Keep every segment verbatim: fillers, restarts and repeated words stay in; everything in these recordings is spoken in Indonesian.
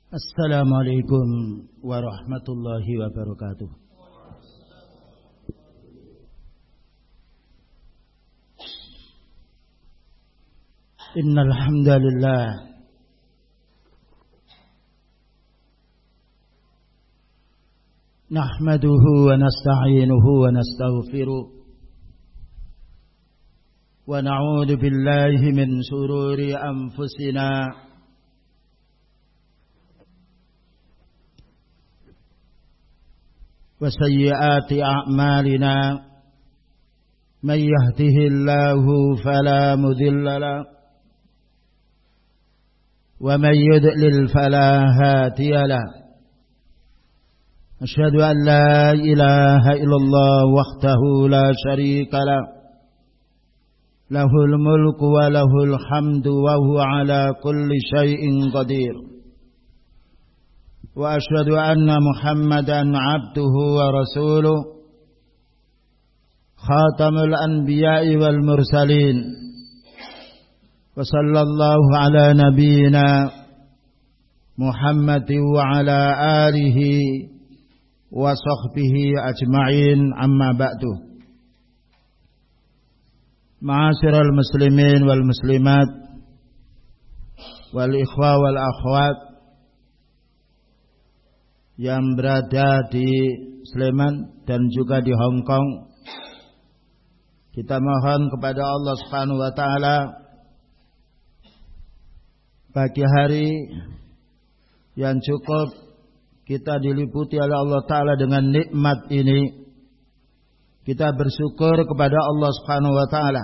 Assalamualaikum warahmatullahi wabarakatuh. Innal hamdalillah nahmaduhu wa nasta'inuhu wa nastaghfiruh wa na'udzu billahi min shururi anfusina وسيئات أعمالنا من يهده الله فلا مضل له ومن يضلل فلا هادي له أشهد أن لا إله إلا الله وحده لا شريك له له الملك وله الحمد وهو على كل شيء قدير وأشهد أن محمدا عبده ورسوله خاتم الأنبياء والمرسلين وصلى الله على نبينا محمد وعلى آله وصحبه أجمعين أما بعد معاشر المسلمين والمسلمات والإخوة والأخوات yang berada di Sleman dan juga di Hong Kong, kita mohon kepada Allah Subhanahu wa taala pagi hari yang cukup kita diliputi oleh Allah taala dengan nikmat ini. Kita bersyukur kepada Allah Subhanahu wa taala.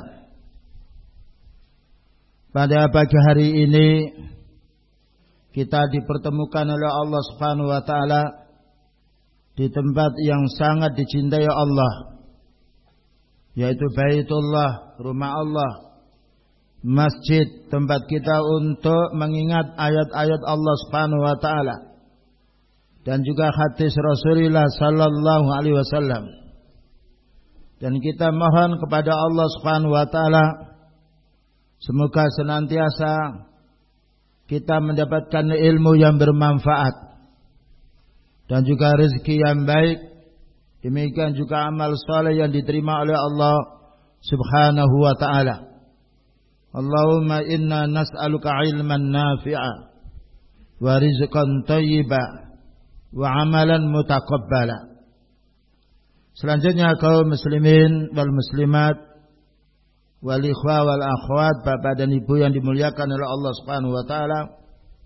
Pada pagi hari ini kita dipertemukan oleh Allah Subhanahu wa taala di tempat yang sangat dicintai Allah, yaitu Baitullah, rumah Allah, masjid, tempat kita untuk mengingat ayat-ayat Allah Subhanahu wa taala dan juga hadis Rasulullah sallallahu alaihi wasallam. Dan kita mohon kepada Allah Subhanahu wa taala semoga senantiasa kita mendapatkan ilmu yang bermanfaat dan juga rezeki yang baik, demikian juga amal saleh yang diterima oleh Allah Subhanahu wa taala. Allahumma inna nas'aluka ilman nafi'a wa rizqan thayyiba wa amalan mutaqabbala. Selanjutnya kaum muslimin wal muslimat wal ikhwah wal akhwat, bapak dan ibu yang dimuliakan oleh Allah Subhanahu wa taala.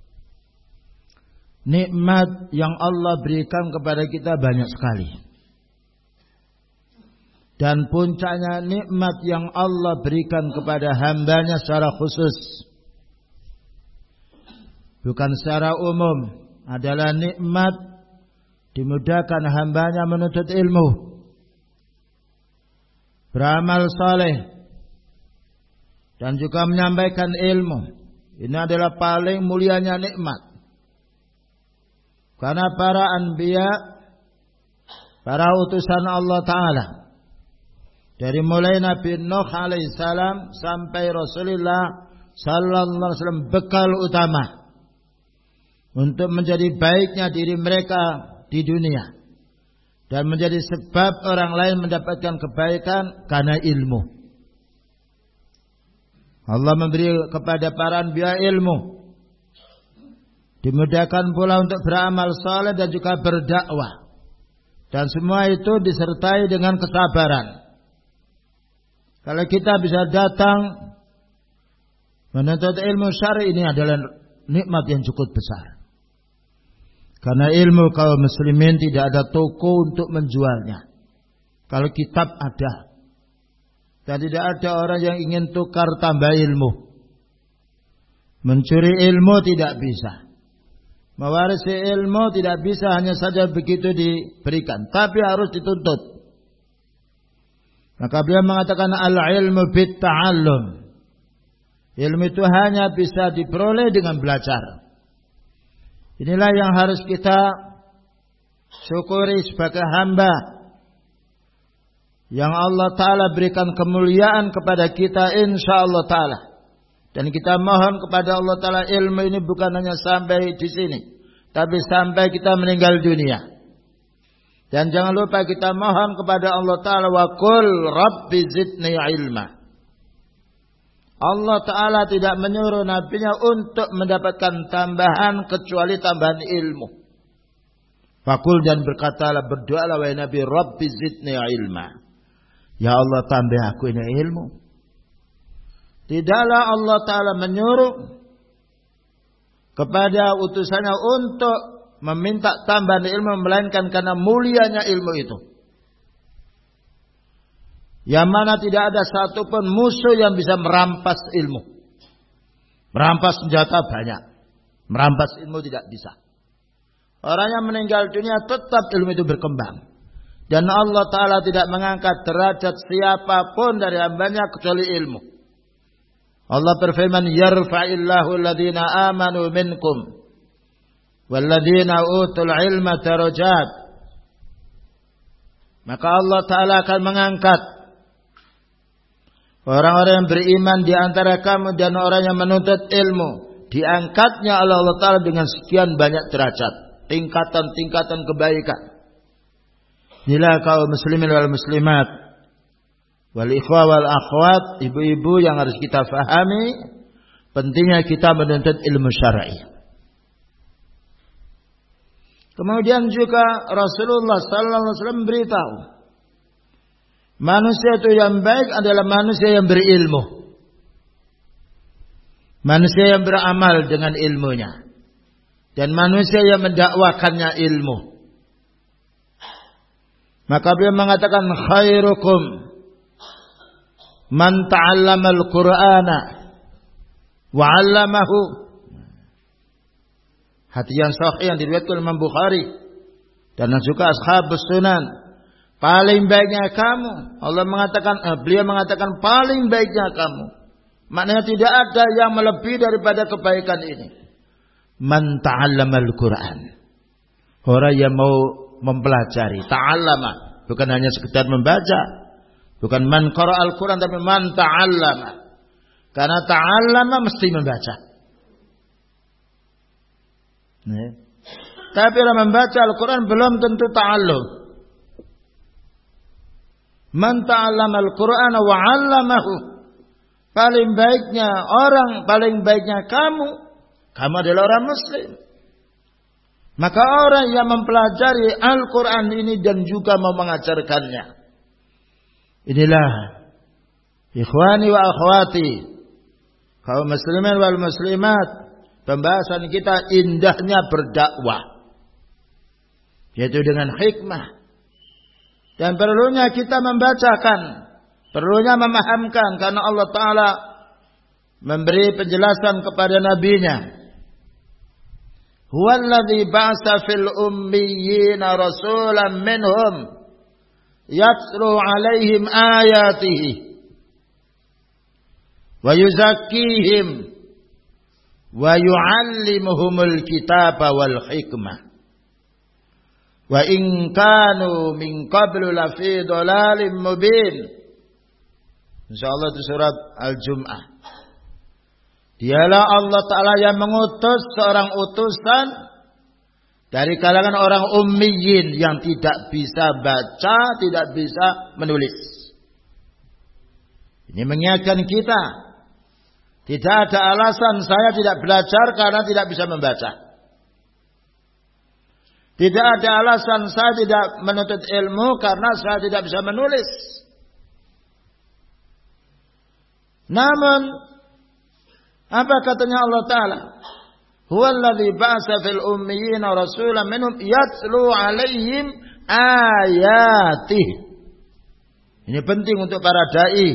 Nikmat yang Allah berikan kepada kita banyak sekali. Dan puncaknya nikmat yang Allah berikan kepada hambanya secara khusus, bukan secara umum, adalah nikmat dimudahkan hambanya menuntut ilmu, beramal saleh, dan juga menyampaikan ilmu. Ini adalah paling mulianya nikmat. Karena para anbiya, para utusan Allah Ta'ala, dari mulai Nabi Nuh alaihissalam sampai Rasulullah sallallahu alaihi wasallam, bekal utama untuk menjadi baiknya diri mereka di dunia dan menjadi sebab orang lain mendapatkan kebaikan karena ilmu. Allah memberi kepada para anbiya ilmu, dimudahkan pula untuk beramal saleh dan juga berdakwah, dan semua itu disertai dengan kesabaran. Kalau kita bisa datang menuntut ilmu syar'i, ini adalah nikmat yang cukup besar. Karena ilmu kaum muslimin tidak ada toko untuk menjualnya. Kalau kitab ada, dan tidak ada orang yang ingin tukar tambah ilmu. Mencuri ilmu tidak bisa. Mewarisi ilmu tidak bisa hanya saja begitu diberikan, tapi harus dituntut. Maka beliau mengatakan al-ilmu bit-ta'allum. Ilmu itu hanya bisa diperoleh dengan belajar. Inilah yang harus kita syukuri sebagai hamba yang Allah Ta'ala berikan kemuliaan kepada kita insyaallah Ta'ala. Dan kita mohon kepada Allah Ta'ala ilmu ini bukan hanya sampai di sini, tapi sampai kita meninggal dunia. Dan jangan lupa kita mohon kepada Allah Ta'ala, wa qul rabbi zidni ilma. Allah Ta'ala tidak menyuruh nabinya untuk mendapatkan tambahan kecuali tambahan ilmu. Fakul dan berkatalah, berdoalah wahai Nabi, rabbi zidni ilma. Ya Allah, tambah aku ini ilmu. Tidaklah Allah Ta'ala menyuruh kepada utusannya untuk meminta tambahan ilmu, melainkan karena mulianya ilmu itu. Yang mana tidak ada satupun musuh yang bisa merampas ilmu. Merampas senjata banyak, merampas ilmu tidak bisa. Orang yang meninggal dunia tetap ilmu itu berkembang. Dan Allah Ta'ala tidak mengangkat derajat siapapun dari hambanya kecuali ilmu. Allah berfirman, yarfa'illahu alladhina amanu minkum walladzina utul ilma darajat. Maka Allah Ta'ala akan mengangkat orang-orang yang beriman di antara kamu dan orang yang menuntut ilmu. Diangkatnya oleh Allah Ta'ala dengan sekian banyak derajat, tingkatan-tingkatan kebaikan. Inilah kaum muslimin wal muslimat, wal ikhwah wal akhwat, ibu-ibu yang harus kita fahami pentingnya kita menuntut ilmu syar'i. Kemudian juga Rasulullah sallallahu alaihi wasallam beritahu, manusia itu yang baik adalah manusia yang berilmu. Manusia yang beramal dengan ilmunya. Dan manusia yang mendakwakannya ilmu. Maka beliau mengatakan, khairukum man ta'allama al-Qur'ana wa 'allamahu. Hadis yang sahih yang diriwayatkan oleh Imam Bukhari dan juga Ashabus Sunan. Paling baiknya kamu, Allah mengatakan, eh, beliau mengatakan paling baiknya kamu. Maknanya tidak ada yang melebihi daripada kebaikan ini. Man ta'allama al-Qur'an. Orang yang mau mempelajari, ta'allama, bukan hanya sekedar membaca, bukan man qara al-Qur'an, tapi man ta'allama. Karena ta'allama mesti membaca. Nih. Tapi orang membaca Al-Quran belum tentu ta'allum. Man ta'allama al-Qur'an wa 'allamahu. Paling baiknya orang, paling baiknya kamu, kamu adalah orang muslim. Maka orang yang mempelajari Al-Quran ini dan juga mau mengajarkannya. Inilah ikhwani wa akhwati, kaum muslimin wal muslimat, pembahasan kita indahnya berdakwah. Yaitu dengan hikmah. Dan perlunya kita membacakan, perlunya memahamkan, karena Allah Ta'ala memberi penjelasan kepada nabinya. Huwallazi ba'sa fil ummiyina rasulan minhum yatlu alaihim ayatihi wa yuzakkihim wa yu'allimuhumul kitaba wal hikmah wa in kanu min qablu lafi dhalalin mubin. Insyaallah itu surat Al-Jum'ah. Dialah Allah Ta'ala yang mengutus seorang utusan dari kalangan orang ummiyin yang tidak bisa baca, tidak bisa menulis. Ini mengingatkan kita, tidak ada alasan saya tidak belajar karena tidak bisa membaca. Tidak ada alasan saya tidak menuntut ilmu karena saya tidak bisa menulis. Namun, apa katanya Allah Ta'ala? Huwallazi ba'sa fil ummiyina rasulan minhum yatlu alaihim ayatih. Ini penting untuk para dai.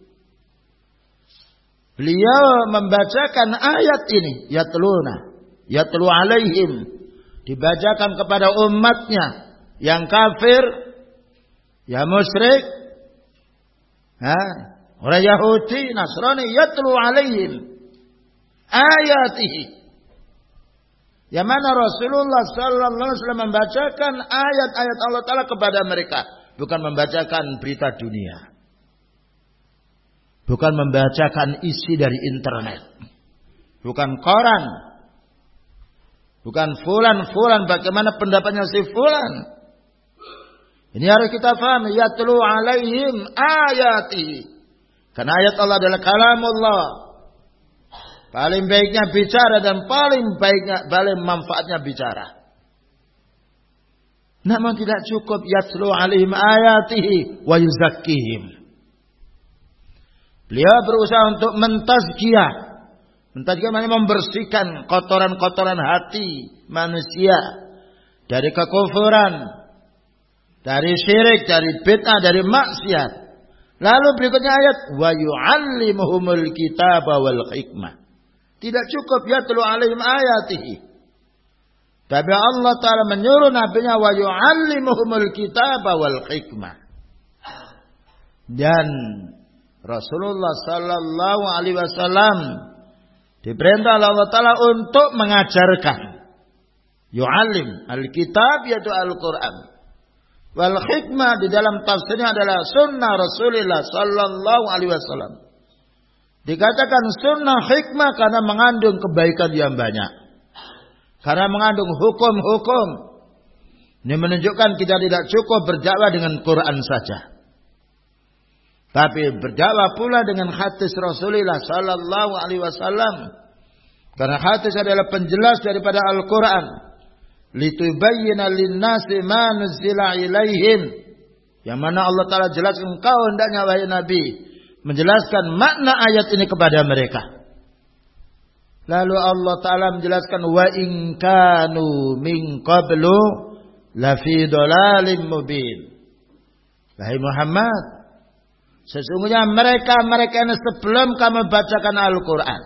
Beliau membacakan ayat ini, yatluna, yatlu alaihim, dibacakan kepada umatnya yang kafir, yang musyrik, ha, orang Yahudi, Nasrani, yatlu alaihim ayatihi. Yang mana Rasulullah sallallahu alaihi wasallam membacakan ayat-ayat Allah Ta'ala kepada mereka, bukan membacakan berita dunia, bukan membacakan isi dari internet, bukan koran, Bukan fulan-fulan bagaimana pendapatnya si fulan. Ini harus kita pahami. Yatlu alaihim ayati. Karena ayat Allah adalah kalamullah. Paling baiknya bicara dan paling baiknya, paling manfaatnya bicara. Namun tidak cukup yatlu alaihim ayatihi wa yuzakkihim. Beliau berusaha untuk mentazkiyah. Mentazkiyah maknanya membersihkan kotoran-kotoran hati manusia dari kekufuran, dari syirik, dari bid'ah, dari maksiat. Lalu berikutnya ayat wa yu'allimuhumul kitaba wal hikmah. Tidak cukup yatlu alaihim ayatihi. Tapi Allah Ta'ala menyuruh nabinya wa yu'allimuhumul kitaba wal hikmah. Dan Rasulullah sallallahu alaihi wasallam diperintah oleh Allah Ta'ala untuk mengajarkan. Yu'allim al-kitab yaitu Al-Quran. Wal hikmah di dalam tafsirnya adalah sunnah Rasulullah sallallahu alaihi wasallam. Dikatakan sunnah hikmah karena mengandung kebaikan yang banyak. Karena mengandung hukum-hukum. Ini menunjukkan kita tidak cukup berdakwah dengan Quran saja. Tapi berdakwah pula dengan hadis Rasulullah sallallahu alaihi wasallam. Karena hadis adalah penjelas daripada Al-Quran. Litubayyana lin-nasi ma nuzila ilaihim. Yang mana Allah Ta'ala jelaskan engkau hendaknya wahai Nabi menjelaskan makna ayat ini kepada mereka. Lalu Allah Ta'ala menjelaskan wa in kanu min qablu lafi dhalalim mubin. Wahai Muhammad, sesungguhnya mereka-mereka ini sebelum kamu bacakan Al-Quran,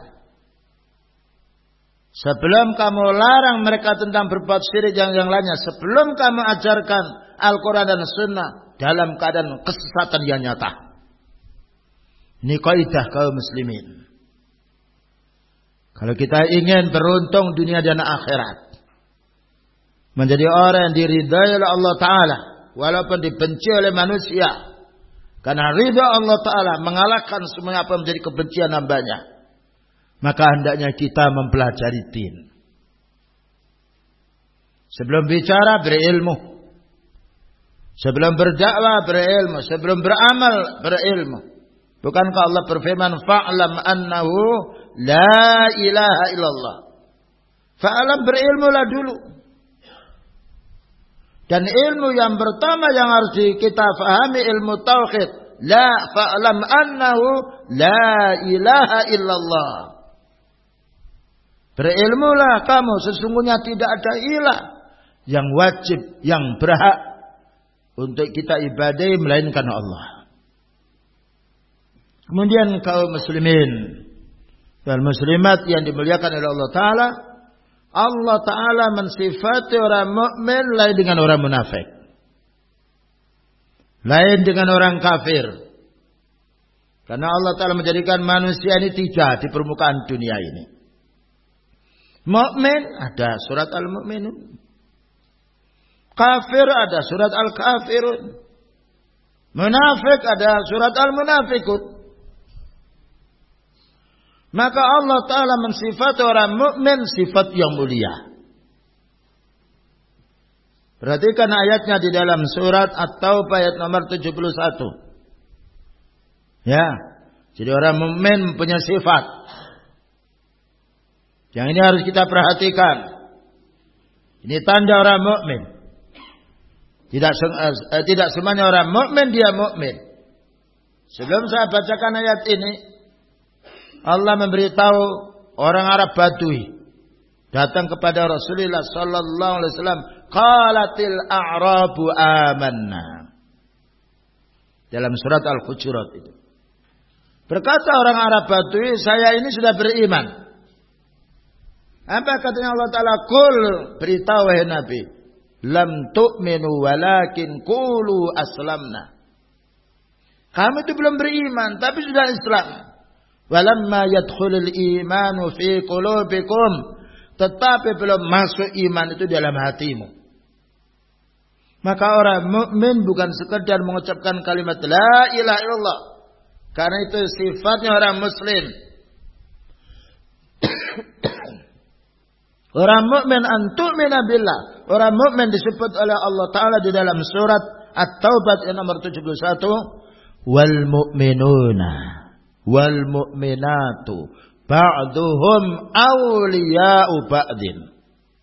sebelum kamu larang mereka tentang berbuat syirik yang yang lainnya, sebelum kamu ajarkan Al-Quran dan Sunnah dalam keadaan kesesatan yang nyata. Ini kaidah kaum muslimin. Kalau kita ingin beruntung dunia dan akhirat, menjadi orang yang diridai oleh Allah Ta'ala, walaupun dibenci oleh manusia, karena ridha Allah Ta'ala mengalahkan semuanya apa menjadi kebencian hambanya, maka hendaknya kita mempelajari din. Sebelum bicara berilmu, sebelum berdakwah berilmu, sebelum beramal berilmu. Bukankah Allah berfirman fa'lam annahu la ilaha illallah. Fa'lam, berilmulah dulu. Dan ilmu yang pertama yang harus kita fahami ilmu tauhid. La fa'lam annahu la ilaha illallah. Berilmulah kamu sesungguhnya tidak ada ilah yang wajib, yang berhak untuk kita ibadahi melainkan Allah. Kemudian kaum muslimin dan muslimat yang dimuliakan oleh Allah Ta'ala, Allah Ta'ala mensifati orang mukmin lain dengan orang munafik, lain dengan orang kafir. Karena Allah Ta'ala menjadikan manusia ini tiga di permukaan dunia ini. Mukmin ada surat Al-Mu'minun, kafir ada surat Al-Kafirun, munafik ada surat Al-Munafikun. Maka Allah Ta'ala mensifati orang mukmin sifat yang mulia. Perhatikan ayatnya di dalam surat At-Taubah ayat nomor tujuh puluh satu. Ya, jadi orang mukmin mempunyai sifat. Yang ini harus kita perhatikan. Ini tanda orang mukmin. Tidak eh, tidak semuanya orang mukmin dia mukmin. Sebelum saya bacakan ayat ini, Allah memberitahu orang Arab Badui datang kepada Rasulullah sallallahu alaihi wasallam, qalatil a'rabu amanna. Dalam surat Al-Hujurat itu. Berkata orang Arab Badui, saya ini sudah beriman. Apa katanya Allah Ta'ala? Qul, beritahu wahai Nabi, lam tu'minu walakin qulu aslamna. Kamu itu belum beriman tapi sudah Islam. Walamma yadkhulul imanu fi qulubikum, tetapi belum masuk iman itu dalam hatimu. Maka orang mukmin bukan sekedar mengucapkan kalimat la ilaha illallah, karena itu sifatnya orang muslim. Orang mukmin an tu'mina billah. Orang mukmin disebut oleh Allah Ta'ala di dalam surat At-Taubah yang nomor tujuh puluh satu. Wal mu'minuna wal mu'minatu ba'duhum awliya'u ba'din.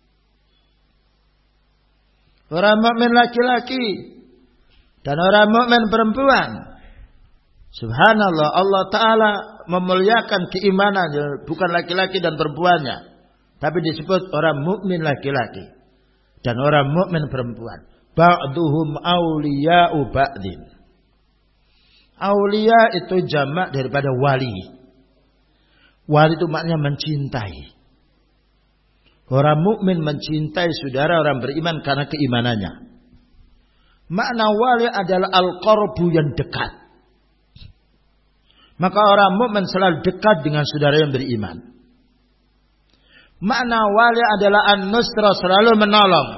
Orang mukmin laki-laki dan orang mukmin perempuan. Subhanallah, Allah Ta'ala memuliakan keimanannya, bukan laki-laki dan perempuannya. Tapi disebut orang mukmin laki-laki dan orang mukmin perempuan. Ba'duhum awliya'u ba'din. Awliya itu jamak daripada wali. Wali itu maknanya mencintai. Orang mukmin mencintai saudara orang beriman karena keimanannya. Makna wali adalah al-qarbu yang dekat. Maka orang mukmin selalu dekat dengan saudara yang beriman. Makna wali adalah an-nusra, selalu menolong.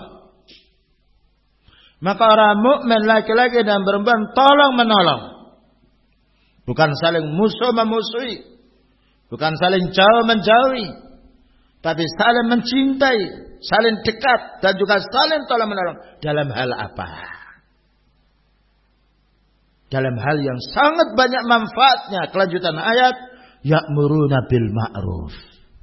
Maka orang mukmin laki-laki dan perempuan tolong menolong. Bukan saling musuh memusuhi. Bukan saling jauh menjauhi. Tapi saling mencintai, saling dekat dan juga saling tolong menolong. Dalam hal apa? Dalam hal yang sangat banyak manfaatnya. Kelanjutan ayat, ya'muruna bil ma'ruf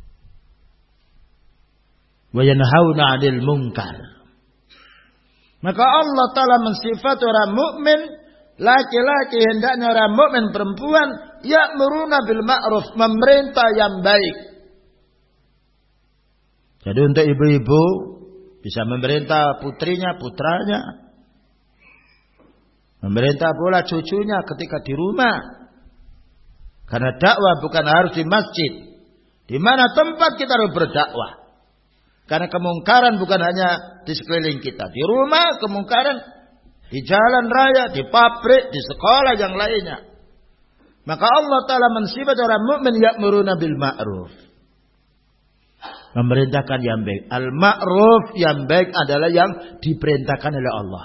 wa yanhauna 'anil munkar. Maka Allah Ta'ala mensifat orang mukmin laki-laki, hendaknya orang mukmin perempuan ya'muruna bil ma'ruf, memerintah yang baik. Jadi untuk ibu-ibu bisa memerintah putrinya, putranya. Memerintah pula cucunya ketika di rumah. Karena dakwah bukan harus di masjid. Di mana tempat kita harus berdakwah. Karena kemungkaran bukan hanya di sekeliling kita. Di rumah kemungkaran, di jalan raya, di pabrik, di sekolah yang lainnya. Maka Allah Ta'ala mensifat orang mukmin ya'muruna bil ma'ruf. Memerintahkan yang baik. Al-ma'ruf yang baik adalah yang diperintahkan oleh Allah.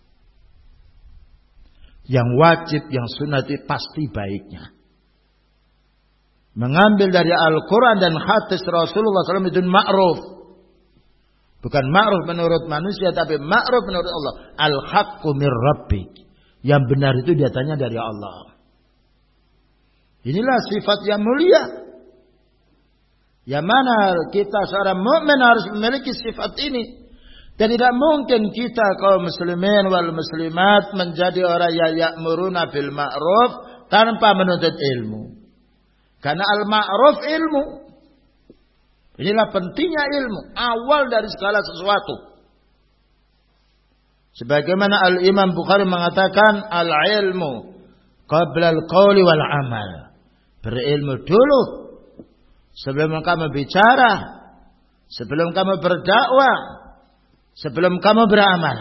Yang wajib, yang sunnah itu pasti baiknya. Mengambil dari Al-Quran dan hadis Rasulullah shallallahu alaihi wasallam itu ma'ruf. Bukan ma'ruf menurut manusia, tapi ma'ruf menurut Allah. Al-haqqu mir rabbik. Yang benar itu datanya dari Allah. Inilah sifat yang mulia. Yang mana kita seorang mukmin harus memiliki sifat ini. Dan tidak mungkin kita kaum muslimin wal muslimat menjadi orang yang ya'muruna bil ma'ruf tanpa menuntut ilmu. Karena al-ma'ruf ilmu. Inilah pentingnya ilmu. Awal dari segala sesuatu. Sebagaimana Al-Imam Bukhari mengatakan al-ilmu qabla al-qawli wal amal. Berilmu dulu sebelum kamu bicara, sebelum kamu berdakwah, sebelum kamu beramal.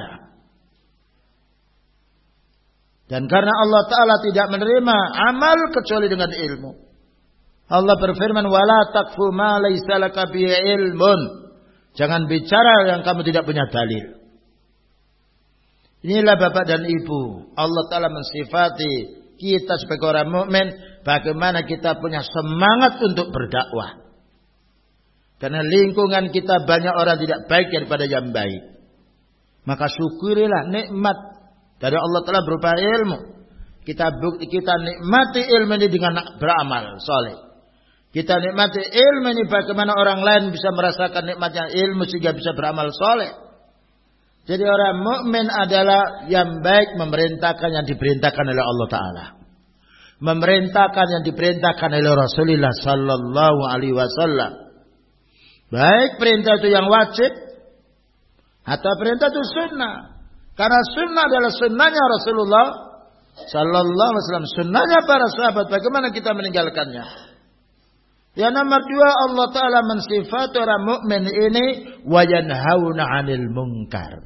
Dan karena Allah Ta'ala tidak menerima amal kecuali dengan ilmu. Allah berfirman, wala takfu ma laysa laka bihi ilmun. Jangan bicara yang kamu tidak punya dalil. Inilah Bapak dan Ibu, Allah Ta'ala mensifati kita sebagai orang mukmin, bagaimana kita punya semangat untuk berdakwah. Karena lingkungan kita banyak orang tidak baik daripada yang baik. Maka syukurilah nikmat dari Allah Ta'ala berupa ilmu. Kita kita nikmati ilmu ini dengan beramal soleh. Kita nikmati ilmu ini bagaimana orang lain bisa merasakan nikmatnya ilmu sehingga bisa beramal soleh. Jadi orang mukmin adalah yang baik memerintahkan yang diperintahkan oleh Allah Ta'ala. Memerintahkan yang diperintahkan oleh Rasulullah Sallallahu Alaihi Wasallam. Baik perintah itu yang wajib atau perintah itu sunnah. Karena sunnah adalah sunnahnya Rasulullah Sallallahu Alaihi Wasallam. Sunnahnya para sahabat. Bagaimana kita meninggalkannya? Yang nomor dua, Allah Ta'ala mensifat orang mukmin ini wa yanhauna 'anil munkar.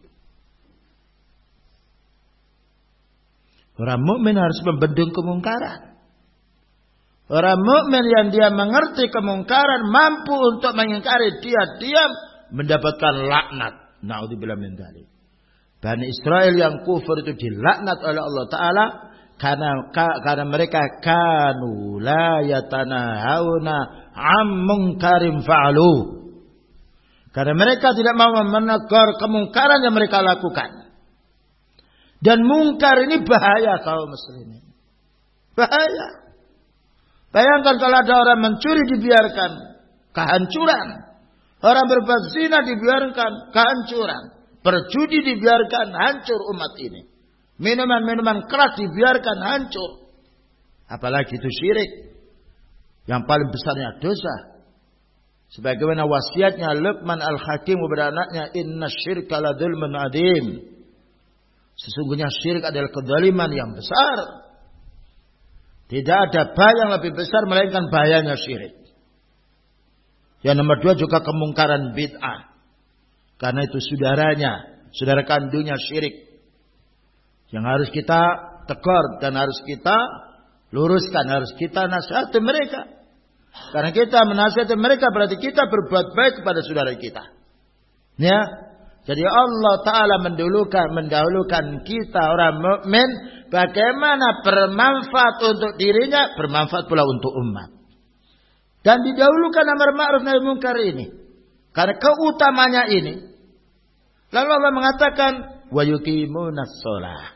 Orang mukmin harus membendung kemungkaran. Orang mukmin yang dia mengerti kemungkaran mampu untuk mengingkari, dia diam mendapatkan laknat. Na'udzubillah min dzalik. Bani Israel yang kufur itu dilaknat oleh Allah Ta'ala karena karena mereka kanu la yatanahawna am munkarim fa'alu. Karena mereka tidak mau menegur kemungkaran yang mereka lakukan. Dan mungkar ini bahaya kaum muslimin. Bahaya. Bayangkan kalau ada orang mencuri dibiarkan, kehancuran. Orang berbuat zina dibiarkan, kehancuran. Berjudi dibiarkan, hancur umat ini. Minuman-minuman keras dibiarkan, hancur. Apalagi itu syirik. Yang paling besarnya dosa. Sebagaimana wasiatnya Luqman Al-Hakim kepada anaknya, inna syirka la dzulmun adzim. Sesungguhnya syirik adalah kezaliman yang besar. Tidak ada bahaya yang lebih besar melainkan bahayanya syirik. Yang nomor dua juga kemungkaran bid'ah. Karena itu saudaranya, saudara kandungnya syirik. Yang harus kita tegur dan harus kita luruskan, harus kita nasihati mereka. Karena kita menasihati mereka berarti kita berbuat baik kepada saudara kita. Ya. Jadi Allah Ta'ala mendahulukan, mendahulukan kita orang mukmin bagaimana bermanfaat untuk dirinya, bermanfaat pula untuk umat. Dan didahulukan amar ma'ruf nahi munkar ini. Karena keutamanya ini. Lalu Allah mengatakan wa yuqimunas shalah.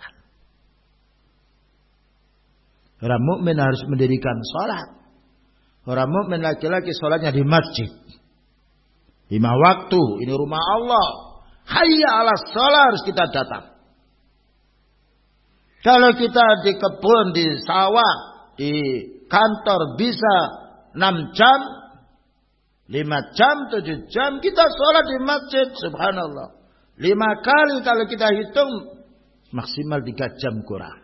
Orang mukmin harus mendirikan salat. Orang mukmin laki-laki salatnya di masjid. Lima waktu, ini rumah Allah. Hayya 'alas shalah harus kita datang. Kalau kita di kebun, di sawah, di kantor bisa enam jam, lima jam, tujuh jam kita sholat di masjid, subhanallah. Lima kali kalau kita hitung maksimal tiga jam kurang.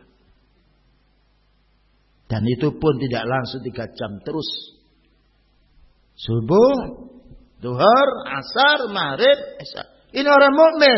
Dan itu pun tidak langsung tiga jam terus. Subuh, duhur, asar, maghrib, isya. Ini orang mukmin.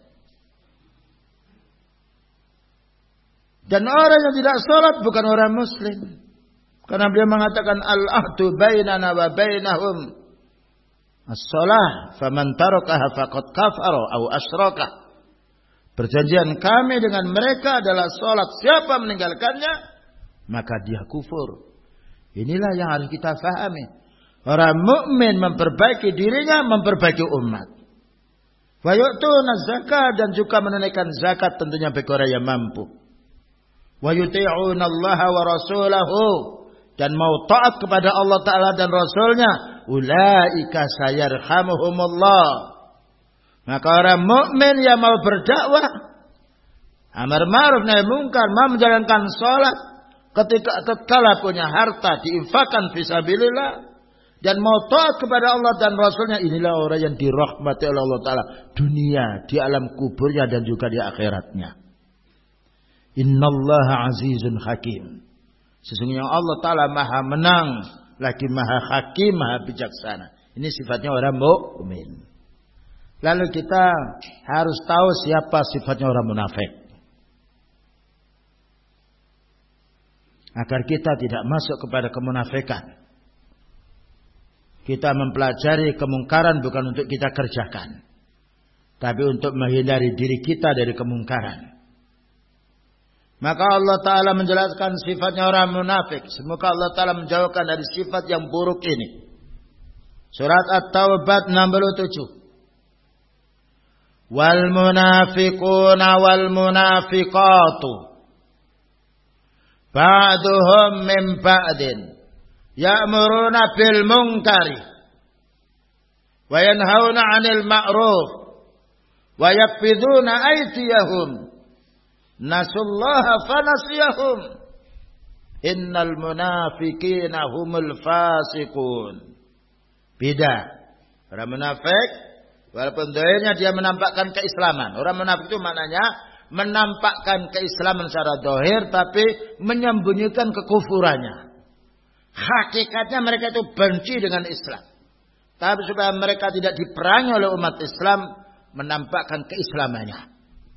Dan orang yang tidak sholat bukan orang muslim. Karena beliau mengatakan al-ahdu bainana wa bainahum as-shalah faman tarakaha faqad kafara aw asyraka. Perjanjian kami dengan mereka adalah sholat. Siapa meninggalkannya maka dia kufur. Inilah yang harus kita fahami. Orang mukmin memperbaiki dirinya, memperbaiki umat. Wa yu'tuna zakat dan juga menunaikan zakat tentunya bagi orang yang mampu. Wa yuti'una Allah wa rasulahu dan mau taat kepada Allah Ta'ala dan Rasulnya. Ulaika sayarhamuhumullah. Maka orang mukmin yang mau berdakwah, amar ma'ruf nahi munkar, mau menjalankan salat, ketika tatkala punya harta diinfakkan fisabilillah dan mau taat kepada Allah dan Rasulnya, inilah orang yang dirahmati oleh Allah Ta'ala dunia, di alam kuburnya dan juga di akhiratnya. Innallaha azizun hakim. Sesungguhnya Allah Ta'ala maha menang, lagi maha hakim, maha bijaksana. Ini sifatnya orang mukmin. Lalu kita harus tahu siapa sifatnya orang munafik. Agar kita tidak masuk kepada kemunafikan. Kita mempelajari kemungkaran bukan untuk kita kerjakan. Tapi untuk menghindari diri kita dari kemungkaran. Maka Allah Ta'ala menjelaskan sifatnya orang munafik. Semoga Allah Ta'ala menjauhkan dari sifat yang buruk ini. Surat At-Taubah enam puluh tujuh. Wal munafiquna wal munafiqatu ba'duhum min ba'din ya'muruna bil munkari wa yanhauna 'anil ma'ruf wa yakbiduna aydiyahum nasullaha fanasiyahum innal munafiqina humul fasiqun. Beda. Orang munafik walaupun dohirnya dia menampakkan keislaman. Orang munafik itu maknanya menampakkan keislaman secara dohir tapi menyembunyikan kekufurannya. Hakikatnya mereka itu benci dengan Islam. Tapi supaya mereka tidak diperangi oleh umat Islam, menampakkan keislamannya.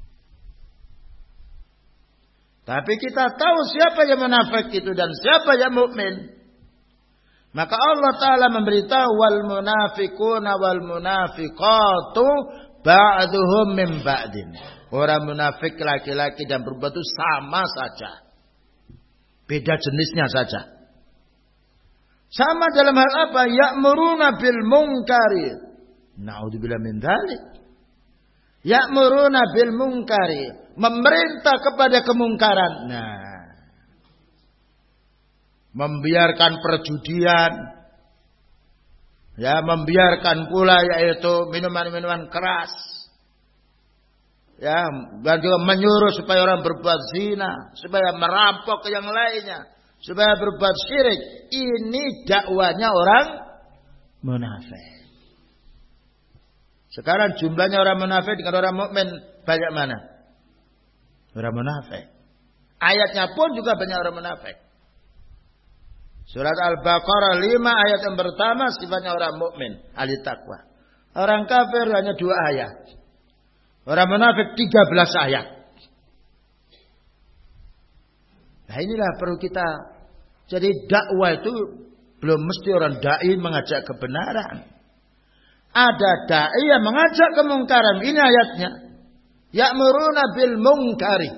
Tapi kita tahu siapa yang munafik itu dan siapa yang mukmin. Maka Allah Ta'ala memberitahu wal munafiquna wal munafiqatu ba'duhum min ba'din. Orang munafik laki-laki dan perempuan itu sama saja. Beda jenisnya saja. Sama dalam hal apa? Ya'muruna bil munkari. Na'udzubillah min dzalik. Ya'muruna bil munkari, memerintah kepada kemungkaran. Nah, membiarkan perjudian, ya, membiarkan pula yaitu minuman-minuman keras, ya, dan juga menyuruh supaya orang berbuat zina, supaya merampok ke yang lainnya, supaya berbuat syirik. Ini dakwanya orang munafik. Sekarang jumlahnya orang munafik dengan orang mukmin banyak mana? Orang munafik. Ayatnya pun juga banyak orang munafik. Surat Al-Baqarah lima ayat yang pertama sifatnya orang mukmin, ahli takwa. Orang kafir hanya dua ayat. Orang munafik tiga belas ayat. Nah inilah perlu kita. Jadi dakwah itu belum mesti orang dai mengajak kebenaran. Ada dai yang mengajak kemungkaran. Ini ayatnya. Ya'muruna bil munkari.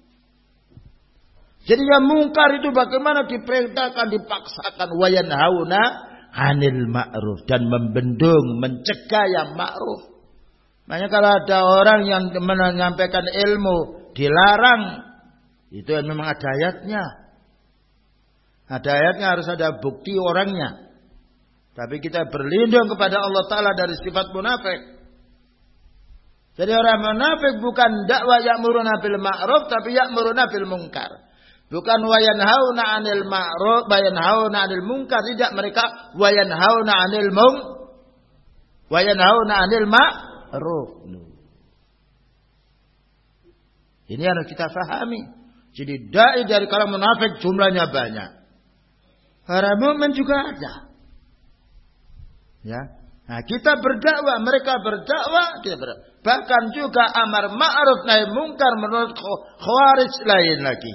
Jadi yang mungkar itu bagaimana diperintahkan, dipaksakan. Wa yanhauna 'anil ma'ruf, dan membendung, mencegah yang ma'ruf. Makanya kalau ada orang yang menyampaikan ilmu dilarang, itu memang ada ayatnya. Ada ayatnya, harus ada bukti orangnya. Tapi kita berlindung kepada Allah Ta'ala dari sifat munafik. Jadi orang munafik bukan dakwah ya'muruna bil ma'ruf, tapi ya'muruna bil munkar. Bukan wa yanhauna 'anil ma'ruf, wa yanhauna 'anil munkar. Tidak, mereka wa yanhauna 'anil mung wa yanhauna 'anil ma'ruf. Ini harus kita fahami. Jadi dai dari kalangan munafik jumlahnya banyak. Orang mukmin juga ada. Ya, nah kita berdakwah, mereka berdakwah, kita berdakwah. Bahkan juga amar ma'ruf nahi mungkar menurut khawarij lain lagi.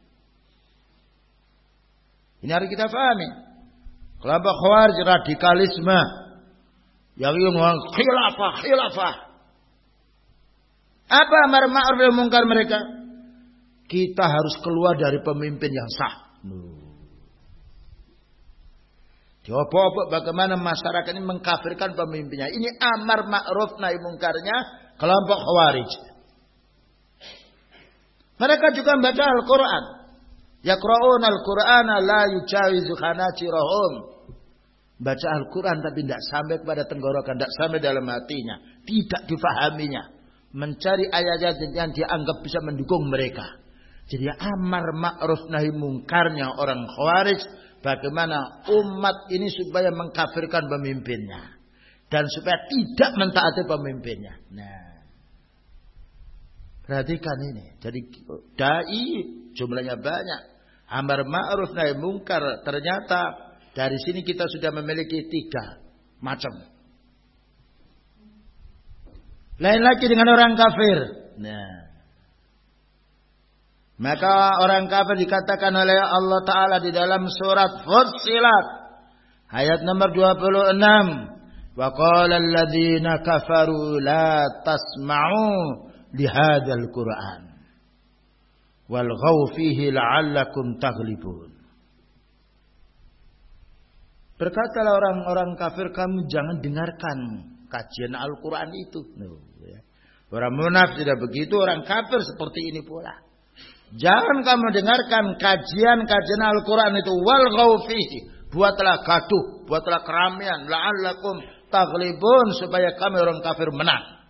Ini harus kita pahami. Kelompok khawarij radikalisme yang ngomong khilafah, khilafah. Apa amar ma'ruf nahi mungkar mereka? Kita harus keluar dari pemimpin yang sah. Coba bagaimana masyarakat ini mengkafirkan pemimpinnya. Ini amar ma'ruf nahi mungkarnya kelompok khawarij. Mereka juga membaca Al-Quran. Yaqra'una Al-Qur'ana la yujawizu hanajirahum. Baca Al-Quran tapi tidak sampai kepada tenggorokan, tidak sampai dalam hatinya, tidak difahaminya. Mencari ayat-ayat yang dianggap bisa mendukung mereka. Jadi amar ma'ruf nahi mungkarnya orang khawarij, bagaimana umat ini supaya mengkafirkan pemimpinnya dan supaya tidak mentaati pemimpinnya. Nah, perhatikan ini. Jadi dai jumlahnya banyak. Amar ma'ruf nahi mungkar, ternyata dari sini kita sudah memiliki tiga macam. Lain lagi dengan orang kafir. Nah, maka orang kafir dikatakan oleh Allah Ta'ala di dalam surat Fussilat ayat nomor dua puluh enam. Wa qala alladhina kafaru la tasma'u lihadzal Qur'an walghaw fihi la'allakum taghlibun. Berkatalah orang-orang kafir, kamu jangan dengarkan kajian Al-Quran itu. Orang munafik tidak begitu, orang kafir seperti ini pula. Jangan kamu dengarkan kajian-kajian Al-Quran itu. Walghaw fihi, buatlah gaduh, buatlah keramaian, la'allakum taghlibun, supaya kami orang kafir menang.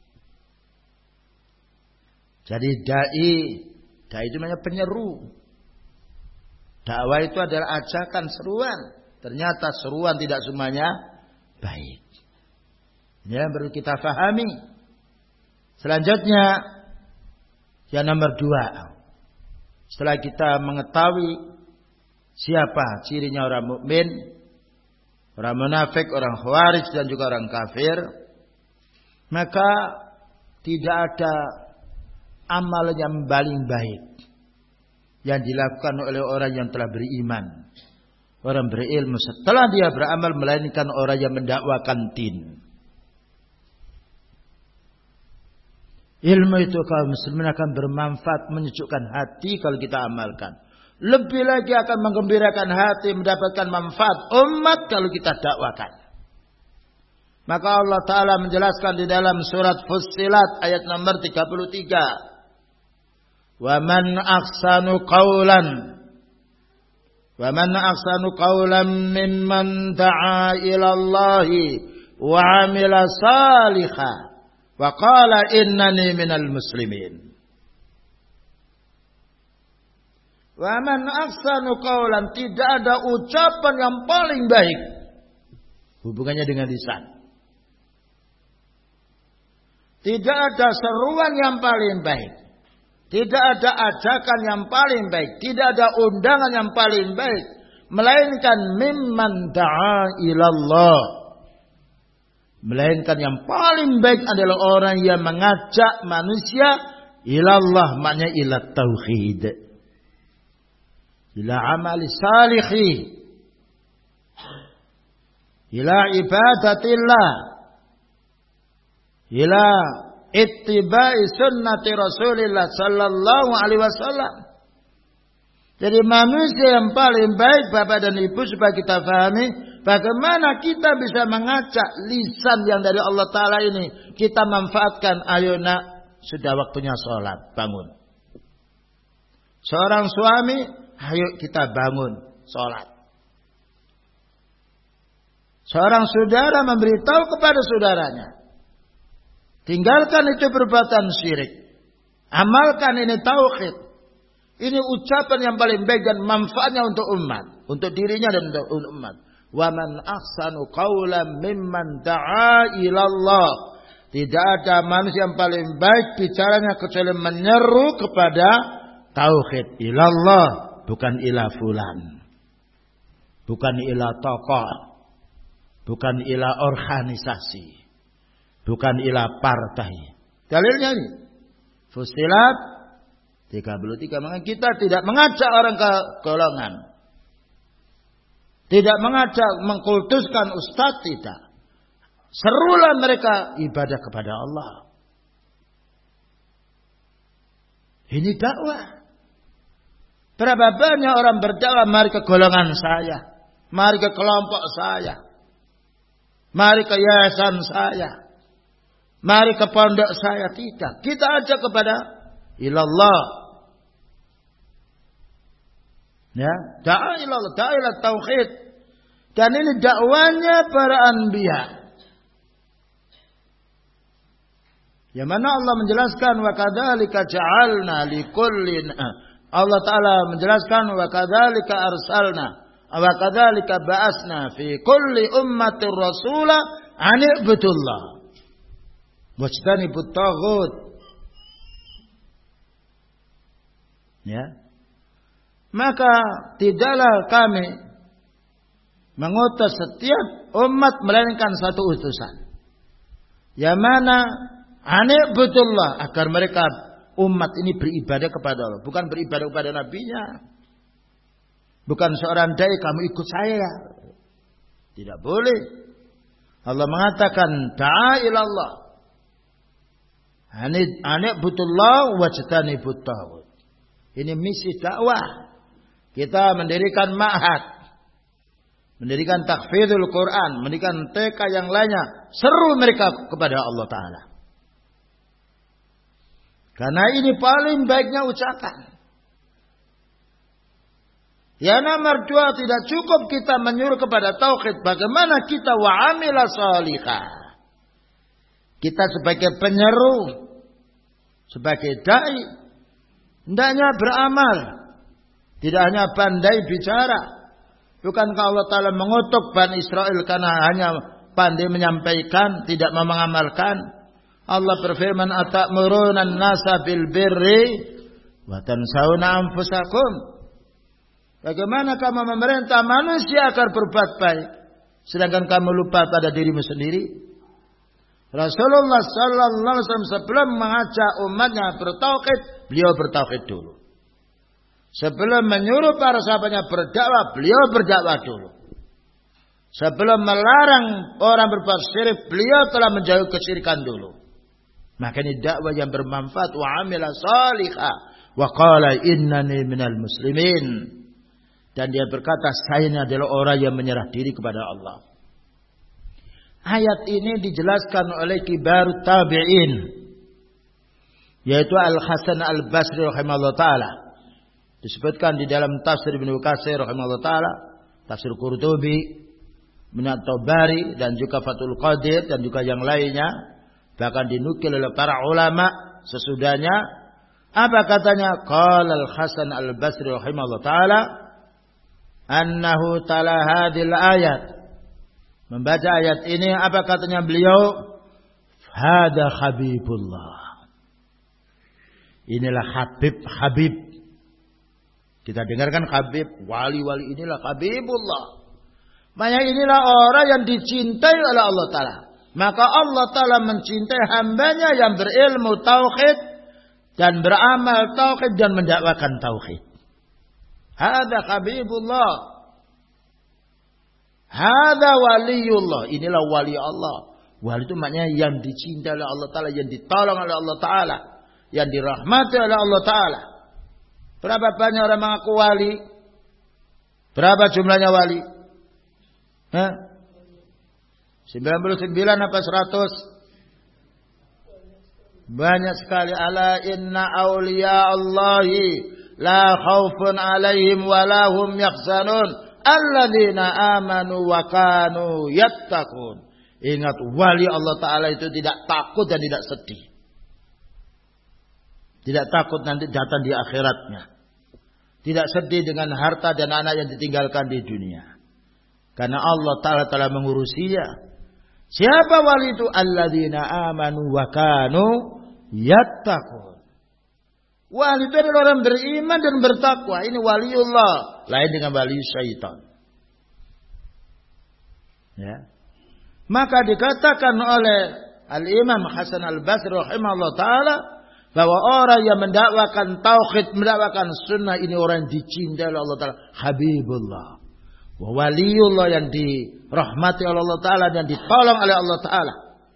Jadi dai, dai itu namanya penyeru. Dakwah itu adalah ajakan, seruan. Ternyata seruan tidak semuanya baik. Ini yang perlu kita fahami. Selanjutnya, yang nomor dua. Setelah kita mengetahui siapa cirinya orang mukmin, orang munafik, orang khawarij dan juga orang kafir, maka tidak ada amal yang paling baik yang dilakukan oleh orang yang telah beriman, orang berilmu setelah dia beramal, melainkan orang yang mendakwakan din. Ilmu itu kaum muslimin akan bermanfaat, menyejukkan hati kalau kita amalkan. Lebih lagi akan menggembirakan hati, mendapatkan manfaat umat kalau kita dakwakan. Maka Allah Ta'ala menjelaskan di dalam surat Fussilat ayat nomor tiga puluh tiga. Wa man ahsanu qawlan wa man ahsanu qawlan mimman da'a ila Allah wa 'amila salihan wa qala innani minal muslimin. Wa man ahsanu qawlan, tidak ada ucapan yang paling baik. Hubungannya dengan lisan. Tidak ada seruan yang paling baik. Tidak ada ajakan yang paling baik. Tidak ada undangan yang paling baik. Melainkan mimman da'a ilallah. Melainkan yang paling baik adalah orang yang mengajak manusia ilallah, maknanya ila tauhid. Ila amali salihi. Ila ibadatillah. Ila ittiba'i sunnati Rasulillah sallallahu alaihi wasallam. Jadi manusia yang paling baik Bapak dan Ibu, supaya kita pahami bagaimana kita bisa mengajak lisan yang dari Allah Ta'ala ini kita manfaatkan. Ayo nak, sudah waktunya sholat, bangun. Seorang suami, ayo kita bangun, sholat. Seorang saudara memberitahu kepada saudaranya, tinggalkan itu perbuatan syirik. Amalkan ini tauhid. Ini ucapan yang paling baik dan manfaatnya untuk umat, untuk dirinya dan untuk umat. Wa man ahsanu qawlan mimman da'a ilallah. Tidak ada manusia yang paling baik bicaranya kecuali menyeru kepada tauhid. Ilallah, bukan ila fulan. Bukan ila tokoh. Bukan ila organisasi. Bukan ila partai. Dalilnya ini Fussilat tiga puluh tiga. Maka kita tidak mengajak orang ke golongan. Tidak mengajak mengkultuskan ustaz, tidak. Serulah mereka ibadah kepada Allah. Ini dakwah. Berapa banyak orang berdakwah, mari ke golongan saya, mari ke kelompok saya, mari ke yayasan saya, mari ke pondok saya. Tidak. Kita ajak kepada ilallah. Ya, da'a ilallah, da'a ila tauhid. Dan ini dakwanya para anbiya. Yang mana Allah menjelaskan wa kadzalika ja'alna likullin. Allah Ta'ala menjelaskan wa kadzalika arsalna wa kadzalika ba'asna fi kulli ummatir rasula an i'budullah wajtanibut taghut. Ya. Maka tidaklah kami mengutus setiap umat melainkan satu utusan, yang mana anibudullah, agar mereka umat ini beribadah kepada Allah, bukan beribadah kepada nabinya. Bukan seorang dai kamu ikut saya, tidak boleh. Allah mengatakan da'a ilallah, anibudullah wajtanibut taghut. Ini misi dakwah. Kita mendirikan ma'had, mendirikan tahfidzul Quran, mendirikan T K yang lainnya. Seru mereka kepada Allah Ta'ala. Karena ini paling baiknya ucapan. Ya nomor dua, tidak cukup kita menyuruh kepada tauhid. Bagaimana kita wa'amila salihah. Kita sebagai penyeru, sebagai dai, hendaknya beramal. Tidak hanya pandai bicara. Bukankah Allah Ta'ala mengutuk Bani Israel karena hanya pandai menyampaikan, tidak mengamalkan? Allah berfirman, atamuruna an-nasa bil birri wa tansawna anfusakum. Bagaimana kamu memerintah manusia agar berbuat baik, sedangkan kamu lupa pada dirimu sendiri? Rasulullah sallallahu alaihi wasallam sebelum mengajak umatnya bertauhid, beliau bertauhid dulu. Sebelum menyuruh para sahabatnya berdakwah, beliau berdakwah dulu. Sebelum melarang orang berbuat syirik, beliau telah menjauhi kesyirikan dulu. Maka ini dakwah yang bermanfaat. Wa amila salihah wa qala innani minal muslimin. Dan dia berkata, saya ini adalah orang yang menyerah diri kepada Allah. Ayat ini dijelaskan oleh kibarut tabi'in, yaitu Al-Hasan Al-Basri rahimahullah ta'ala. Disebutkan di dalam tafsir Ibnu Katsir rahimahullah ta'ala, tafsir Qurtubi, Minat Tabari, dan juga Fathul Qadir, dan juga yang lainnya. Bahkan dinukil oleh para ulama sesudahnya. Apa katanya? Qala Al-Hasan Al-Basri rahimahullah ta'ala, annahu tala hadhil ayat. Membaca ayat ini, apa katanya beliau? Hada Habibullah. Inilah Habib, Habib. Kita dengarkan Habib, wali-wali inilah Habibullah. Makanya inilah orang yang dicintai oleh Allah Ta'ala. Maka Allah Ta'ala mencintai hambanya yang berilmu tauhid dan beramal tauhid dan mendakwakan tauhid. Hada Habibullah. Hada waliyullah. Inilah wali Allah. Wali itu maknanya yang dicintai oleh Allah Ta'ala, yang ditolong oleh Allah Ta'ala, yang dirahmati oleh Allah Ta'ala. Berapa banyak orang mengaku wali? Berapa jumlahnya wali? Hah? sembilan puluh sembilan apa seratus? Banyak sekali. Ala inna awliya Allahi la khawfun alaihim wa lahum yakhzanun alladzina amanu wa kanu yattaqun. Ingat, wali Allah Ta'ala itu tidak takut dan tidak sedih. Tidak takut nanti datang di akhiratnya. Tidak sedih dengan harta dan anak yang ditinggalkan di dunia. Karena Allah Ta'ala telah mengurusinya. Siapa wali itu? Alladzina amanu wa kanu yattaqun. Wali itu adalah orang beriman dan bertakwa. Ini waliullah. Lain dengan wali syaitan. Ya. Maka dikatakan oleh Al-Imam Hasan Al-Basri rahimahullah ta'ala, bahwa orang yang mendakwakan tauhid, mendakwakan sunnah, ini orang yang dicintai oleh Allah Ta'ala. Habibullah. Waliullah, yang dirahmati oleh Allah Ta'ala dan ditolong oleh Allah Ta'ala.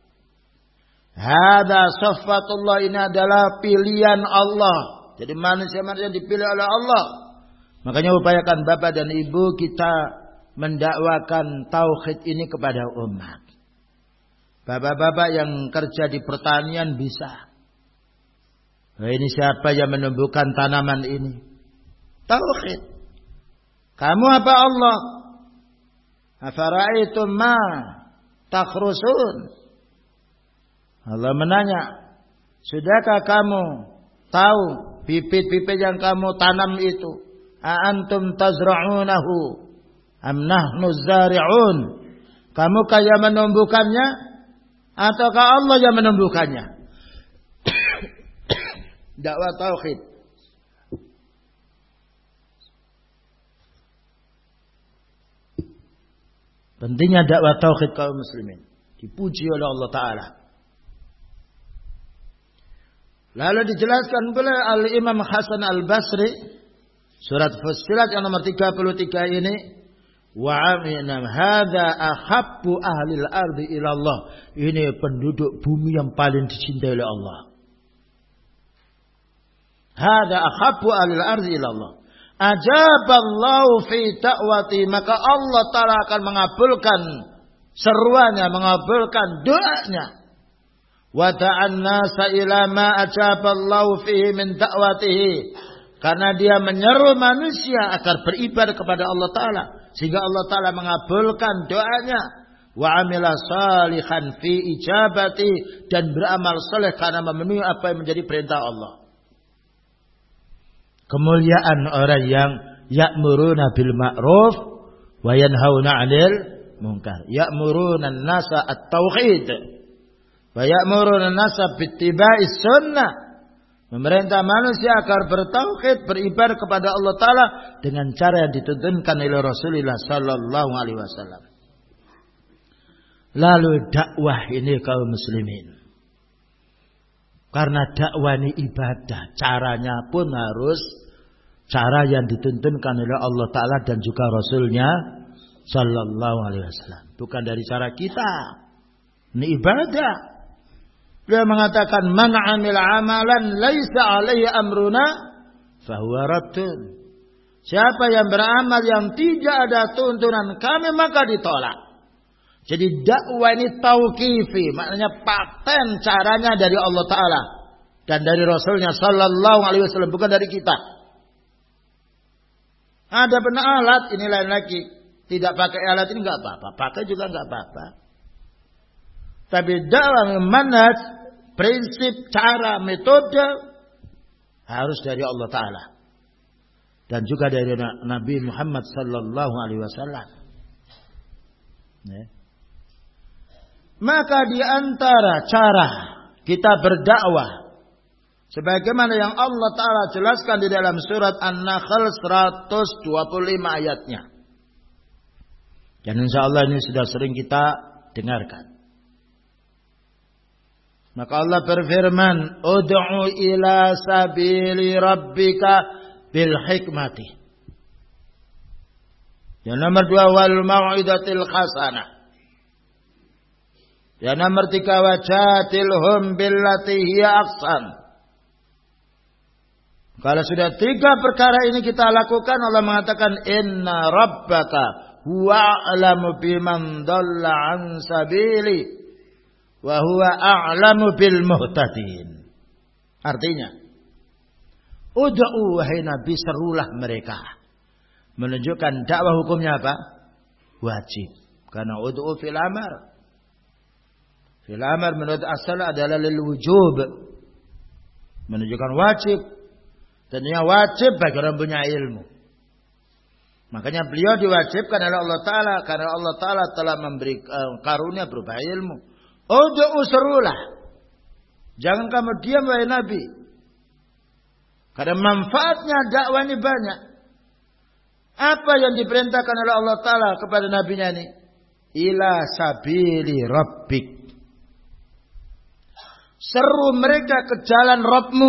Hada saffatullah, ini adalah pilihan Allah. Jadi manusia-manusia yang dipilih oleh Allah. Makanya upayakan bapak dan ibu kita mendakwakan tauhid ini kepada umat. Bapak-bapak yang kerja di pertanian bisa. Nah, ini siapa yang menumbuhkan tanaman ini? Tauhid. Kamu apa Allah? Afara'aitum ma takhrusun? Allah menanya, sudahkah kamu tahu bibit-bibit yang kamu tanam itu? A'antum tazra'unahu am nahnu zari'un? Kamu yang menumbuhkannya ataukah Allah yang menumbuhkannya? Dakwah tauhid. Pentingnya dakwah tauhid kaum muslimin. Dipuji oleh Allah Ta'ala. Lalu dijelaskan oleh Al-Imam Hasan Al-Basri, surat Fussilat yang nomor tiga puluh tiga ini, wa aminam hadza ahabbu ahlil ardi ila Allah. Ini penduduk bumi yang paling dicintai oleh Allah. Hadza ahabbu ahlil ardi ila Allah. Ajaballahu fi ta'wati, maka Allah Ta'ala akan mengabulkan seruannya, mengabulkan doanya. Wa ta'an nasa ila ma ajaballahu fihi min da'watihi, karena dia menyeru manusia agar beribadah kepada Allah Ta'ala, sehingga Allah Ta'ala mengabulkan doanya. Wa amila salihan fi ijabati, dan beramal saleh karena memenuhi apa yang menjadi perintah Allah. Kemuliaan orang yang ya'muruna bil ma'ruf wa yanhauna 'anil munkar. Ya'muruna an-nasa at-tauhid wa ya'muruna an-nasa bittiba'is sunnah. Memerintah manusia agar bertauhid, beribadah kepada Allah Ta'ala dengan cara yang dituntunkan oleh Rasulullah sallallahu alaihi wasallam. Lalu dakwah ini kaum muslimin. Karena dakwah ini ibadah, caranya pun harus cara yang dituntunkan oleh Allah Ta'ala dan juga Rasulnya sallallahu alaihi wasallam. Bukan dari cara kita. Ini ibadah. Dia mengatakan, man amila amalan laisa alaihi amruna fahuwa raddun. Siapa yang beramal yang tidak ada tuntunan kami, maka ditolak. Jadi dakwah ini tauqifi, maknanya paten caranya dari Allah Ta'ala dan dari Rasulnya Sallallahu Alaihi Wasallam, bukan dari kita. Ada benar alat, ini lain lagi. Tidak pakai alat ini nggak apa-apa, pakai juga nggak apa-apa. Tapi dalam manhaj, prinsip, cara, metode harus dari Allah Ta'ala dan juga dari Nabi Muhammad Sallallahu Alaihi Wasallam. Ya. Maka di antara cara kita berdakwah, sebagaimana yang Allah Ta'ala jelaskan di dalam surat An-Nahl seratus dua puluh lima ayatnya. Dan insya Allah ini sudah sering kita dengarkan. Maka Allah berfirman, Ud'u ila sabili rabbika bil hikmati. Yang nomor dua, wal mau'idatil hasanah. Yang nomor tiga, wajadilhum billati hiya ahsan. Kalau sudah tiga perkara ini kita lakukan, Allah mengatakan, Inna rabbaka huwa a'lamu biman dhalla an sabili wa huwa a'lamu bil muhtadin. Artinya, ud'u wahai Nabi, serulah mereka. Menunjukkan dakwah hukumnya apa? Wajib. Karena ud'u fil amar. Fil amar menurut asal adalah lil wujub. Menunjukkan wajib. Tentunya wajib bagi orang punya ilmu. Makanya beliau diwajibkan oleh Allah Ta'ala. Karena Allah Ta'ala telah memberi uh, karunia berupa ilmu. Ud'u, serulah. Jangan kamu diam wahai Nabi. Karena manfaatnya dakwah ini banyak. Apa yang diperintahkan oleh Allah Ta'ala kepada Nabi-Nya ini? Ila sabili rabbik. Seru mereka ke jalan Rabbmu.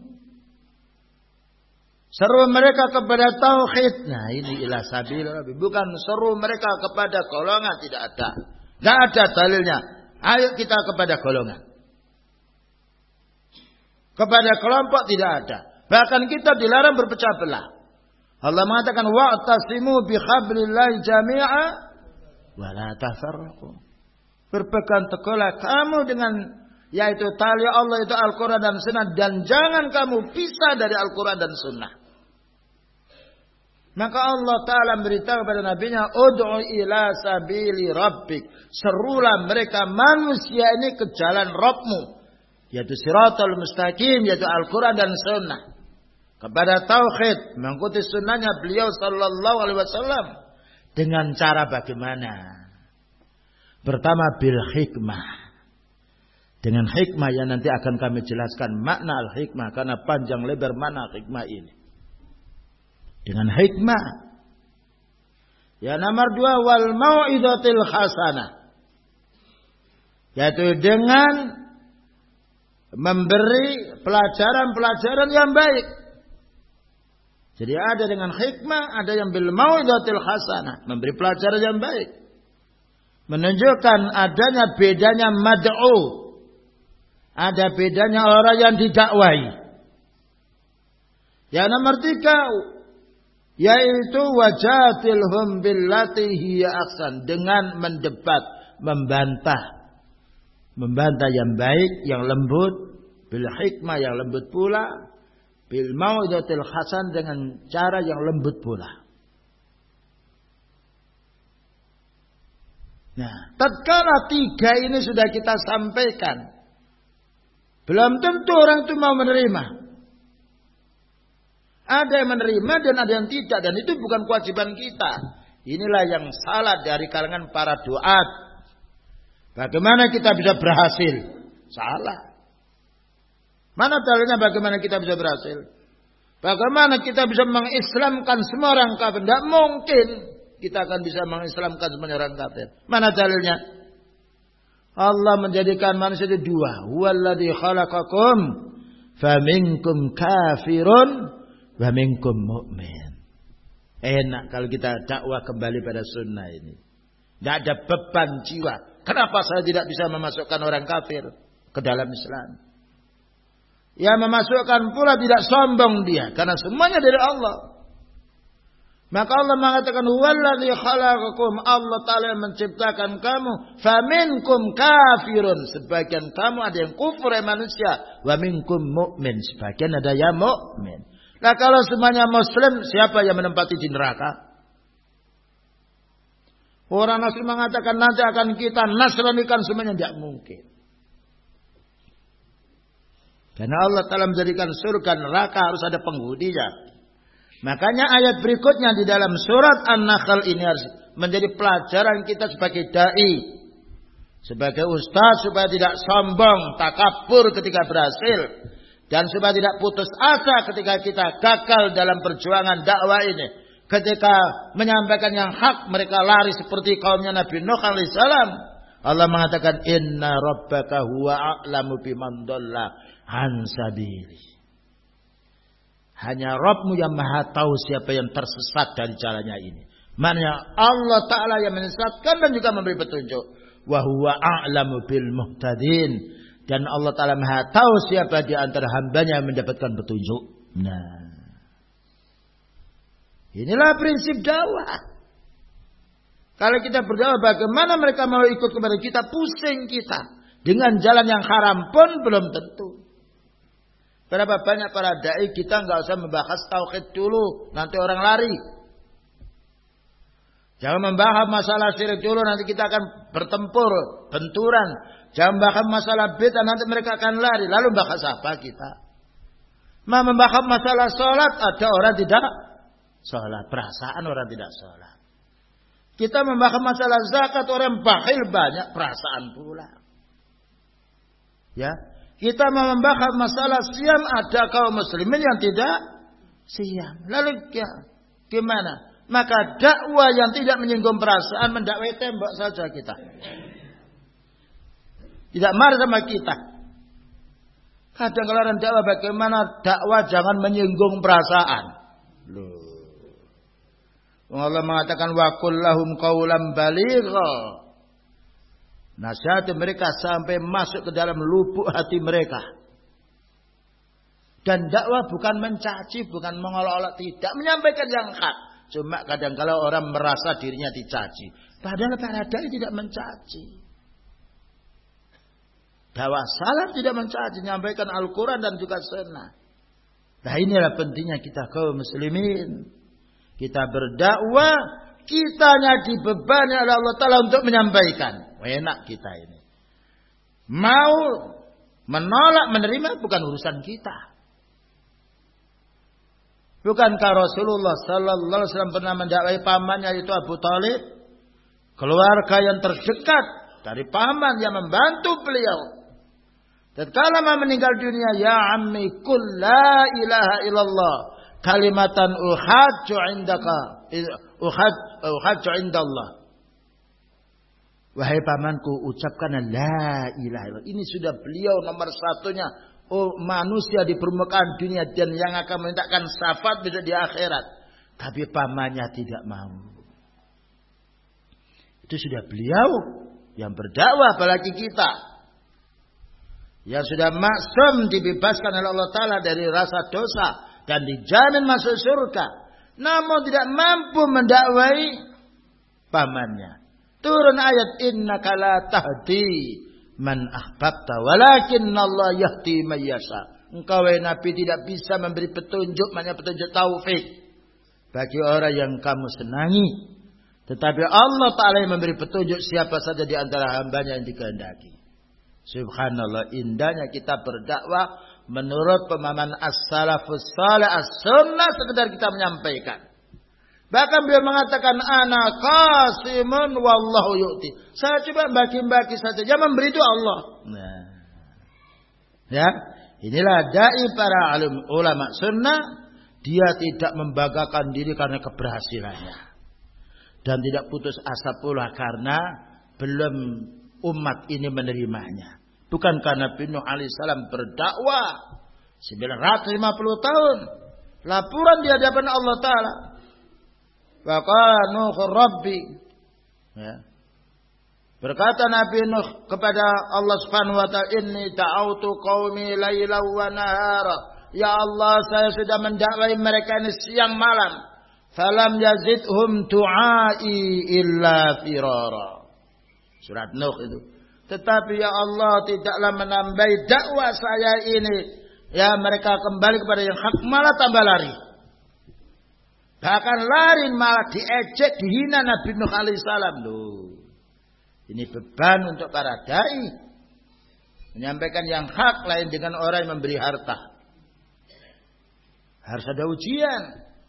Seru mereka kepada tauhid. Nah ini ila sabili rabbik. Bukan seru mereka kepada golongan. Tidak ada. Tidak ada dalilnya. Ayo kita kepada golongan. Kepada kelompok tidak ada. Bahkan kita dilarang berpecah belah. Allah mengatakan wa'tasimu bihablillahi jami'a wa la tafarraqu. Berpegang teguhlah kamu dengan yaitu tali Allah, itu Al-Quran dan Sunnah, dan jangan kamu pisah dari Al-Quran dan Sunnah. Maka Allah Ta'ala beritahu kepada Nabi-Nya, Ud'u ila sabili rabbik. Serulah mereka manusia ini ke jalan Rabbmu, yaitu siratal mustaqim, yaitu Al-Quran dan Sunnah. Kepada tauhid, mengikuti sunnahnya beliau Sallallahu Alaihi Wasallam. Dengan cara bagaimana? Pertama, bil hikmah. Dengan hikmah yang nanti akan kami jelaskan makna al-hikmah. Karena panjang lebar makna hikmah ini. Dengan hikmah. Yang nomor dua, wal mau'idatil hasanah. Yaitu dengan memberi pelajaran-pelajaran yang baik. Jadi ada dengan hikmah, ada yang bil mau'idatil hasanah. Memberi pelajaran yang baik. Menunjukkan adanya bedanya mad'u. Ada bedanya orang yang didakwai. Yang nomor tiga, yaitu wajadilhum billati hiya ahsan. Dengan mendebat, membantah. Membantah yang baik, yang lembut. Bil hikmah yang lembut pula. Bil mau'idatil hasan, dengan cara yang lembut pula. Nah, tatkala tiga ini sudah kita sampaikan, belum tentu orang itu mau menerima. Ada yang menerima dan ada yang tidak, dan itu bukan kewajiban kita. Inilah yang salah dari kalangan para duat. Bagaimana kita bisa berhasil? Salah. Mana dalilnya bagaimana kita bisa berhasil? Bagaimana kita bisa mengislamkan semua orang kafir? Tidak mungkin kita akan bisa mengislamkan semua orang kafir. Mana dalilnya? Allah menjadikan manusia itu dua. Huwallazi khalaqakum faminkum kafirun wa minkum mu'min. Enak kalau kita dakwah kembali pada sunnah ini. Tidak ada beban jiwa. Kenapa saya tidak bisa memasukkan orang kafir ke dalam Islam? Yang memasukkan pula tidak sombong dia. Karena semuanya dari Allah. Maka Allah mengatakan huwallazi khalaqakum, Allah Ta'ala yang menciptakan kamu. Faminkum kafirun, sebagian kamu ada yang kufur ya manusia. Wa minkum mu'min, sebagian ada yang mu'min. Nah kalau semuanya muslim, siapa yang menempati di neraka? Orang Nasrani mengatakan nanti akan kita nasranikan semuanya, tidak mungkin. Karena Allah Ta'ala menjadikan surga neraka harus ada penghuninya. Makanya ayat berikutnya di dalam surat An-Nahl ini harus menjadi pelajaran kita sebagai da'i, sebagai ustaz, supaya tidak sombong, takabur ketika berhasil, dan supaya tidak putus asa ketika kita gagal dalam perjuangan dakwah ini. Ketika menyampaikan yang hak, mereka lari seperti kaumnya Nabi Nuh alaihissalam. Allah mengatakan inna rabbaka huwa a'lamu biman dhalla an sabili. Hanya Rabbmu yang maha tahu siapa yang tersesat dari jalannya ini. Maknanya Allah Ta'ala yang menyesatkan dan juga memberi petunjuk. Wa huwa a'lamu bil muhtadin. Dan Allah Ta'ala maha tahu siapa di antara hambanya yang mendapatkan petunjuk. Nah, inilah prinsip dakwah. Kalau kita berdakwah, bagaimana mereka mau ikut kepada kita? Pusing kita. Dengan jalan yang haram pun belum tentu. Berapa banyak para da'i kita nggak usah membahas tauhid dulu, nanti orang lari. Jangan membahas masalah syirik dulu, nanti kita akan bertempur, benturan. Jangan membahas masalah bid'ah, nanti mereka akan lari. Lalu bahas apa kita? Mau membahas masalah sholat, ada orang tidak sholat, perasaan orang tidak sholat. Kita membahas masalah zakat, orang bakhil banyak, perasaan pula. Ya. Kita membahas masalah siam, ada kaum muslimin yang tidak siam. Lalu ya, gimana? Maka dakwah yang tidak menyinggung perasaan, mendakwai tembok saja kita. Tidak marah sama kita. Kadang kalau orang dakwah, bagaimana dakwah jangan menyinggung perasaan. Loh. Allah mengatakan wa qul lahum qawlan baligha. Nasihat mereka sampai masuk ke dalam lubuk hati mereka. Dan dakwah bukan mencaci, bukan mengolok-olok, tidak, menyampaikan yang hak. Cuma kadang kalau orang merasa dirinya dicaci, padahal para dai tidak mencaci. Dakwah salaf tidak mencaci, menyampaikan Al-Quran dan juga sunnah. Nah inilah pentingnya kita kaum muslimin. Kita berdakwah, kitanya dibebani oleh Allah Ta'ala untuk menyampaikan. Enak kita ini. Mau menolak, menerima bukan urusan kita. Bukankah Rasulullah Sallallahu Alaihi Wasallam pernah mendakwai pamannya yaitu Abu Talib, keluarga yang terdekat dari paman yang membantu beliau. Tatkala mau meninggal dunia, ya ammi kul la ilaha illallah kalimatan uhajju indaka uhaj uhajju indallah. Wahai pamanku, ucapkan la ilaha illallah. Ini sudah beliau nomor satunya. Oh, manusia di permukaan dunia dan yang akan memintakan syafaat besok di akhirat. Tapi pamannya tidak mau. Itu sudah beliau yang berdakwah, apalagi kita. Yang sudah maksum dibebaskan oleh Allah Ta'ala dari rasa dosa. Dan dijamin masuk surga. Namun tidak mampu mendakwai pamannya. Turun ayat innaka la tahdi man ahbabta walakinnallaha yahdi man yasha. Engkau wahai Nabi tidak bisa memberi petunjuk, hanya petunjuk taufik bagi orang yang kamu senangi. Tetapi Allah Ta'ala yang memberi petunjuk siapa saja di antara hambanya yang dikehendaki. Subhanallah, indahnya kita berdakwah menurut pemahaman as-salafus salih as-sunnah, sekedar kita menyampaikan. Bahkan beliau mengatakan ana qasimun wallahu yu'ti. Saya coba bagi-bagi saja. Yang memberi itu Allah. Nah. Ya, inilah dai para alim ulama sunnah. Dia tidak membanggakan diri karena keberhasilannya. Dan tidak putus asa pula karena belum umat ini menerimanya. Bukan karena Nabi Nuh alaihissalam berdakwah sembilan ratus lima puluh tahun. Laporan di hadapan Allah Ta'ala. Wa qala Nuh Rabbi, ya. Berkata Nabi Nuh kepada Allah Subhanahu wa taala, inni da'autu qaumi lailan wa nahara. Ya Allah, saya sudah mendakwai mereka ini siang malam. falam yazidhum du'ai illa firara. Surat Nuh itu. Tetapi ya Allah tidaklah menambahi dakwah saya ini. Ya mereka kembali kepada yang hak malah tambah lari. Bahkan lari malah diejek, dihina Nabi Nuh alaihi salam. Loh. Ini beban untuk para dai. Menyampaikan yang hak lain dengan orang yang memberi harta. Harus ada ujian.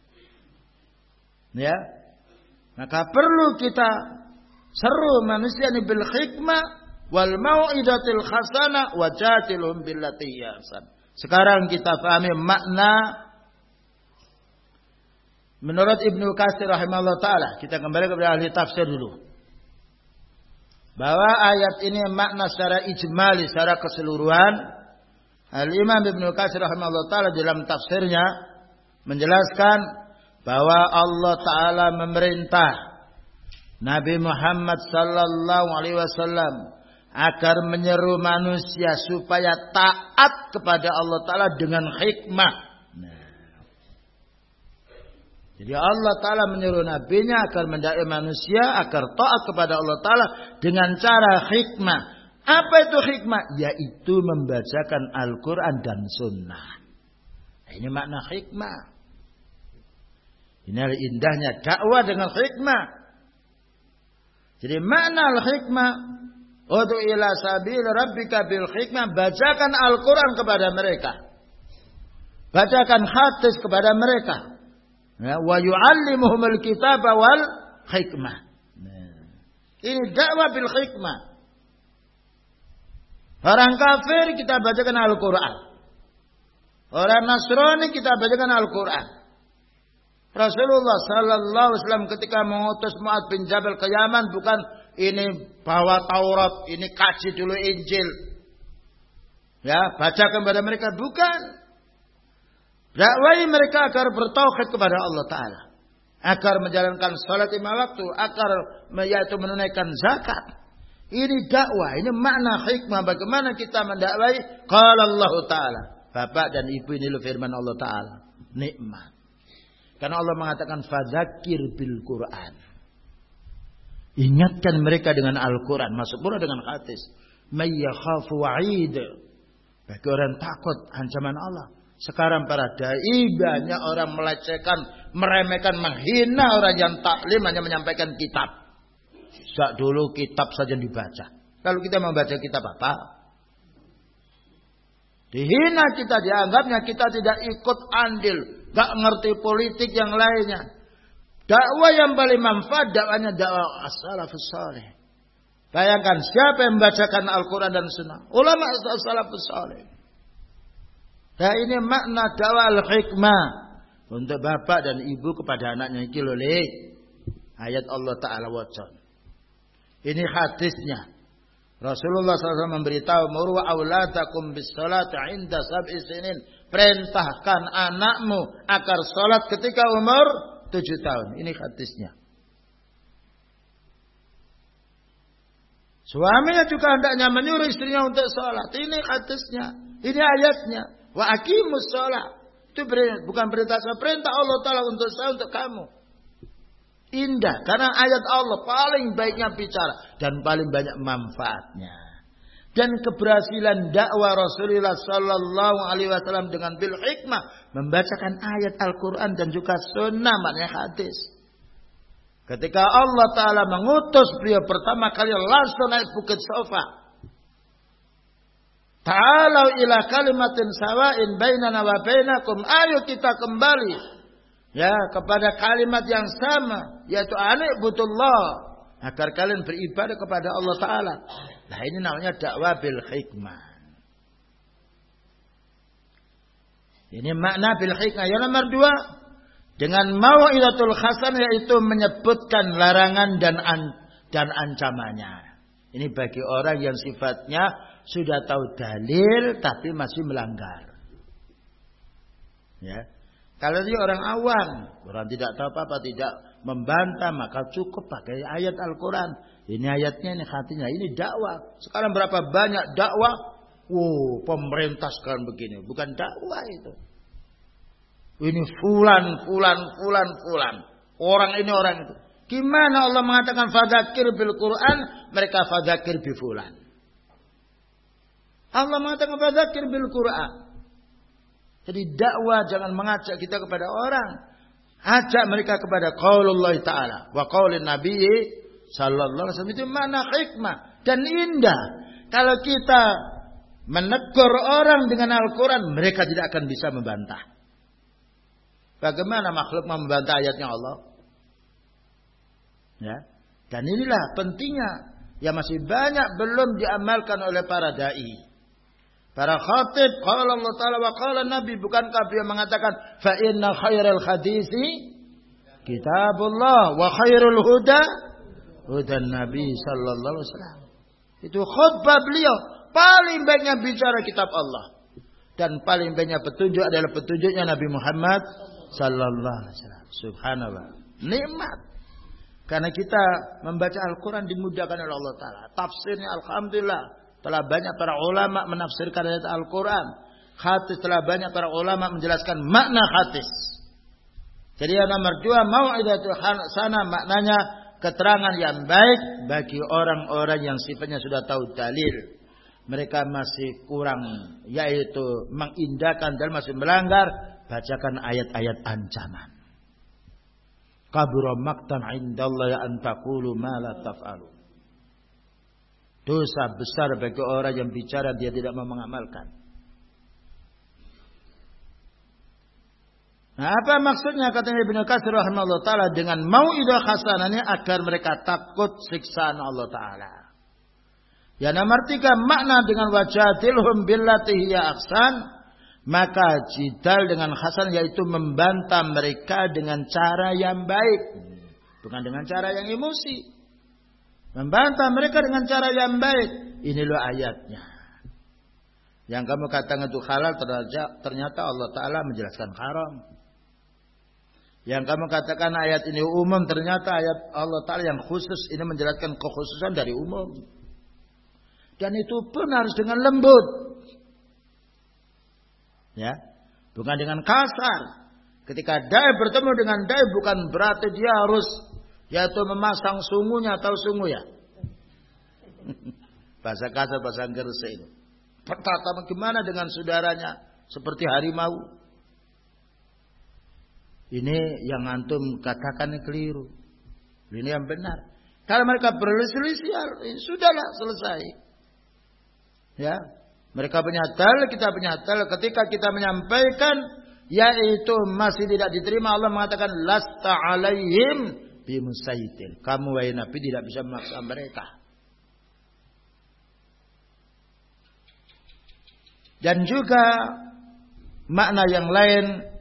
Ya. Maka perlu kita seru manusia ini bil hikmah wal mau'idatil hasanah wa jadilhum billati ahsan. Sekarang kita pahami makna menurut Ibnu Katsir rahimahullah taala. Kita kembali kepada ahli tafsir dulu. Bahwa ayat ini makna secara ijmali, secara keseluruhan. Al-Imam Ibnu Katsir rahimahullah taala dalam tafsirnya menjelaskan bahwa Allah taala memerintah Nabi Muhammad sallallahu alaihi wasallam agar menyeru manusia supaya taat kepada Allah Ta'ala dengan hikmah. Nah. Jadi Allah Ta'ala menyeru nabinya agar mendakwahi manusia agar taat kepada Allah Ta'ala dengan cara hikmah. Apa itu hikmah? Yaitu membacakan Al-Quran dan Sunnah. Nah, ini makna hikmah. Ini adalah indahnya dakwah dengan hikmah. Jadi makna al-hikmah, Ud'u ila sabil rabbika bil hikmah. Bacakan Al-Quran kepada mereka. Bacakan hadis kepada mereka. Ya, wa yu'allimuhumul kitaba wal hikmah. Nah, ini dakwah bil hikmah. Orang kafir kita bacakan Al-Quran. Orang Nasrani kita bacakan Al-Quran. Rasulullah sallallahu alaihi wasallam ketika mengutus Mu'adz bin Jabal ke Yaman bukan ini bawa Taurat, ini kaji dulu Injil. Ya, bacakan kepada mereka, bukan. Dakwahi mereka agar bertauhid kepada Allah Ta'ala. Agar menjalankan salat lima waktu. Agar yaitu menunaikan zakat. Ini dakwah, ini makna hikmah. Bagaimana kita mendakwahi? Qala Allah Ta'ala. Bapak dan ibu ini firman Allah Ta'ala. Nikmat. Karena Allah mengatakan fadzakir bil Quran. Ingatkan mereka dengan Al-Quran. Masuk pula dengan hadis. May yakhafu wa'id. Bagi orang takut ancaman Allah. Sekarang para dai banyak orang melecehkan, meremehkan, menghina orang yang taklim hanya menyampaikan kitab. Sejak dulu kitab saja dibaca. Lalu kita membaca kitab apa? Dihina kita, dianggapnya kita tidak ikut andil. Gak ngerti politik yang lainnya. Dakwah yang paling manfaat dakwahnya dakwah as-salafus salih. Bayangkan siapa yang membacakan Al-Quran dan Sunnah? Ulama as-salafus salih. Nah ini makna dakwah al-hikmah. Untuk bapak dan ibu kepada anaknya. Ini lho, ayat Allah Ta'ala wajan. Ini hadisnya. Rasulullah shallallahu alaihi wasallam memberitahu. Muru awladakum bis salati inda sab'i sinin. Perintahkan anakmu agar salat ketika umur tujuh tahun. Ini hadisnya. Suaminya juga hendaknya menyuruh istrinya untuk salat. Ini hadisnya. Ini ayatnya. Wa aqimus shalah. Itu bukan perintah saya, perintah Allah Ta'ala untuk saya, untuk kamu. Indah. Karena ayat Allah paling baiknya bicara. Dan paling banyak manfaatnya. Dan keberhasilan dakwah Rasulullah Sallallahu Alaihi Wasallam dengan bil hikmah. Membacakan ayat Al-Quran dan juga sunnah, maknanya hadis. Ketika Allah Ta'ala mengutus beliau pertama kali langsung naik bukit Safa. Ta'alau ila kalimatin sawa'in bainana wa bainakum. Ayo kita kembali ya kepada kalimat yang sama, yaitu ani'budullah, agar kalian beribadah kepada Allah Ta'ala. Nah ini namanya dakwah bil hikmah. Ini makna bil hikmah. Yang nomor dua, dengan mau'izatul hasan, yaitu menyebutkan larangan dan an, dan ancamannya. Ini bagi orang yang sifatnya sudah tahu dalil tapi masih melanggar. Ya. Kalau dia orang awam, orang tidak tahu apa-apa, tidak membantah, maka cukup pakai ayat Al-Quran. Ini ayatnya, ini hatinya, ini dakwah. Sekarang berapa banyak dakwah? Wow, pemerintah sekarang begini. Bukan dakwah itu. Ini fulan, fulan, fulan, fulan. Orang ini orang itu. Gimana Allah mengatakan fadzakir bil Quran, mereka fadzakir bi fulan. Allah mengatakan fadzakir bil Quran. Jadi dakwah jangan mengajak kita kepada orang. Ajak mereka kepada qaulullah ta'ala wa qaulin nabiyyi sallallahu alaihi wasallam. Itu makna hikmah dan indah. Kalau kita menegur orang dengan Al-Quran, mereka tidak akan bisa membantah. Bagaimana makhluk membantah ayatnya Allah? Ya. Dan inilah pentingnya yang masih banyak belum diamalkan oleh para dai. Para khatib, qala Allah Ta'ala wa qala Nabi, bukankah beliau mengatakan fa inna khairal hadisi kitabullah wa khairul huda hudan Nabi sallallahu alaihi wasallam. Itu khutbah beliau, paling baiknya bicara kitab Allah dan paling banyak petunjuk adalah petunjuknya Nabi Muhammad sallallahu alaihi wasallam. Subhanallah. Nikmat. Karena kita membaca Al-Quran dimudahkan oleh Allah Ta'ala. Tafsirnya alhamdulillah telah banyak para ulama menafsirkan ayat Al-Quran. Hadis telah banyak para ulama menjelaskan makna hadis. Jadi yang nomor dua, mau'idatul hasanah maknanya keterangan yang baik bagi orang-orang yang sifatnya sudah tahu dalil. Mereka masih kurang, yaitu mengindahkan dan masih melanggar. Bacakan ayat-ayat ancaman. Kabura maqtan indallahi an taqulu ma la taf'alu. Dosa besar bagi orang yang bicara dia tidak mau mengamalkan. Nah, apa maksudnya katanya Ibnu Katsir rahimahullah taala dengan mau'idah hasanahnya agar mereka takut siksaan Allah taala. Ya nomor tiga, makna dengan wajadilhum billati hiya ahsan. Maka jidal dengan hasan yaitu membantah mereka dengan cara yang baik. Bukan dengan cara yang emosi. Membantah mereka dengan cara yang baik. Ini loh ayatnya. Yang kamu katakan itu halal, ternyata Allah Ta'ala menjelaskan haram. Yang kamu katakan ayat ini umum, ternyata ayat Allah Ta'ala yang khusus ini menjelaskan kekhususan dari umum. Dan itu pun harus dengan lembut. Ya, bukan dengan kasar. Ketika dai bertemu dengan dai bukan berarti dia harus yaitu memasang sungunya atau sungu ya. Bahasa kasar, bahasa Gresik itu. Pertama gimana dengan saudaranya seperti harimau. Ini yang antum katakan keliru. Ini yang benar. Kalau mereka berselisih, sudahlah selesai. Ya. Mereka punya dalil, kita punya dalil. Ketika kita menyampaikan, yaitu masih tidak diterima, Allah mengatakan lasta alaihim bimusaitil. Kamu wahai Nabi tidak bisa memaksa mereka. Dan juga makna yang lain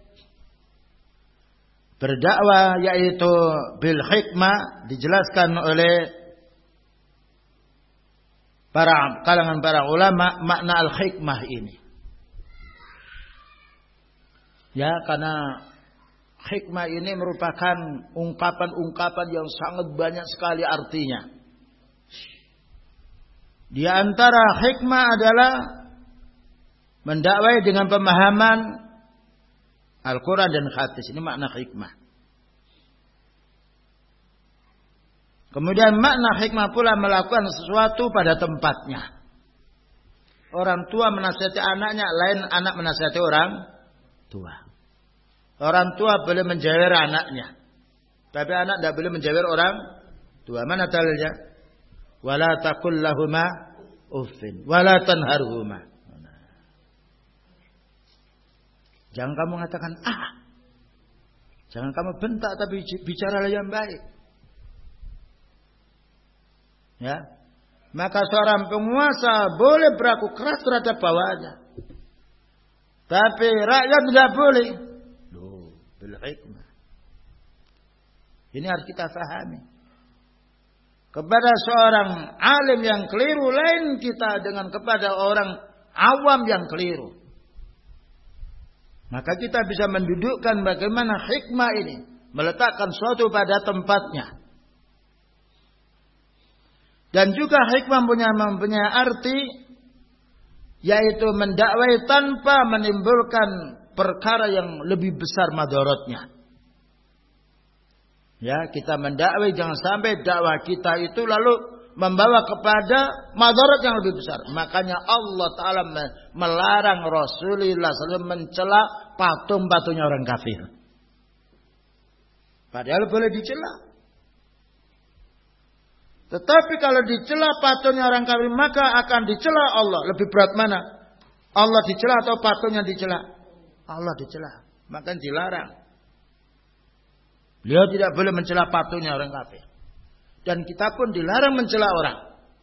berdakwah yaitu bil hikmah dijelaskan oleh para kalangan para ulama makna al-hikmah ini. Ya, karena hikmah ini merupakan ungkapan-ungkapan yang sangat banyak sekali artinya. Di antara hikmah adalah mendakwai dengan pemahaman Al-Quran dan hadis. Ini makna hikmah. Kemudian makna hikmah pula melakukan sesuatu pada tempatnya. Orang tua menasihati anaknya, lain anak menasihati orang tua. Orang tua boleh menjawer anaknya, tapi anak tidak boleh menjawer orang tua. Mana dalilnya? Wala taqul lahuma uffin, wala tanharhuma. Jangan kamu mengatakan ah. Jangan kamu bentak, tapi bicaralah yang baik. Ya, maka seorang penguasa boleh berlaku keras terhadap bawahannya, tapi rakyat tidak boleh. Loh, bil hikmah. Ini harus kita pahami. Kepada seorang alim yang keliru lain kita dengan kepada orang awam yang keliru. Maka kita bisa mendudukkan bagaimana hikmah ini meletakkan suatu pada tempatnya. Dan juga hikmah punya mempunyai arti yaitu mendakwai tanpa menimbulkan perkara yang lebih besar madaratnya. Ya, kita mendakwai jangan sampai dakwah kita itu lalu membawa kepada madarat yang lebih besar. Makanya Allah Ta'ala melarang Rasulullah shallallahu alaihi wasallam mencela patung-patungnya orang kafir. Padahal boleh dicela. Tetapi kalau dicela patungnya orang kafir, maka akan dicela Allah. Lebih berat mana? Allah dicela atau patungnya dicela? Allah dicela. Maka dilarang. Beliau tidak boleh mencela patungnya orang kafir. Dan kita pun dilarang mencela orang.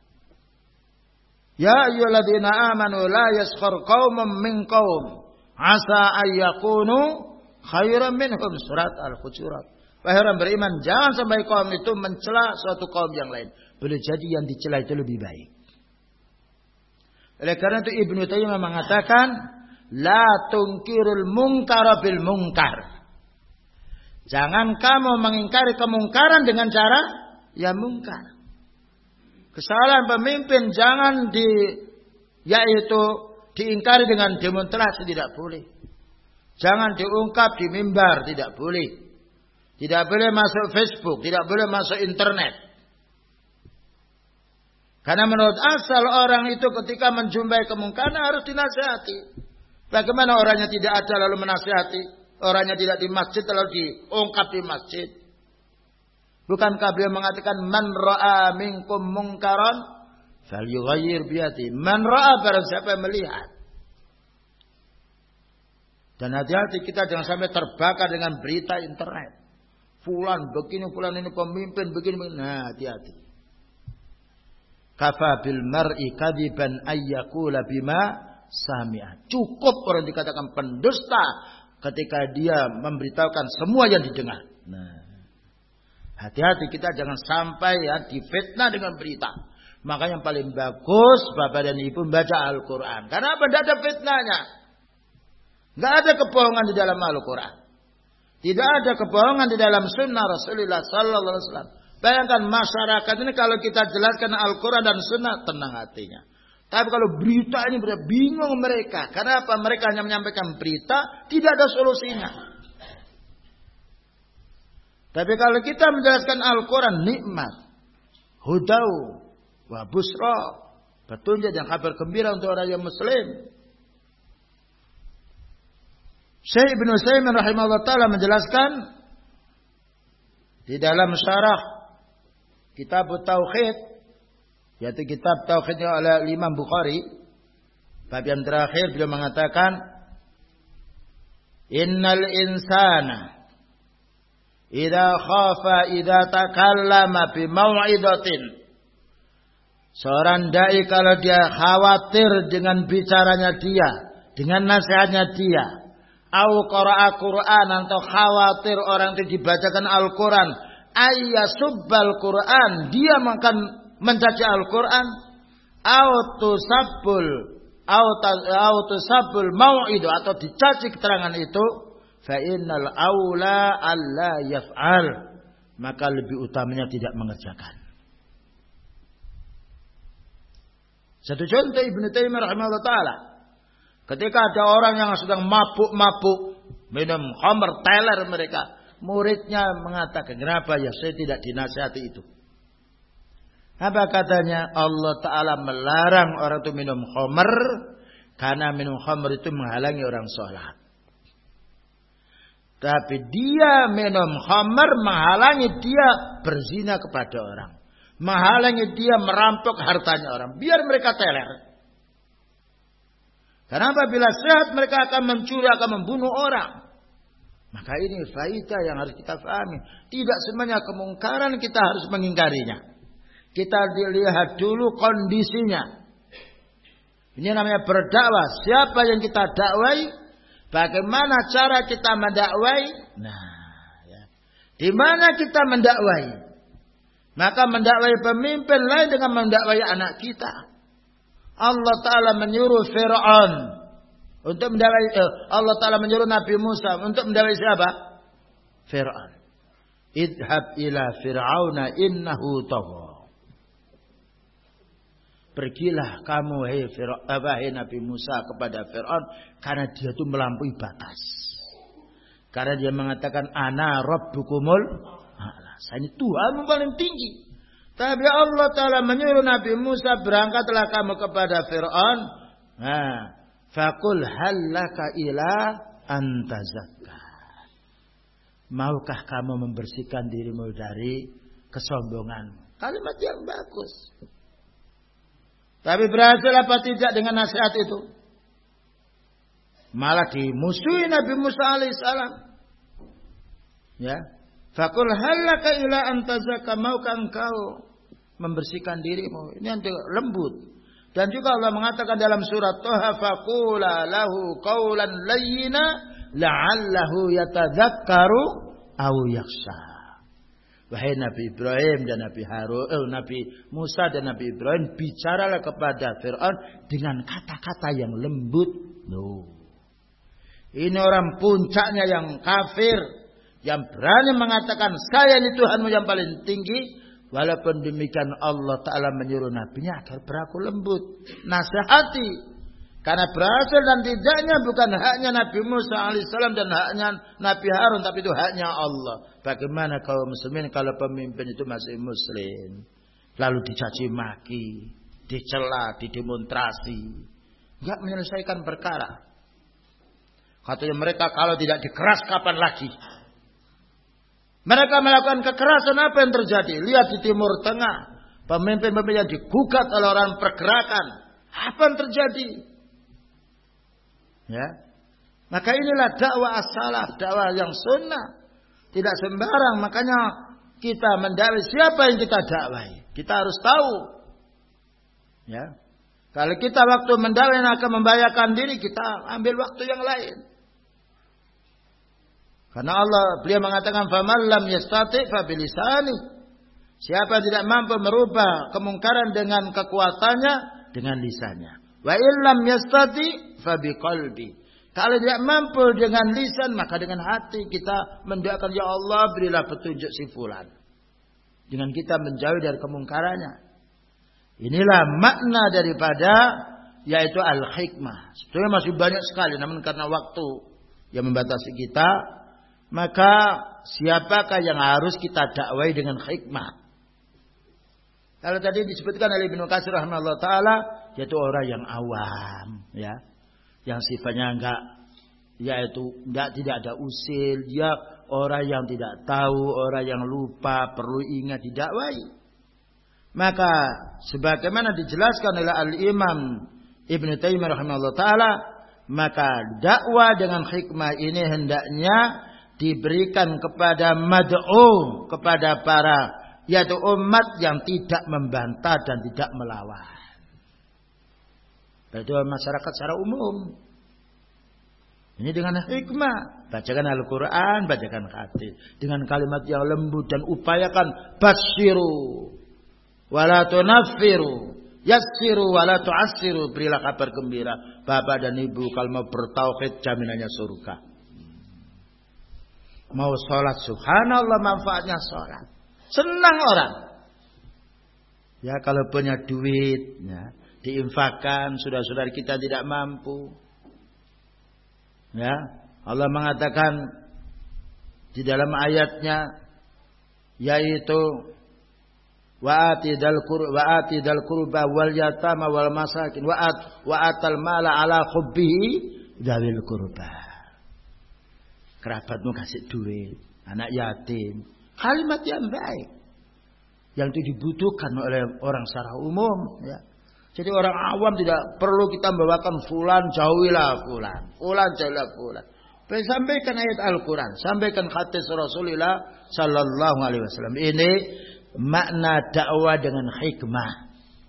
Ya ayyuhalladzina amanu la yaskhar qaumun min qaum asa ayyakunu khairan minhum. Surat Al-Hujurat. Wahai orang beriman, jangan sampai kaum itu mencela suatu kaum yang lain. Boleh jadi yang dicela itu lebih baik. Oleh karena itu Ibnu Taimiyah mengatakan, la tunkirul munkara bil munkar. Jangan kamu mengingkari kemungkaran dengan cara ya mungkar. Kesalahan pemimpin jangan di yaitu diingkari dengan demonstrasi, tidak boleh. Jangan diungkap di mimbar, tidak boleh. Tidak boleh masuk Facebook, tidak boleh masuk internet. Karena menurut asal orang itu ketika menjumpai kemungkaran harus dinasihati. Bagaimana orangnya tidak ada lalu menasihati? Orangnya tidak di masjid lalu diungkap di masjid. Bukankah beliau mengatakan man ra'a minkum mungkaran falyughayyir biyadihi. Man ra'a, barang siapa yang melihat. Dan hati-hati kita jangan sampai terbakar dengan berita internet. Fulan begini, fulan ini pemimpin begini, begini. Nah, hati-hati. Kafa bil mar'i kadiban ayyakula bima sami'a. Cukup orang dikatakan pendusta ketika dia memberitahukan semua yang didengar. Nah, hati-hati kita jangan sampai ya difitnah dengan berita. Makanya yang paling bagus Bapak dan Ibu membaca Al-Quran. Karena apa? Tidak ada fitnahnya. Tidak ada kebohongan di dalam Al-Quran. Tidak ada kebohongan di dalam sunnah Rasulullah Sallallahu Alaihi Wasallam. Bayangkan masyarakat ini kalau kita jelaskan Al-Quran dan sunnah, tenang hatinya. Tapi kalau berita ini berita, bingung mereka. Karena apa? Mereka hanya menyampaikan berita, tidak ada solusinya. Tapi kalau kita menjelaskan Al-Quran, nikmat, hudau, wa busra, petunjuk dan kabar gembira untuk orang yang muslim. Syekh Ibnu Utsaimin rahimahullah ta'ala menjelaskan di dalam syarah Kitab Tauhid, yaitu kitab Tauhidnya oleh Imam Bukhari, bab yang terakhir beliau mengatakan, innal insana idza khafa idza takallama bi mau'izatin. Seorang dai kalau dia khawatir dengan bicaranya dia, dengan nasihatnya dia, au qara'a Qur'an, atau khawatir orang itu dibacakan Al-Qur'an, ayyasubbal Qur'an, dia akan mencaci Al-Quran, autusabbul autusabbul mau'idu, atau dicaci keterangan itu, fa innal aula alla yaf'al, maka lebih utamanya tidak mengerjakan. Satu contoh Ibnu Taimiyah rahimahullah ta'ala, ketika ada orang yang sedang mabuk-mabuk minum khamr, teler mereka, muridnya mengatakan, kenapa ya saya tidak dinasihati itu? Apa katanya? Allah Ta'ala melarang orang itu minum khamr, karena minum khamr itu menghalangi orang sholat. Tapi dia minum khamr menghalangi dia berzina kepada orang, menghalangi dia merampok hartanya orang, biar mereka teler. Karena apabila sehat mereka akan mencuri, akan membunuh orang. Maka ini faedah yang harus kita pahami. Tidak semuanya kemungkaran kita harus mengingkarinya. Kita dilihat dulu kondisinya. Ini namanya berdakwah. Siapa yang kita dakwai? Bagaimana cara kita mendakwai? Nah, ya. Di mana kita mendakwai? Maka mendakwai pemimpin lain dengan mendakwai anak kita. Allah Ta'ala menyuruh Fir'aun untuk mendakwai, eh, Allah Ta'ala menyuruh Nabi Musa untuk mendakwai siapa? Fir'aun. Idhab ila Fir'auna innahu tagha. Pergilah kamu hai hey Nabi Musa kepada Fir'aun, karena dia itu melampaui batas. Karena dia mengatakan ana rabbukumul a'la. berkuasa. Ini Tuhan yang paling tinggi. Tapi Allah Ta'ala menyuruh Nabi Musa, berangkatlah kamu kepada Fir'aun. Nah, faqul hallaka ila antazakka. Maukah kamu membersihkan dirimu dari kesombongan? Kalimat yang bagus. Tapi berhasil apa tidak dengan nasihat itu? Malah dimusuhi Nabi Musa alaihissalam. Ya, faqul hallaka ila antazakka, maukah engkau membersihkan dirimu? Ini yang lembut. Dan juga Allah mengatakan dalam surat Toha, faqula lahu qawlan layyina la'allahu yatadzakkaru aw yakhsha. Wahai Nabi Ibrahim dan Nabi Harun, eh, Nabi Musa dan Nabi Ibrahim, bicaralah kepada Fir'aun dengan kata-kata yang lembut. No. Ini orang puncaknya yang kafir, yang berani mengatakan saya ini Tuhanmu yang paling tinggi. Walaupun demikian Allah Ta'ala menyuruh nabinya agar berlaku lembut, nasihati. Karena berhasil dan tidaknya bukan haknya Nabi Musa alaihissalam dan haknya Nabi Harun, tapi itu haknya Allah. Bagaimana kaum muslimin kalau pemimpin itu masih muslim, lalu dicaci maki, dicela, didemonstrasi, enggak menyelesaikan perkara. Katanya mereka kalau tidak dikeras kapan lagi? Mereka melakukan kekerasan, apa yang terjadi? Lihat di Timur Tengah, pemimpin-pemimpin yang digugat oleh orang pergerakan. Apa yang terjadi? Ya, maka inilah dakwah as-salaf, dakwah yang sunnah. Tidak sembarang, makanya kita mendakwai siapa yang kita dakwai. Kita harus tahu. Ya, kalau kita waktu mendakwai akan membahayakan diri, kita ambil waktu yang lain. Karena Allah, beliau mengatakan faman lam yastati fa bilisani. Siapa tidak mampu merubah kemungkaran dengan kekuatannya, dengan lisannya. Wa illam yastati fa biqalbi. Kalau tidak mampu dengan lisan, maka dengan hati kita mendoakan, ya Allah berilah petunjuk si fulan. Dengan kita menjauhi dari kemungkarannya. Inilah makna daripada yaitu al-hikmah. Sebetulnya masih banyak sekali, namun karena waktu yang membatasi kita, maka siapakah yang harus kita dakwai dengan hikmah? Kalau tadi disebutkan oleh Ibnu Katsir rahimahullah taala, yaitu orang yang awam, ya, yang sifatnya enggak, yaitu enggak tidak ada usil, dia orang yang tidak tahu, orang yang lupa, perlu ingat didakwai. Maka sebagaimana dijelaskan oleh Al-Imam Ibnu Taimiyah rahimahullah taala, maka dakwah dengan hikmah ini hendaknya diberikan kepada mad'u, kepada para yaitu umat yang tidak membantah dan tidak melawan. Berarti masyarakat secara umum. Ini dengan hikmah, bacakan Al-Quran, bacakan hadis dengan kalimat yang lembut dan upayakan basyiru wala tunaffiru, yassiru wala tu'assiru, berilah kabar gembira bapak dan ibu kalau mau bertauhid jaminannya surga. Mau sholat, subhanallah manfaatnya sholat. Senang orang. Ya kalau punya duit, ya, diinfakkan, saudara-saudara kita tidak mampu. Ya, Allah mengatakan di dalam ayatnya, yaitu wa'atidal qurba wa'atidal qurba wal yatama wal masakin wa'at wa'atal mala ala hubbihi dzawil qurba. Kerabatmu kasih duit, anak yatim, kalimat yang baik yang itu dibutuhkan oleh orang secara umum, ya. Jadi orang awam tidak perlu kita membawakan fulan jauhilah fulan, fulan jauhilah fulan. Sampaikan ayat Al-Quran, sampaikan hadis Rasulullah Sallallahu Alaihi Wasallam. Ini makna dakwah dengan hikmah.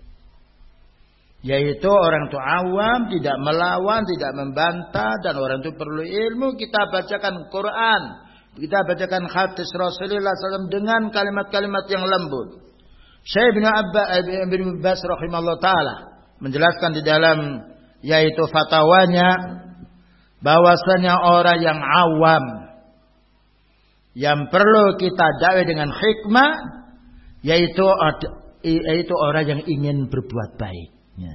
Yaitu orang itu awam, tidak melawan, tidak membantah, dan orang itu perlu ilmu. Kita bacakan Quran, kita bacakan hadis Rasulullah shallallahu alaihi wasallam dengan kalimat-kalimat yang lembut. Syekh bin Abbas rahimahullah taala menjelaskan di dalam yaitu fatwanya bahwasanya orang yang awam yang perlu kita dakwah dengan hikmah yaitu yaitu orang yang ingin berbuat baik. Ya.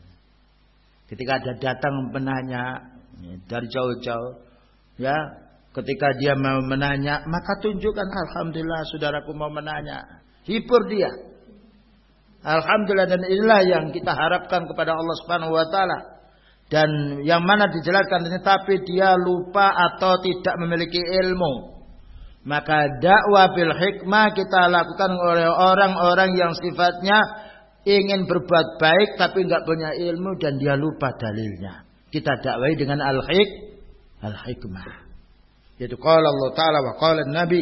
Ketika ada datang penanya ya, dari jauh-jauh, ya, Ketika dia mau menanya, maka tunjukkan alhamdulillah saudaraku mau menanya. Hibur dia. Alhamdulillah, dan inilah yang kita harapkan kepada Allah Subhanahu wa taala. Dan yang mana dijelaskan ini, tapi dia lupa atau tidak memiliki ilmu. Maka dakwah bil hikmah kita lakukan oleh orang-orang yang sifatnya ingin berbuat baik tapi enggak punya ilmu dan dia lupa dalilnya. Kita dakwai dengan al-hik, al-hikmah. Yaitu qala Allah Ta'ala wa qala Nabi.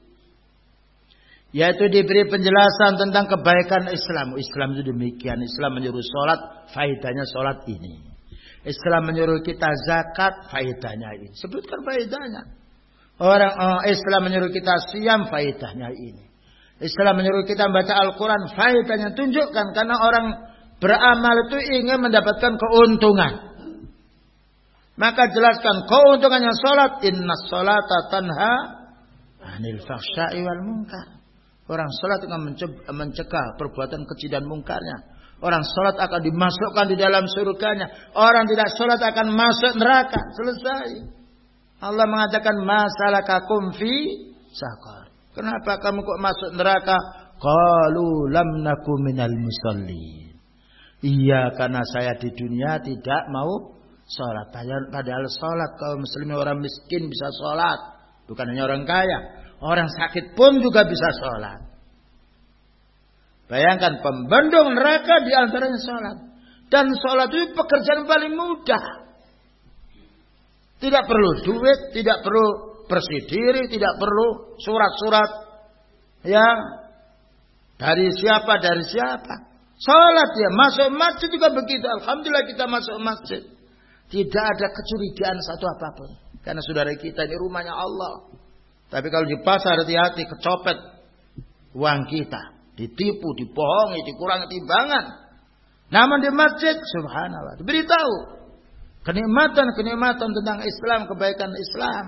Yaitu diberi penjelasan tentang kebaikan Islam. Islam itu demikian. Islam menyuruh sholat, faedahnya sholat ini. Islam menyuruh kita zakat, faedahnya ini. Sebutkan faedahnya. Orang oh, Islam menyuruh kita siam, faedahnya ini. Islam menyuruh kita membaca Al-Quran, faedahnya tunjukkan. Karena orang beramal itu ingin mendapatkan keuntungan. Maka jelaskan keuntungannya sholat. Inna sholata tanha anil fahsya'i wal munkar. Orang sholat akan mencegah perbuatan keji dan mungkarnya. Orang sholat akan dimasukkan di dalam surganya. Orang tidak sholat akan masuk neraka. Selesai. Allah mengatakan masalakakum fi saqar. Kenapa kamu kok masuk neraka? Qalu lam naku minal musallin. Iya, karena saya di dunia tidak mau sholat. Padahal sholat kaum muslimin, orang miskin bisa sholat. Bukan hanya orang kaya. Orang sakit pun juga bisa sholat. Bayangkan pembendung neraka di antaranya sholat. Dan sholat itu pekerjaan paling mudah. Tidak perlu duit, tidak perlu bersih diri, tidak perlu surat-surat. Ya, dari siapa, dari siapa. Sholat ya, masuk masjid juga begitu. Alhamdulillah kita masuk masjid. Tidak ada kecurigaan satu apapun. Karena saudara kita ini rumahnya Allah. Tapi kalau di pasar hati-hati, kecopet uang kita. Ditipu, dibohongi, dikurangi timbangan. Namun di masjid, subhanallah, diberitahu kenikmatan-kenikmatan tentang Islam, kebaikan Islam.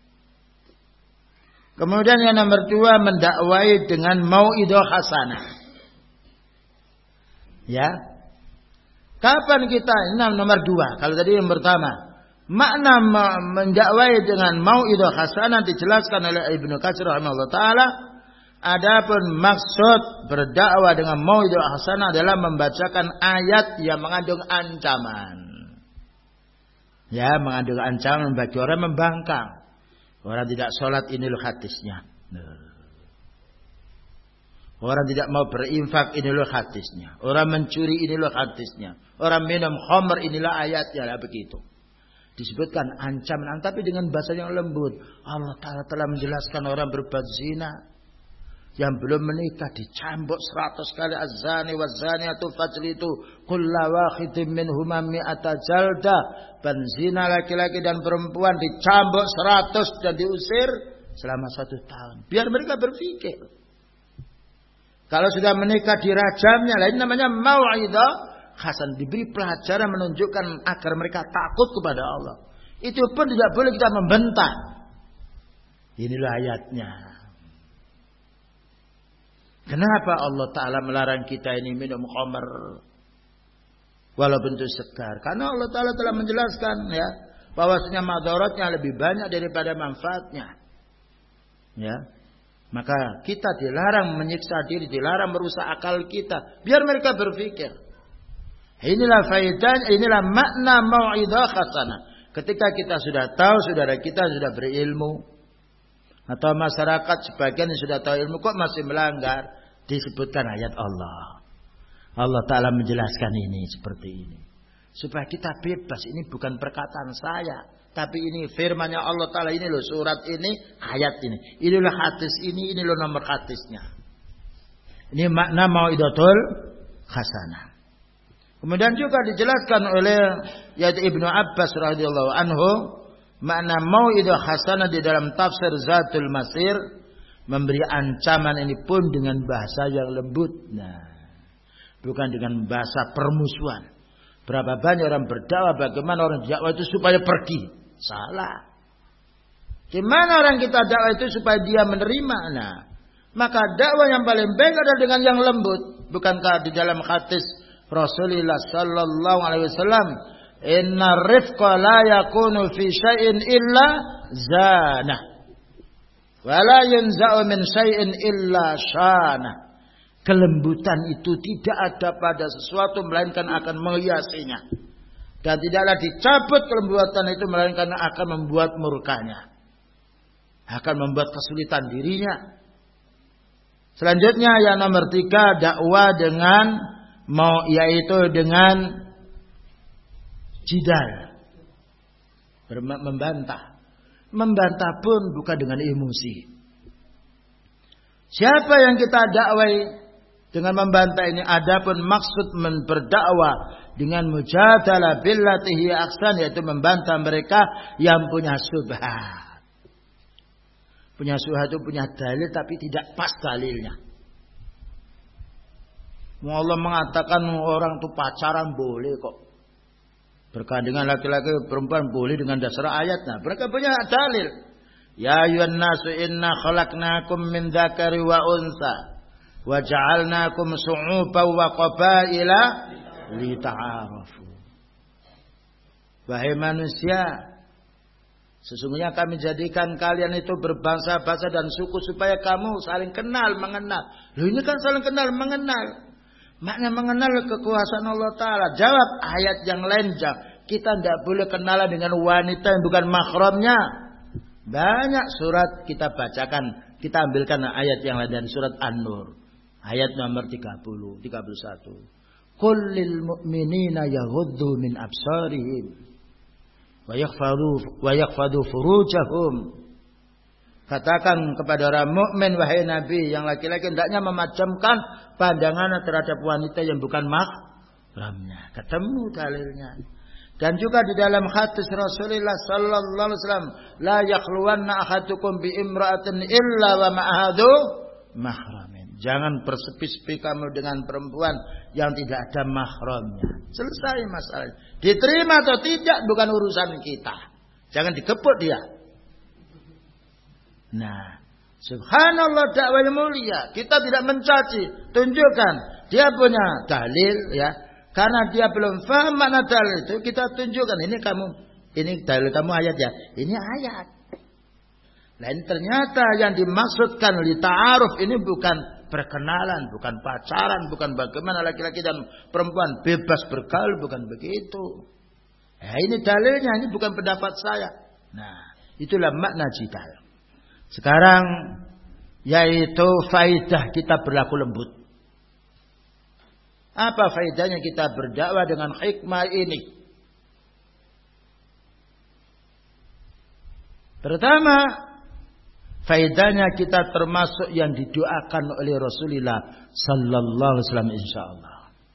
Kemudian yang nomor dua, mendakwai dengan mau'idhah hasanah. Ya. Kapan kita, ini nomor dua. Kalau tadi yang pertama, makna mendakwai dengan mau'idhah hasanah dijelaskan oleh Ibnu Katsir rahimahullah taala. Adapun maksud berdakwah dengan mau'idhah hasanah adalah membacakan ayat yang mengandung ancaman. Ya, mengandung ancaman bagi orang membangkang. Orang tidak sholat, ini loh hadisnya. Orang tidak mau berinfak, ini loh hadisnya. Orang mencuri, ini loh hadisnya. Orang minum khamr, inilah ayatnya. Lah begitu. Disebutkan ancaman, tapi dengan bahasa yang lembut. Allah Ta'ala telah menjelaskan orang berbuat zina. Yang belum menikah dicambuk seratus kali. Az-zani wa zaniatu fajlidu kulla wahidin minhuma mi'ata jalda. Penzina laki-laki dan perempuan dicambuk seratus dan diusir selama satu tahun. Biar mereka berpikir. Kalau sudah menikah dirajamnya. Lain namanya mau'idhah hasan. Diberi pelajaran menunjukkan agar mereka takut kepada Allah. Itu pun tidak boleh kita membentak. Inilah ayatnya. Kenapa Allah Ta'ala melarang kita ini minum khamr walaupun itu segar? Karena Allah Ta'ala telah menjelaskan ya, bahwasanya madaratnya lebih banyak daripada manfaatnya. Ya. Maka kita dilarang menyiksa diri, dilarang merusak akal kita, biar mereka berpikir. Inilah faedah, inilah makna mau'idhah hasanah. Ketika kita sudah tahu, saudara kita sudah berilmu, atau masyarakat sebagian yang sudah tahu ilmu kok masih melanggar, disebutkan ayat Allah. Allah Ta'ala menjelaskan ini seperti ini. Supaya kita bebas. Ini bukan perkataan saya. Tapi ini firmannya Allah Ta'ala. Ini loh surat ini, ayat ini. Ini loh hadis ini, ini loh nomor hadisnya. Ini makna mau'idatul hasanah. Kemudian juga dijelaskan oleh yaitu Ibnu Abbas radhiyallahu anhu. Makna mau'idah hasanah di dalam tafsir Zatul Masir. Memberi ancaman ini pun dengan bahasa yang lembut. Nah, bukan dengan bahasa permusuhan. Berapa banyak orang berdakwah, bagaimana orang dakwah itu supaya pergi. Salah. Gimana orang kita dakwah itu supaya dia menerima? Nah, maka dakwah yang paling baik adalah dengan yang lembut. Bukankah di dalam hadis Rasulullah sallallahu alaihi wasallam Inna rifqa la yakunu fi syai'in illa zanah. Wa la yunza'u min syai'in illa syanah. Kelembutan itu tidak ada pada sesuatu melainkan akan menghiasinya. Dan tidaklah dicabut kelembutan itu melainkan akan membuat murkanya. Akan membuat kesulitan dirinya. Selanjutnya yang nomor tiga, dakwah dengan mau yaitu dengan jidal. Membantah. Membantah pun bukan dengan emosi. Siapa yang kita dakwai dengan membantah ini, adapun maksud berdakwah dengan mujadalah billati hiya ahsan, yaitu membantah mereka yang punya syubhat. Punya syubhat itu punya dalil tapi tidak pas dalilnya. Allah mengatakan orang itu pacaran boleh kok. Berkandungan laki-laki perempuan boleh dengan dasar ayatnya. Mereka punya dalil. Ya ayyuhan nasu inna khalaqnakum min dzakari wa unsa wa ja'alnakum syu'uban wa qabaila lita'arafu. Wahai manusia, sesungguhnya kami jadikan kalian itu berbangsa-bangsa dan suku supaya kamu saling kenal mengenal. Loh, ini kan saling kenal mengenal. Makna mengenal kekuasaan Allah Ta'ala. Jawab ayat yang lain. Kita tidak boleh kenalan dengan wanita yang bukan mahramnya. Banyak surat kita bacakan. Kita ambilkan ayat yang lain dari surat An-Nur. Ayat nomor tiga puluh, tiga puluh satu. Qul lil mu'minina yaghuddu min absarihim wa yakhfadu wa yakhfadu furujahum. Katakan kepada orang mukmin, wahai Nabi, yang laki-laki hendaknya memajamkan pandangan terhadap wanita yang bukan mahramnya. Ketemu dalilnya. Dan juga di dalam hadis Rasulullah sallallahu alaihi wasallam, la yakhluwanna ahadukum bi imra'atin illa wa ma'ahadu mahramin. Jangan bersepi-sepi kamu dengan perempuan yang tidak ada mahramnya. Selesai masalah. Diterima atau tidak bukan urusan kita. Jangan dikepuk dia. Nah, subhanallah, dakwah yang mulia. Kita tidak mencaci, tunjukkan dia punya dalil ya. Karena dia belum paham makna dalil itu, kita tunjukkan ini kamu, ini dalil kamu ayat ya. Ini ayat. Lain ternyata yang dimaksudkan li ta'aruf ini bukan perkenalan, bukan pacaran, bukan bagaimana laki-laki dan perempuan bebas bergaul, bukan begitu. Nah, ini dalilnya, ini bukan pendapat saya. Nah, itulah makna jidal. Sekarang yaitu faidah kita berlaku lembut. Apa faidahnya kita berdakwah dengan hikmah ini? Pertama, faidahnya kita termasuk yang didoakan oleh Rasulullah sallallahu alaihi wasallam insyaallah.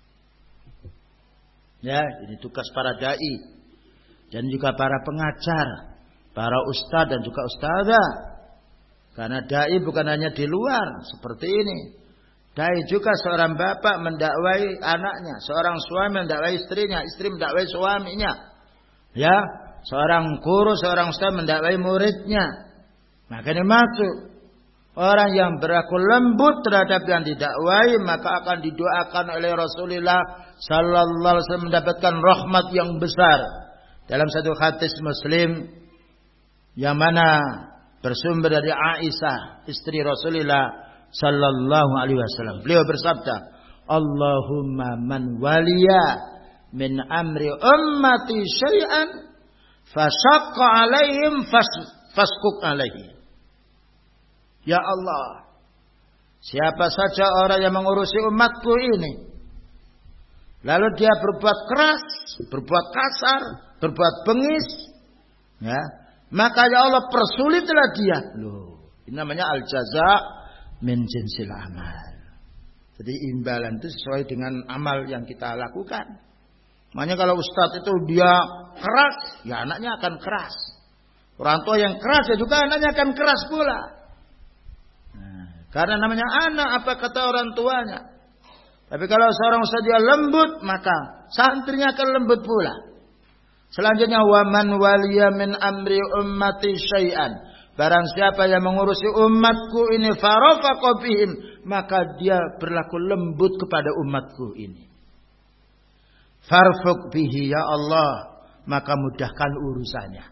Ya, ini tugas para dai dan juga para pengajar, para ustaz dan juga ustazah. Karena dai bukan hanya di luar seperti ini. Dai juga seorang bapak mendakwai anaknya, seorang suami mendakwai istrinya, istri mendakwai suaminya. Ya, seorang guru, seorang ustaz mendakwai muridnya. Maka ini masuk orang yang berlaku lembut terhadap yang didakwai, maka akan didoakan oleh Rasulullah sallallahu alaihi wasallam mendapatkan rahmat yang besar. Dalam satu hadis Muslim yang mana bersumber dari Aisyah, istri Rasulullah sallallahu alaihi wasallam. Beliau bersabda, Allahumma man waliya min amri ummati syai'an fashaqqa alaihim fasquk alaihi. Ya Allah, siapa saja orang yang mengurusi umatku ini, lalu dia berbuat keras, berbuat kasar, berbuat bengis, ya, maka ya Allah persulitlah dia. Loh, ini namanya al-jaza min jinsil amal. Jadi imbalan itu sesuai dengan amal yang kita lakukan. Makanya kalau ustadz itu dia keras, ya anaknya akan keras. Orang tua yang keras ya juga anaknya akan keras pula. Nah, karena namanya anak, apa kata orang tuanya. Tapi kalau seorang ustadz dia lembut, maka santrinya akan lembut pula. Selanjutnya, waman waliya min amri ummati syai'an. Barang siapa yang mengurusi umatku ini, farafaqa bihim, maka dia berlaku lembut kepada umatku ini. Farfuq bihi ya Allah, maka mudahkan urusannya.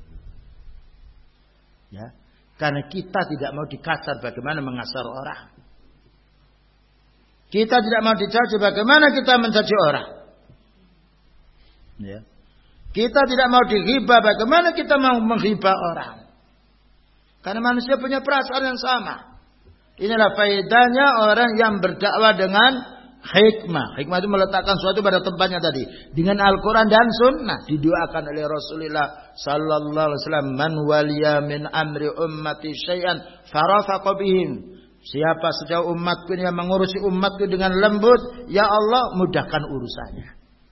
Ya, karena kita tidak mau dikasar bagaimana mengasar orang. Kita tidak mau dicaci bagaimana kita mencaci orang. Ya. Kita tidak mau dighibah bagaimana kita mau menghibah orang. Karena manusia punya perasaan yang sama. Inilah faedahnya orang yang berdakwah dengan hikmah. Hikmah itu meletakkan sesuatu pada tempatnya tadi. Dengan Al-Quran dan Sunnah. Didoakan oleh Rasulullah Sallallahu Alaihi Wasallam. Man waliya min amri ummati syai'an farafaqa bihim. Siapa saja umatku yang mengurusi umatku dengan lembut, ya Allah mudahkan urusannya.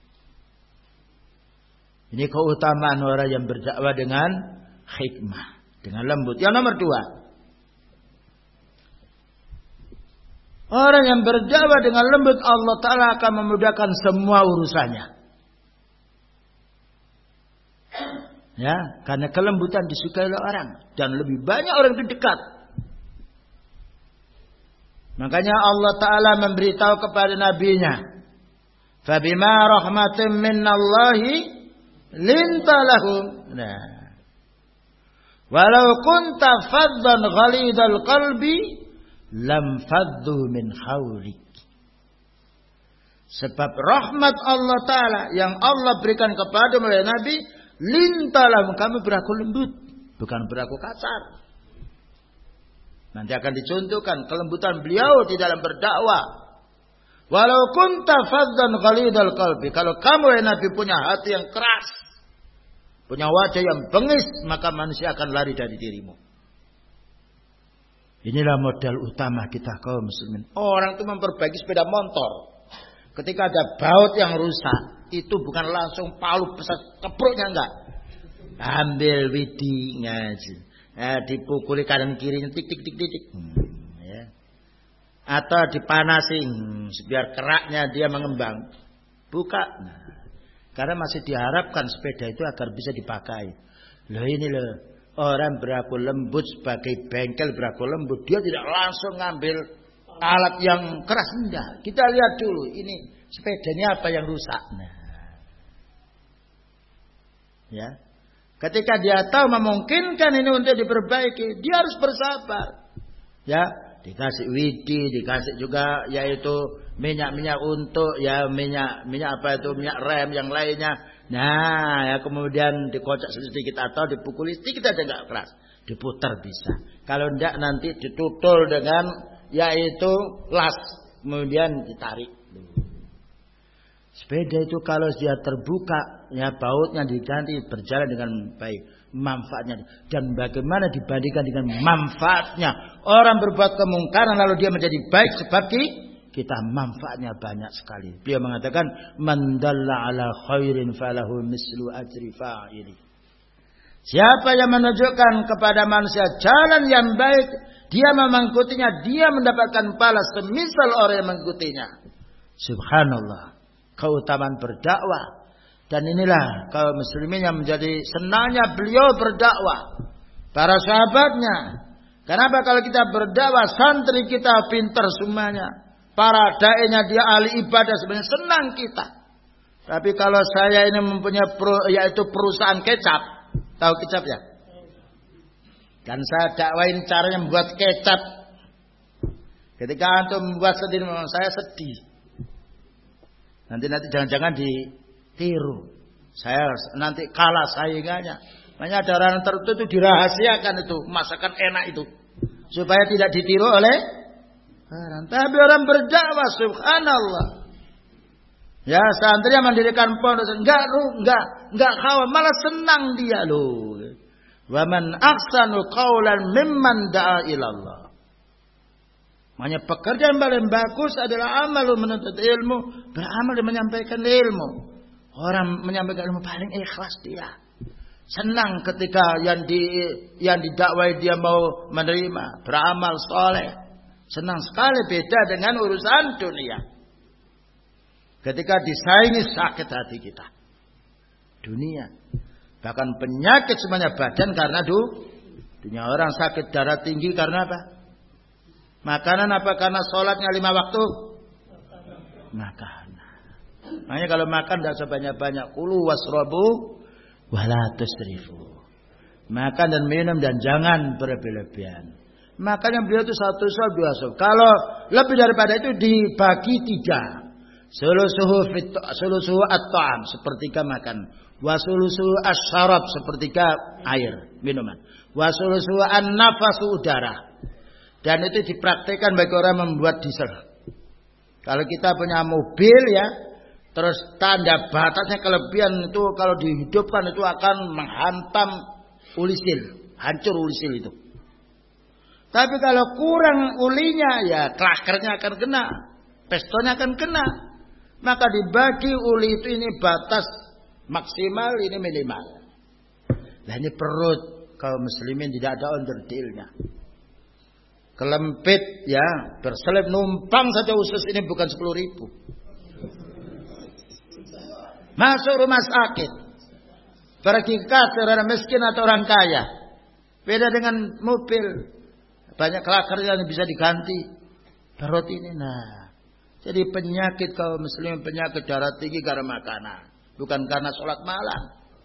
Ini keutamaan orang yang berdakwah dengan hikmah, dengan lembut. Yang nomor dua, orang yang berdakwah dengan lembut, Allah Ta'ala akan memudahkan semua urusannya. Ya, karena kelembutan disukai oleh orang dan lebih banyak orang itu dekat. Makanya Allah Ta'ala memberitahu kepada nabinya, Fabima rahmatin minnallahi lintalahum. Nah, walau kunta faddan ghalidal qalbi lam faddu min hawlik. Sebab rahmat Allah Ta'ala yang Allah berikan kepada melalui Nabi, lintalahum, kamu berlaku lembut, bukan berlaku kasar. Nanti akan dicontohkan kelembutan beliau di dalam berdakwah. Walau kunta faddan ghalidal qalbi, kalau kamu ya Nabi punya hati yang keras, punya wajah yang bengis, maka manusia akan lari dari dirimu. Inilah modal utama kita kaum muslimin. Orang itu memperbaiki sepeda motor. Ketika ada baut yang rusak, itu bukan langsung palu besar kepruknya, enggak. Ambil widi ngaji. Eh, dipukuli kanan kirinya tik tik tik tik, tik. Hmm, ya. Atau dipanasin hmm, biar keraknya dia mengembang. Buka. Nah, karena masih diharapkan sepeda itu agar bisa dipakai. Loh ini loh, orang berlaku lembut sebagai bengkel berlaku lembut, dia tidak langsung ngambil alat yang keras, enggak. Kita lihat dulu ini sepedanya apa yang rusak. Nah, ya. Ketika dia tahu memungkinkan ini untuk diperbaiki, dia harus bersabar. Ya, dikasih widi, dikasih juga yaitu minyak-minyak untuk ya minyak minyak apa itu minyak rem yang lainnya. Nah, ya kemudian dikocok sedikit atau dipukuli sedikit aja enggak keras, diputar bisa. Kalau enggak nanti ditutul dengan yaitu las, kemudian ditarik. Sepeda itu kalau dia terbuka, ya bautnya diganti, berjalan dengan baik, manfaatnya. Dan bagaimana dibandingkan dengan manfaatnya orang berbuat kemungkaran lalu dia menjadi baik sebab kita manfaatnya banyak sekali. Dia mengatakan man dalla ala khairin falahu mislu ajri fa'ili. Siapa yang menunjukkan kepada manusia jalan yang baik, dia mengikutinya, dia mendapatkan pahala semisal orang yang mengikutinya. Subhanallah. Keutamaan berdakwah. Dan inilah kaum muslimin yang menjadi senangnya beliau berdakwah. Para sahabatnya. Kenapa kalau kita berdakwah, santri kita pintar semuanya. Para dai-nya dia ahli ibadah sebenarnya senang kita. Tapi kalau saya ini mempunyai pro, yaitu perusahaan kecap. Tahu kecap ya? Dan saya dakwain caranya membuat kecap. Ketika antum membuat sendiri, saya sedih. Nanti-nanti jangan-jangan ditiru. Saya nanti kalah saingannya. Makanya ada orang tertentu itu dirahasiakan itu. Masakan enak itu. Supaya tidak ditiru oleh orang. Tapi orang berdakwah, subhanallah. Ya, santri yang mendirikan pondok. Enggak, enggak, enggak khawatir. Malah senang dia loh. Wa man ahsanu qawlan mimman da'a ilallah. Makanya pekerjaan paling bagus adalah amal menuntut ilmu, beramal dan menyampaikan ilmu. Orang menyampaikan ilmu paling ikhlas dia. Senang ketika yang di yang didakwai dia mau menerima, beramal soleh. Senang sekali, beda dengan urusan dunia. Ketika disaingi sakit hati kita. Dunia. Bahkan penyakit semuanya badan karena du, dunia. Orang sakit darah tinggi karena apa? Makanan apa? Karena sholatnya lima waktu? Makanan. Makanya kalau makan tidak sebanyak-banyak. Kulu wasrobu wala tusrifu. Makan dan minum dan jangan berlebih-lebihan. Makanya beliau itu satu soal dua soal. Kalau lebih daripada itu dibagi tiga. Sulusuhu fit sulusuhu at-ta'am, sepertiga makan. Wa sulusuhu asy-syarab, sepertiga air, minuman. Wa sulusuhu an-nafasu, udara. Dan itu dipraktikkan bagi orang membuat diesel. Kalau kita punya mobil ya, terus tanda batasnya kelebihan itu kalau dihidupkan itu akan menghantam ulisil, hancur ulisil itu. Tapi kalau kurang ulinya ya klakernya akan kena, pistonnya akan kena. Maka dibagi uli itu, ini batas maksimal, ini minimal. Nah ini perut kaum muslimin tidak ada onderdilnya. Kelempit ya, berselip numpang saja usus ini bukan sepuluh ribu. Masuk rumah sakit, pergi kasir orang miskin atau orang kaya. Beda dengan mobil, banyak klakernya yang bisa diganti. Perut ini nah. Jadi penyakit kaum muslimin, penyakit darah tinggi karena makanan, bukan karena sholat malam.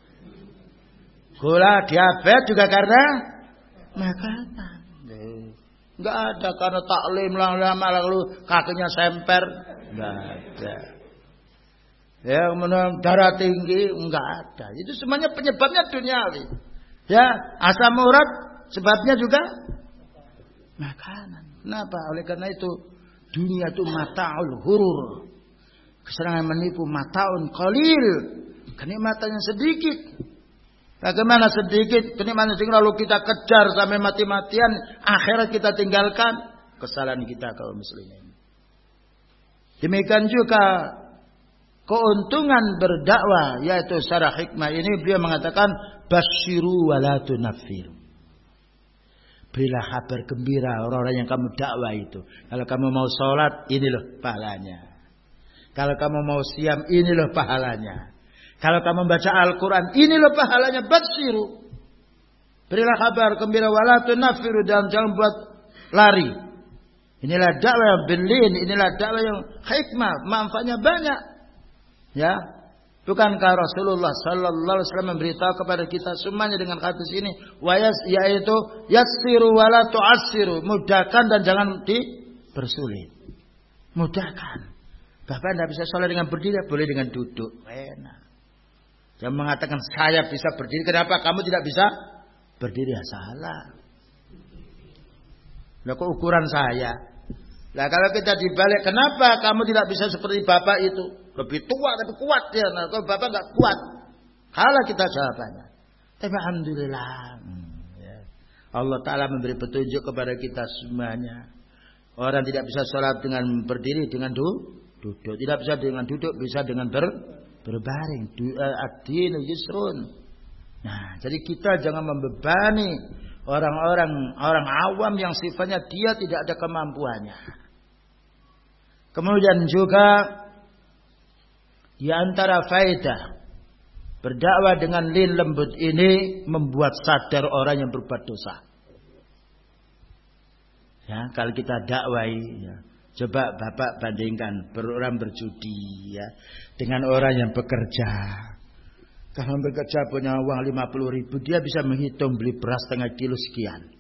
Gula, diabetes juga karena makanan. Enggak ada karena taklim lama lalu kakinya semper, enggak ada. Ya, menurut darah tinggi enggak ada. Itu semuanya penyebabnya duniawi. Ya, asam urat sebabnya juga makanan. Kenapa? Oleh karena itu dunia itu mata'ul hurur. Kesenangan menipu, mata'un qalil. Kenikmatannya sedikit. Bagaimana sedikit kenikmatan sedikit lalu kita kejar sampai mati-matian, akhirat kita tinggalkan, kesalahan kita kaum muslimin. Demikian juga keuntungan berdakwah, yaitu secara hikmah ini beliau mengatakan basyiru wala tunaffiru. Berilah kabar gembira orang-orang yang kamu dakwah itu. Kalau kamu mau sholat, ini loh pahalanya. Kalau kamu mau siam, ini loh pahalanya. Kalau kamu baca Al-Quran, ini loh pahalanya. Batsiru. Berilah kabar gembira wala tunaffiru, dan jangan buat lari. Inilah dakwah yang berlin, inilah dakwah yang hikmah, manfaatnya banyak. Ya, bukankah Rasulullah Sallallahu Alaihi Wasallam memberitahu kepada kita semuanya dengan hadis ini, wayas, yaitu yassiru wala tu'assiru, mudahkan dan jangan dipersulit. Mudahkan. Bahkan tidak bisa sholat dengan berdiri, boleh dengan duduk. Enak. Yang mengatakan saya bisa berdiri, kenapa kamu tidak bisa berdiri? Ya salah. Lah kok ukuran saya? Lah kalau kita dibalik, kenapa kamu tidak bisa seperti bapak itu? Lebih tua tapi kuat ya. Nah, kalau bapak nggak kuat, kalah kita jawabannya. Tapi alhamdulillah, hmm, ya. Allah Taala memberi petunjuk kepada kita semuanya. Orang tidak bisa sholat dengan berdiri, dengan du, duduk. Tidak bisa dengan duduk, bisa dengan ber, berbaring. Ad-dinu yusrun. Nah, jadi kita jangan membebani orang-orang orang awam yang sifatnya dia tidak ada kemampuannya. Kemudian juga di antara faedah berdakwah dengan lin lembut ini membuat sadar orang yang berbuat dosa. Ya, kalau kita dakwai, ya, coba Bapak bandingkan orang berjudi ya dengan orang yang bekerja. Kalau bekerja punya uang lima puluh ribu, dia bisa menghitung beli beras setengah kilo sekian.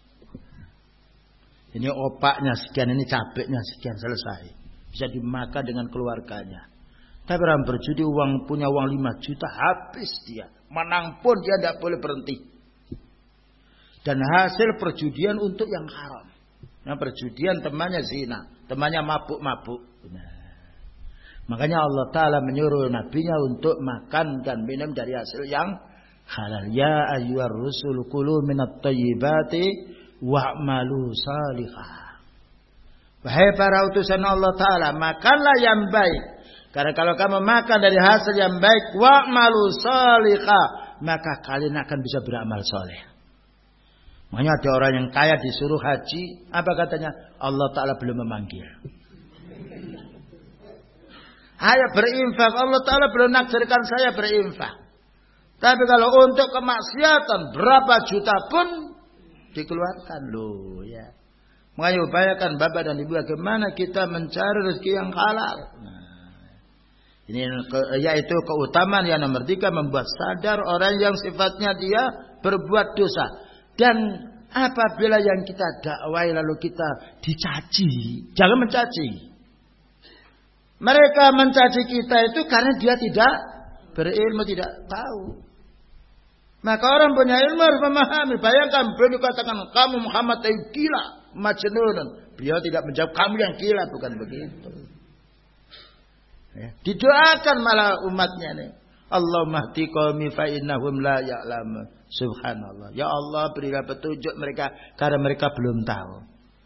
Ini opaknya sekian, ini cabenya sekian, selesai. Bisa dimakan dengan keluarganya. Tapi orang berjudi uang punya uang lima juta, habis dia. Menang pun dia tidak boleh berhenti. Dan hasil perjudian untuk yang haram. Yang perjudian temannya zina, temannya mabuk-mabuk. Nah. Makanya Allah Ta'ala menyuruh nabinya untuk makan dan minum dari hasil yang halal. Ya ayyuhar rusul kulu minat tayyibati wa'malu salihah. Wahai para utusan Allah Ta'ala, makanlah yang baik. Karena kalau kamu makan dari hasil yang baik, wa'malu salihah, maka kalian akan bisa beramal soleh. Makanya ada orang yang kaya disuruh haji, apa katanya? Allah Ta'ala belum memanggil. Ayo berinfak, Allah Ta'ala belum nakdirkan saya berinfak. Tapi kalau untuk kemaksiatan berapa juta pun dikeluarkan loh ya. Makanya upayakan Bapak dan Ibu bagaimana kita mencari rezeki yang halal. Nah, Ini yaitu keutamaan yang nomor tiga, membuat sadar orang yang sifatnya dia berbuat dosa. Dan apabila yang kita dakwai lalu kita dicaci, jangan mencaci. Mereka mencaci kita itu karena dia tidak berilmu, tidak tahu. Maka orang punya ilmu harus memahami. Bayangkan beliau dikatakan kamu Muhammad yang gila, majnun. Beliau tidak menjawab kamu yang gila, bukan begitu. Ya. Didoakan malah umatnya nih. Allahumma hdi qaumi fa innahum la ya'lamun. Subhanallah. Ya Allah, berilah petunjuk mereka karena mereka belum tahu.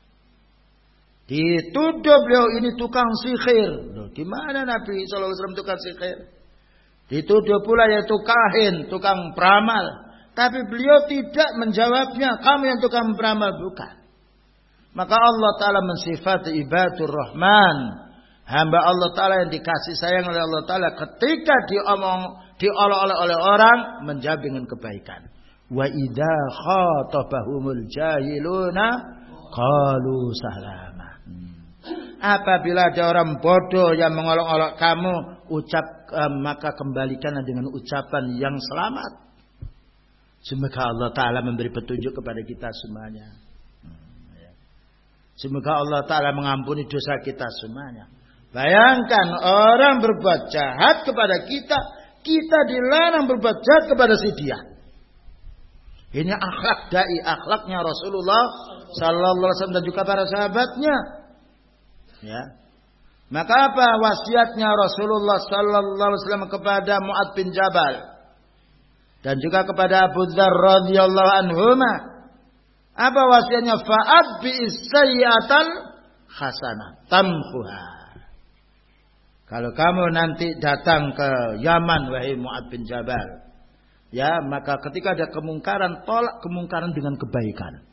Dituduh beliau ini tukang sihir. Loh, gimana Nabi sallallahu alaihi wasallam tukang sihir? Dituduh pula yaitu kahin, tukang peramal. Tapi beliau tidak menjawabnya, kamu yang tukang peramal, bukan. Maka Allah Ta'ala mensifati ibadur Rahman. Hamba Allah Ta'ala yang dikasih sayang oleh Allah Ta'ala. Ketika diomong, diolok-olok oleh orang, menjawab dengan kebaikan. Wa idza khatabahumul jahiluna qalu salama. Hmm. Apabila ada orang bodoh yang mengolok-olok kamu, ucap eh, maka kembalikanlah dengan ucapan yang selamat. Semoga Allah Ta'ala memberi petunjuk kepada kita semuanya. Hmm, ya. Semoga Allah Ta'ala mengampuni dosa kita semuanya. Bayangkan orang berbuat jahat kepada kita, kita dilarang berbuat jahat kepada si dia. Ini akhlak dai, akhlaknya Rasulullah sallallahu alaihi wasallam dan juga para sahabatnya. Ya. Maka apa wasiatnya Rasulullah sallallahu alaihi wasallam kepada Mu'adz bin Jabal dan juga kepada Abu Dzar radhiyallahu anhuma? Apa wasiatnya? Fa'ad bi'is sayyi'atal hasanah tamhuha. Kalau kamu nanti datang ke Yaman, wahai Mu'adz bin Jabal, ya, maka ketika ada kemungkaran, tolak kemungkaran dengan kebaikan.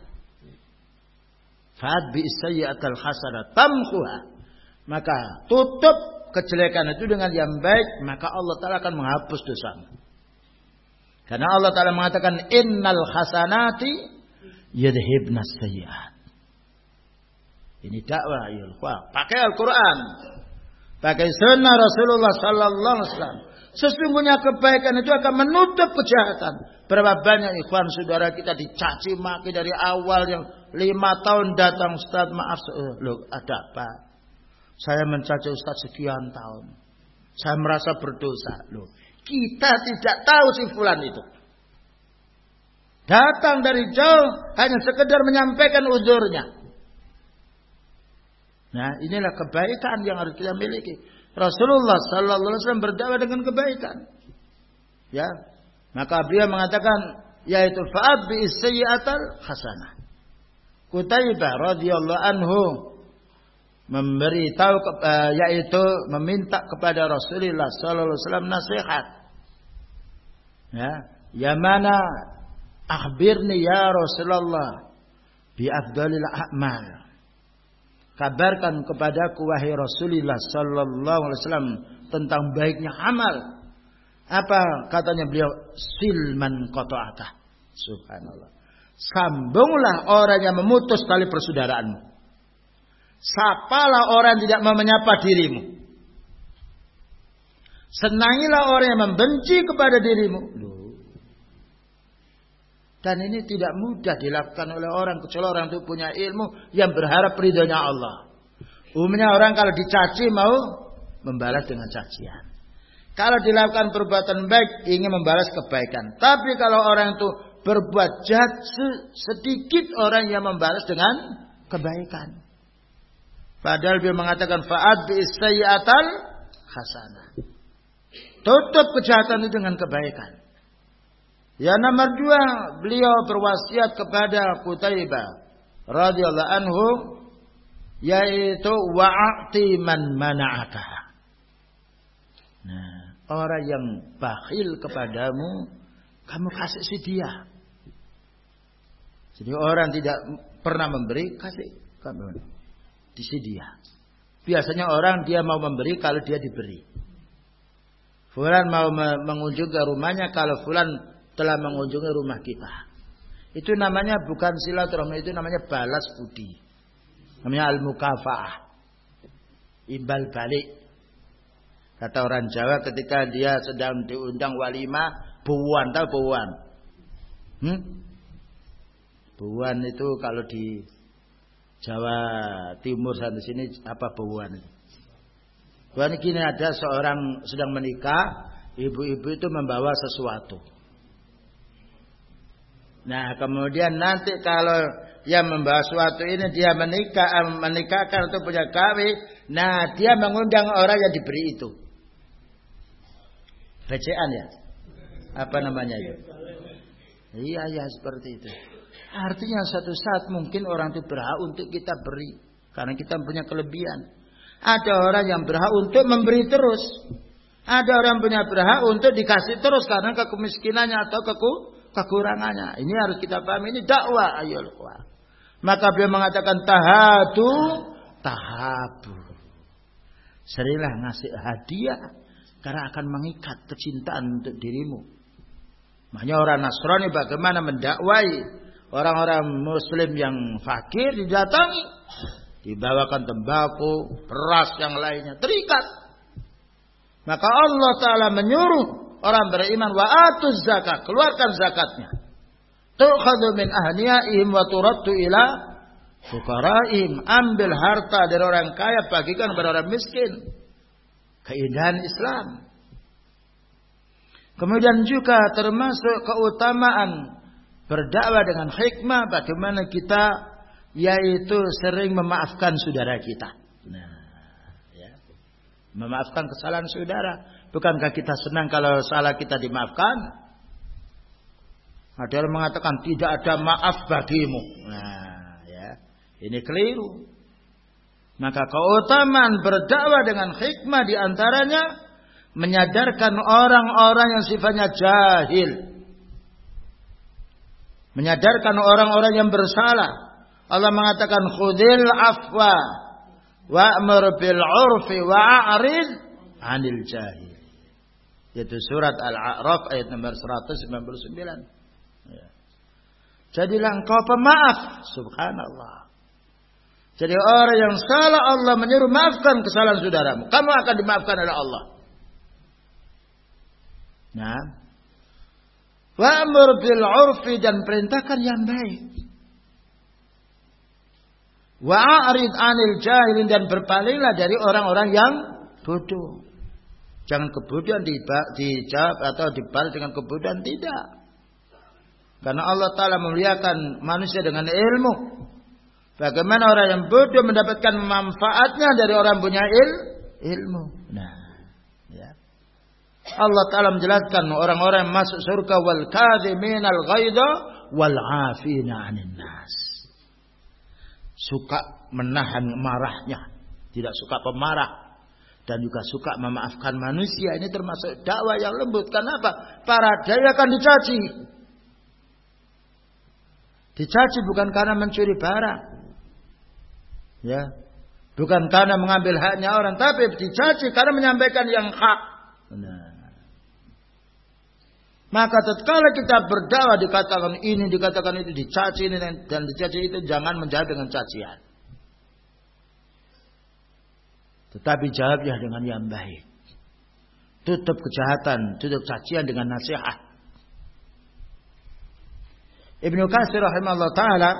Fa'ad bi'is sayyi'atal hasanah tamhuha. Maka tutup kejelekan itu dengan yang baik, maka Allah Ta'ala akan menghapus dosamu. Karena Allah Ta'ala mengatakan innal hasanati yadhibnas sayyi'at. Ini dakwah ya ikhwah. Pakai Al-Quran. Pakai sunnah Rasulullah sallallahu alaihi wasallam. Sesungguhnya kebaikan itu akan menutup kejahatan. Berapa banyak ikhwan saudara kita dicaci maki dari awal yang lima tahun datang, Ustaz maaf, uh, loh ada apa? Saya mencaci Ustaz sekian tahun. Saya merasa berdosa. Loh, kita tidak tahu si fulan itu. Datang dari jauh hanya sekedar menyampaikan uzurnya. Nah, inilah kebaikan yang harus kita miliki. Rasulullah sallallahu alaihi wasallam berdakwah dengan kebaikan. Ya. Maka beliau mengatakan yaitu fa'ad bi'is sayyi'atal hasanah. Qutaibah radhiyallahu anhu memberi tahu uh, yaitu meminta kepada Rasulullah sallallahu alaihi wasallam nasihat. Ya, ya mana akhbirni ya Rasulullah bi afdalil a'mal. Kabarkan kepadaku wahai Rasulullah sallallahu alaihi wasallam tentang baiknya amal. Apa katanya beliau? Silman qata'aka. Subhanallah. Sambunglah orang yang memutus tali persaudaraanmu. Sapalah orang yang tidak mau menyapa dirimu. Senangilah orang yang membenci kepada dirimu. Dan ini tidak mudah dilakukan oleh orang kecuali orang itu punya ilmu yang berharap ridhonya Allah. Umumnya orang kalau dicaci mau membalas dengan cacian. Kalau dilakukan perbuatan baik ingin membalas kebaikan. Tapi kalau orang itu berbuat jahat, sedikit orang yang membalas dengan kebaikan. Padahal dia mengatakan fa'ad bi'is sayyi'atal hasanah. Tutup kejahatan itu dengan kebaikan. Yang nomor dua, beliau berwasiat kepada Qutaibah radhiyallahu anhu yaitu wa'ati man mana'aka. Nah, orang yang bakhil kepadamu, kamu kasih si dia. Jadi orang tidak pernah memberi, kasih kamu di si dia. Biasanya orang dia mau memberi kalau dia diberi. Fulan mau mengunjungi ke rumahnya kalau fulan telah mengunjungi rumah kita. Itu namanya bukan silaturahmi, itu namanya balas budi. Namanya al-mukafaah. Imbal balik. Kata orang Jawa ketika dia sedang diundang walimah, buwan, tahu buwan? Hmm? Buwan itu kalau di Jawa Timur sana sini apa buwan? Buwan gini, ada seorang sedang menikah, ibu-ibu itu membawa sesuatu. Nah, kemudian nanti kalau dia membawa sesuatu ini dia menikah, menikahkan untuk punya kawin, nah dia mengundang orang yang diberi itu. Bacaan ya? Apa namanya itu? Iya, ya seperti itu. Artinya suatu saat mungkin orang itu berhak untuk kita beri. Karena kita punya kelebihan. Ada orang yang berhak untuk memberi terus. Ada orang punya berhak untuk dikasih terus karena kemiskinannya atau keku, kekurangannya. Ini harus kita pahami. Ini dakwah. Ayo, maka beliau mengatakan tahadu, tahabu. Serilah ngasih hadiah. Karena akan mengikat kecintaan untuk dirimu. Makanya orang Nasrani bagaimana mendakwai orang-orang Muslim yang fakir, didatangi, dibawakan tembakau, beras yang lainnya, terikat. Maka Allah Ta'ala menyuruh orang beriman, wa atuz zakat, keluarkan zakatnya. Tu'khadhu min ahniyaihim wa turaddu ila fuqaraihim, ambil harta dari orang kaya bagikan kepada orang miskin. Keindahan Islam. Kemudian juga termasuk keutamaan berdakwah dengan hikmah, bagaimana kita yaitu sering memaafkan saudara kita. Nah, ya. Memaafkan kesalahan saudara. Bukankah kita senang kalau salah kita dimaafkan? Ada yang mengatakan tidak ada maaf bagimu. Nah, ya. Ini keliru. Maka keutamaan berdakwah dengan hikmah diantaranya menyadarkan orang-orang yang sifatnya jahil. Menyadarkan orang-orang yang bersalah. Allah mengatakan khudil afwa wa'mur bil 'urfi wa'rid 'anil jahil. Yaitu surat Al-A'raf ayat nomor seratus sembilan puluh sembilan. Ya. Jadilah engkau pemaaf, subhanallah. Jadi orang yang salah Allah menyuruh maafkan kesalahan saudaramu. Kamu akan dimaafkan oleh Allah. Nah, wa'mur bil 'urfi, dan perintahkan yang baik. Wa'rid 'anil jahilin, dan berpalinglah dari orang-orang yang bodoh. Jangan kebodohan dijawab atau dibalas dengan kebodohan, tidak. Karena Allah Ta'ala memuliakan manusia dengan ilmu. Bagaimana orang yang bodoh mendapatkan manfaatnya dari orang punya il, ilmu. Nah, ya. Allah Ta'ala menjelaskan orang-orang yang masuk surga wal kadhiminal ghaidha wal 'afina 'anil nas. Suka menahan marahnya, tidak suka pemarah, dan juga suka memaafkan manusia. Ini termasuk dakwah yang lembut. Kenapa? Para dai akan dicaci. Dicaci bukan karena mencuri barang. Ya, bukan karena mengambil haknya orang, tapi dicaci karena menyampaikan yang hak. Nah. Maka tatkala kita berdakwah dikatakan ini, dikatakan itu, dicaci ini dan dicaci itu, jangan menjawab dengan cacian. Tetapi jawabnya dengan yang baik. Tutup kejahatan, tutup cacian dengan nasihat. Ibnu Katsir rahimahullah ta'ala,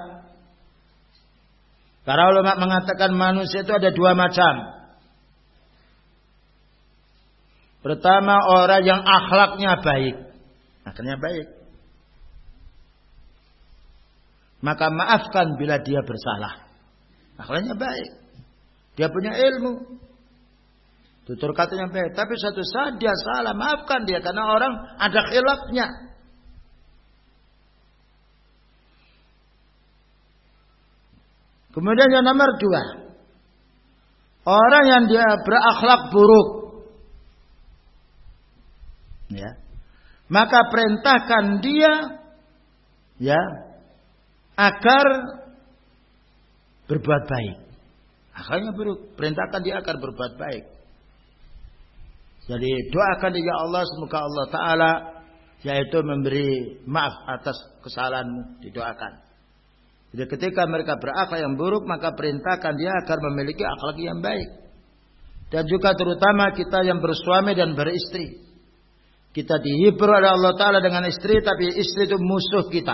para ulama mengatakan manusia itu ada dua macam. Pertama, orang yang akhlaknya baik. Akhlaknya baik. Maka maafkan bila dia bersalah. Akhlaknya baik. Dia punya ilmu. Tutur katanya baik. Tapi suatu saat dia salah, maafkan dia. Karena orang ada khilafnya. Kemudian yang nomor dua, orang yang dia berakhlak buruk, ya, maka perintahkan dia, ya, agar berbuat baik. Akhlaknya buruk, perintahkan dia agar berbuat baik. Jadi doakan dia, ya Allah, semoga Allah Ta'ala yaitu memberi maaf atas kesalahanmu, didoakan. Jadi ketika mereka berakhlak yang buruk, maka perintahkan dia agar memiliki akhlak yang baik. Dan juga terutama kita yang bersuami dan beristri. Kita dihibur oleh Allah Ta'ala dengan istri, tapi istri itu musuh kita.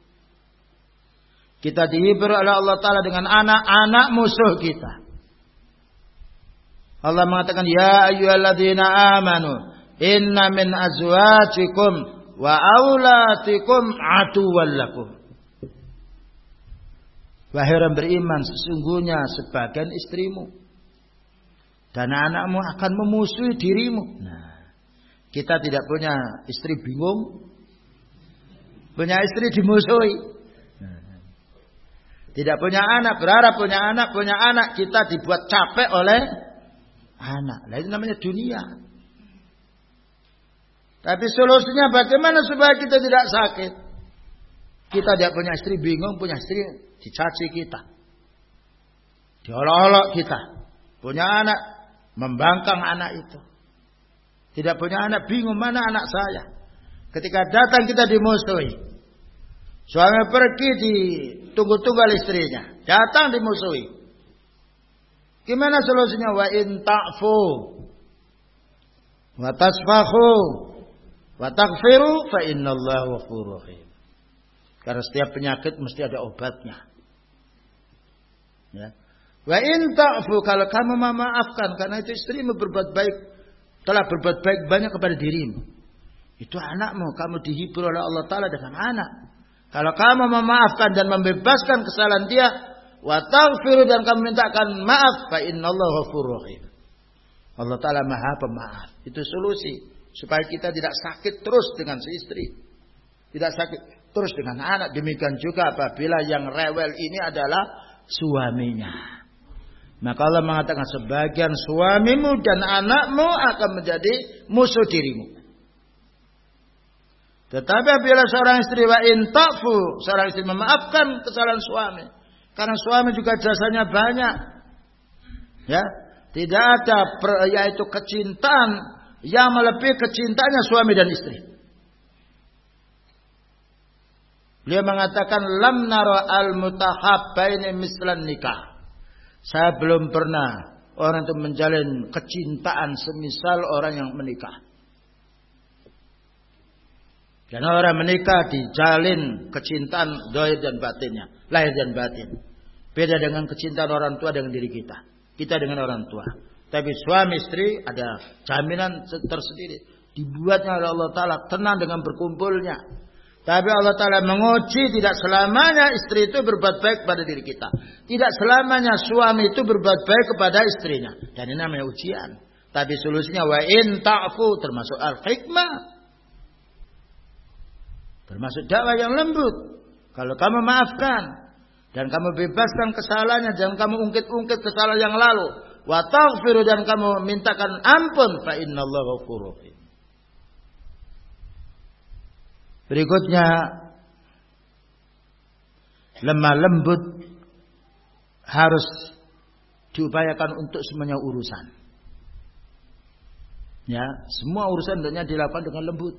Kita dihibur oleh Allah Ta'ala dengan anak, anak musuh kita. Allah mengatakan, ya ayyuhalladzina amanu, inna min azwajikum wa aulatikum aduwwan lakum. Wahai orang beriman, sesungguhnya sebagian istrimu dan anakmu akan memusuhi dirimu. Nah, kita tidak punya istri bingung, punya istri dimusuhi. Tidak punya anak, berharap punya anak, punya anak kita dibuat capek oleh anak. Nah, itu namanya dunia. Tapi solusinya bagaimana supaya kita tidak sakit? Kita tidak punya istri bingung, punya istri dicaci kita, diolok-olok kita. Punya anak, membangkang anak itu. Tidak punya anak, bingung mana anak saya. Ketika datang kita dimusuhi. Suami pergi ditunggu-tunggu oleh istrinya, datang dimusuhi. Gimana solusinya? Wa in ta'fu wa tasfahu wa taghfiru fa innallaha ghafurur rahim. Karena setiap penyakit mesti ada obatnya. Ya. Wa in ta'fu, kalau kamu memaafkan, karena itu istrimu berbuat baik, telah berbuat baik banyak kepada dirimu. Itu anakmu, kamu dihibur oleh Allah Ta'ala dengan anak. Kalau kamu memaafkan dan membebaskan kesalahan dia, wa taghfiru, dan kamu mintakan maaf, fa innallaha ghafurur rahim. Allah Ta'ala Maha Pemaaf. Itu solusi supaya kita tidak sakit terus dengan si istri, tidak sakit terus dengan anak. Demikian juga apabila yang rewel ini adalah suaminya. Maka Allah mengatakan sebagian suamimu dan anakmu akan menjadi musuh dirimu. Tetapi apabila seorang istri wa in ta'fu, seorang istri memaafkan kesalahan suami, karena suami juga jasanya banyak, ya, tidak ada per, yaitu kecintaan yang melebihi kecintaannya suami dan istri. Beliau mengatakan lam nara al mutahabbaini mislan nikah. Saya belum pernah orang itu menjalin kecintaan semisal orang yang menikah. Karena orang menikah dijalin kecintaan zahir dan batinnya, lahir dan batin. Beda dengan kecintaan orang tua dengan diri kita. Kita dengan orang tua. Tapi suami istri ada jaminan tersendiri. Dibuatnya oleh Allah Ta'ala tenang dengan berkumpulnya. Tapi Allah Ta'ala menguji tidak selamanya istri itu berbuat baik kepada diri kita. Tidak selamanya suami itu berbuat baik kepada istrinya. Dan ini namanya ujian. Tapi solusinya wa in ta'fu, termasuk al-hikmah. Termasuk dakwah yang lembut. Kalau kamu maafkan dan kamu bebaskan kesalahannya, jangan kamu ungkit-ungkit kesalahan yang lalu. Wa taghfiru, dan kamu mintakan ampun, fa innallaha ghafurur rahim. Berikutnya, lemah lembut harus diupayakan untuk semuanya urusan. Ya, semua urusan hendaknya dilakukan dengan lembut.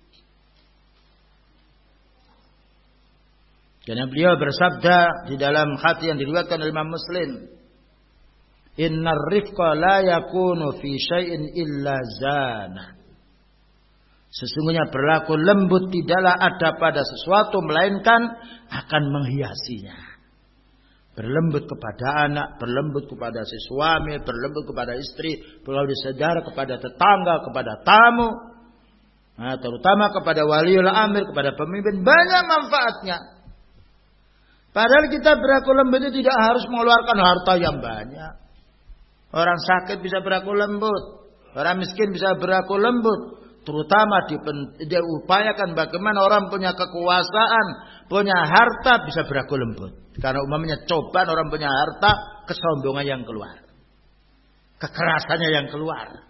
Karena beliau bersabda di dalam hadis yang diriwayatkan oleh Imam Muslim, innar rifqa la yakunu fi syai'in illa zana. Sesungguhnya berlaku lembut tidaklah ada pada sesuatu melainkan akan menghiasinya. Berlembut kepada anak, berlembut kepada si suami, berlembut kepada istri, berlembut saudara, kepada tetangga, kepada tamu, nah, terutama kepada waliul amir, kepada pemimpin, banyak manfaatnya. Padahal kita berlaku lembut itu tidak harus mengeluarkan harta yang banyak. Orang sakit bisa berlaku lembut, orang miskin bisa berlaku lembut. Terutama diupayakan bagaimana orang punya kekuasaan, punya harta bisa berlaku lembut. Karena umumnya cobaan orang punya harta, kesombongan yang keluar, kekerasannya yang keluar.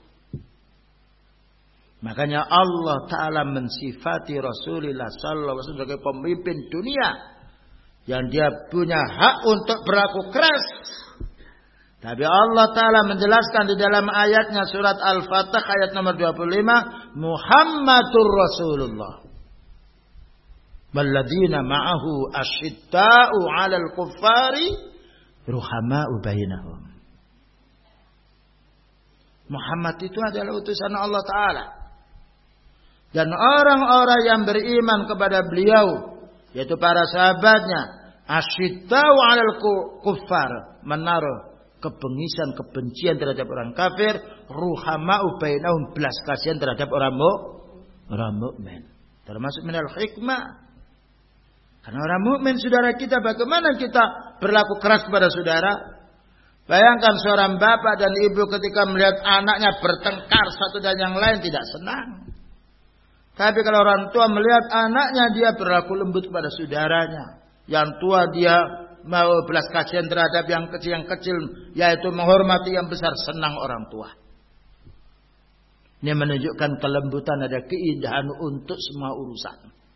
Makanya Allah Ta'ala mensifati Rasulullah Sallallahu Alaihi Wasallam sebagai pemimpin dunia, yang dia punya hak untuk berlaku keras. Tapi Allah Ta'ala menjelaskan di dalam ayatnya surat Al-Fatah ayat nomor dua puluh lima, Muhammadur Rasulullah walladzina ma'ahu asyidda'u 'alal kuffari ruhama'u bainahum. Muhammad itu adalah utusan Allah Ta'ala. Dan orang-orang yang beriman kepada beliau, yaitu para sahabatnya, asyiddau 'alal kuffar, menaruh kebengisan, kebencian terhadap orang kafir, ruhama'u bainahum, belas kasihan terhadap orang mu, orang mukmin. Termasuk minal hikmah. Karena orang mukmin saudara kita, bagaimana kita berlaku keras kepada saudara? Bayangkan seorang bapak dan ibu ketika melihat anaknya bertengkar satu dan yang lain tidak senang. Tapi kalau orang tua melihat anaknya dia berlaku lembut kepada saudaranya. Yang tua dia mau belas kasihan terhadap yang kecil yang kecil, yaitu menghormati yang besar, senang orang tua. Ini menunjukkan kelembutan, ada keindahan untuk semua urusan.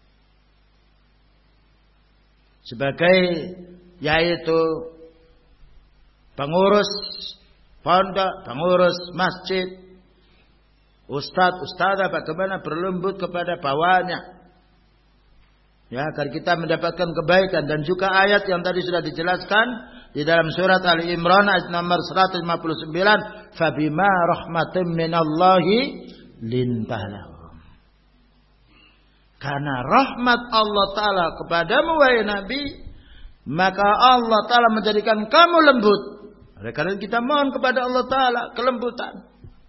Sebagai yaitu pengurus pondok, pengurus masjid, ustadz, ustadzah, bagaimana berlembut kepada bawahannya, ya, agar kita mendapatkan kebaikan. Dan juga ayat yang tadi sudah dijelaskan di dalam surat Ali Imran ayat nomor seratus lima puluh sembilan, fabima rahmatin minallahi lintalahum. Karena rahmat Allah Ta'ala kepadamu wahai Nabi, maka Allah Ta'ala menjadikan kamu lembut. Oleh karena kita mohon kepada Allah Ta'ala kelembutan.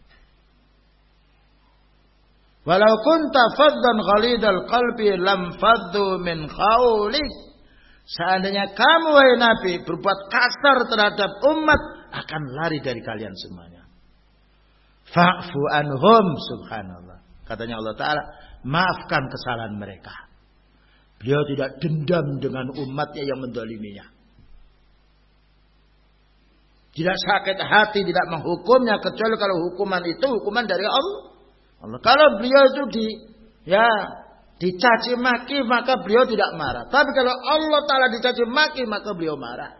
Walau kunta faddan ghalidal qalbi lam faddu min khawlik. Seandainya kamu wahai Nabi berbuat kasar terhadap umat, akan lari dari kalian semuanya. Fa'fu anhum, subhanallah. Katanya Allah Ta'ala, maafkan kesalahan mereka. Beliau tidak dendam dengan umatnya yang mendoliminya. Tidak sakit hati, tidak menghukumnya, kecuali kalau hukuman itu hukuman dari Allah. Allah. Kalau beliau itu di ya dicaci maki, maka beliau tidak marah. Tapi kalau Allah Ta'ala dicaci maki, maka beliau marah.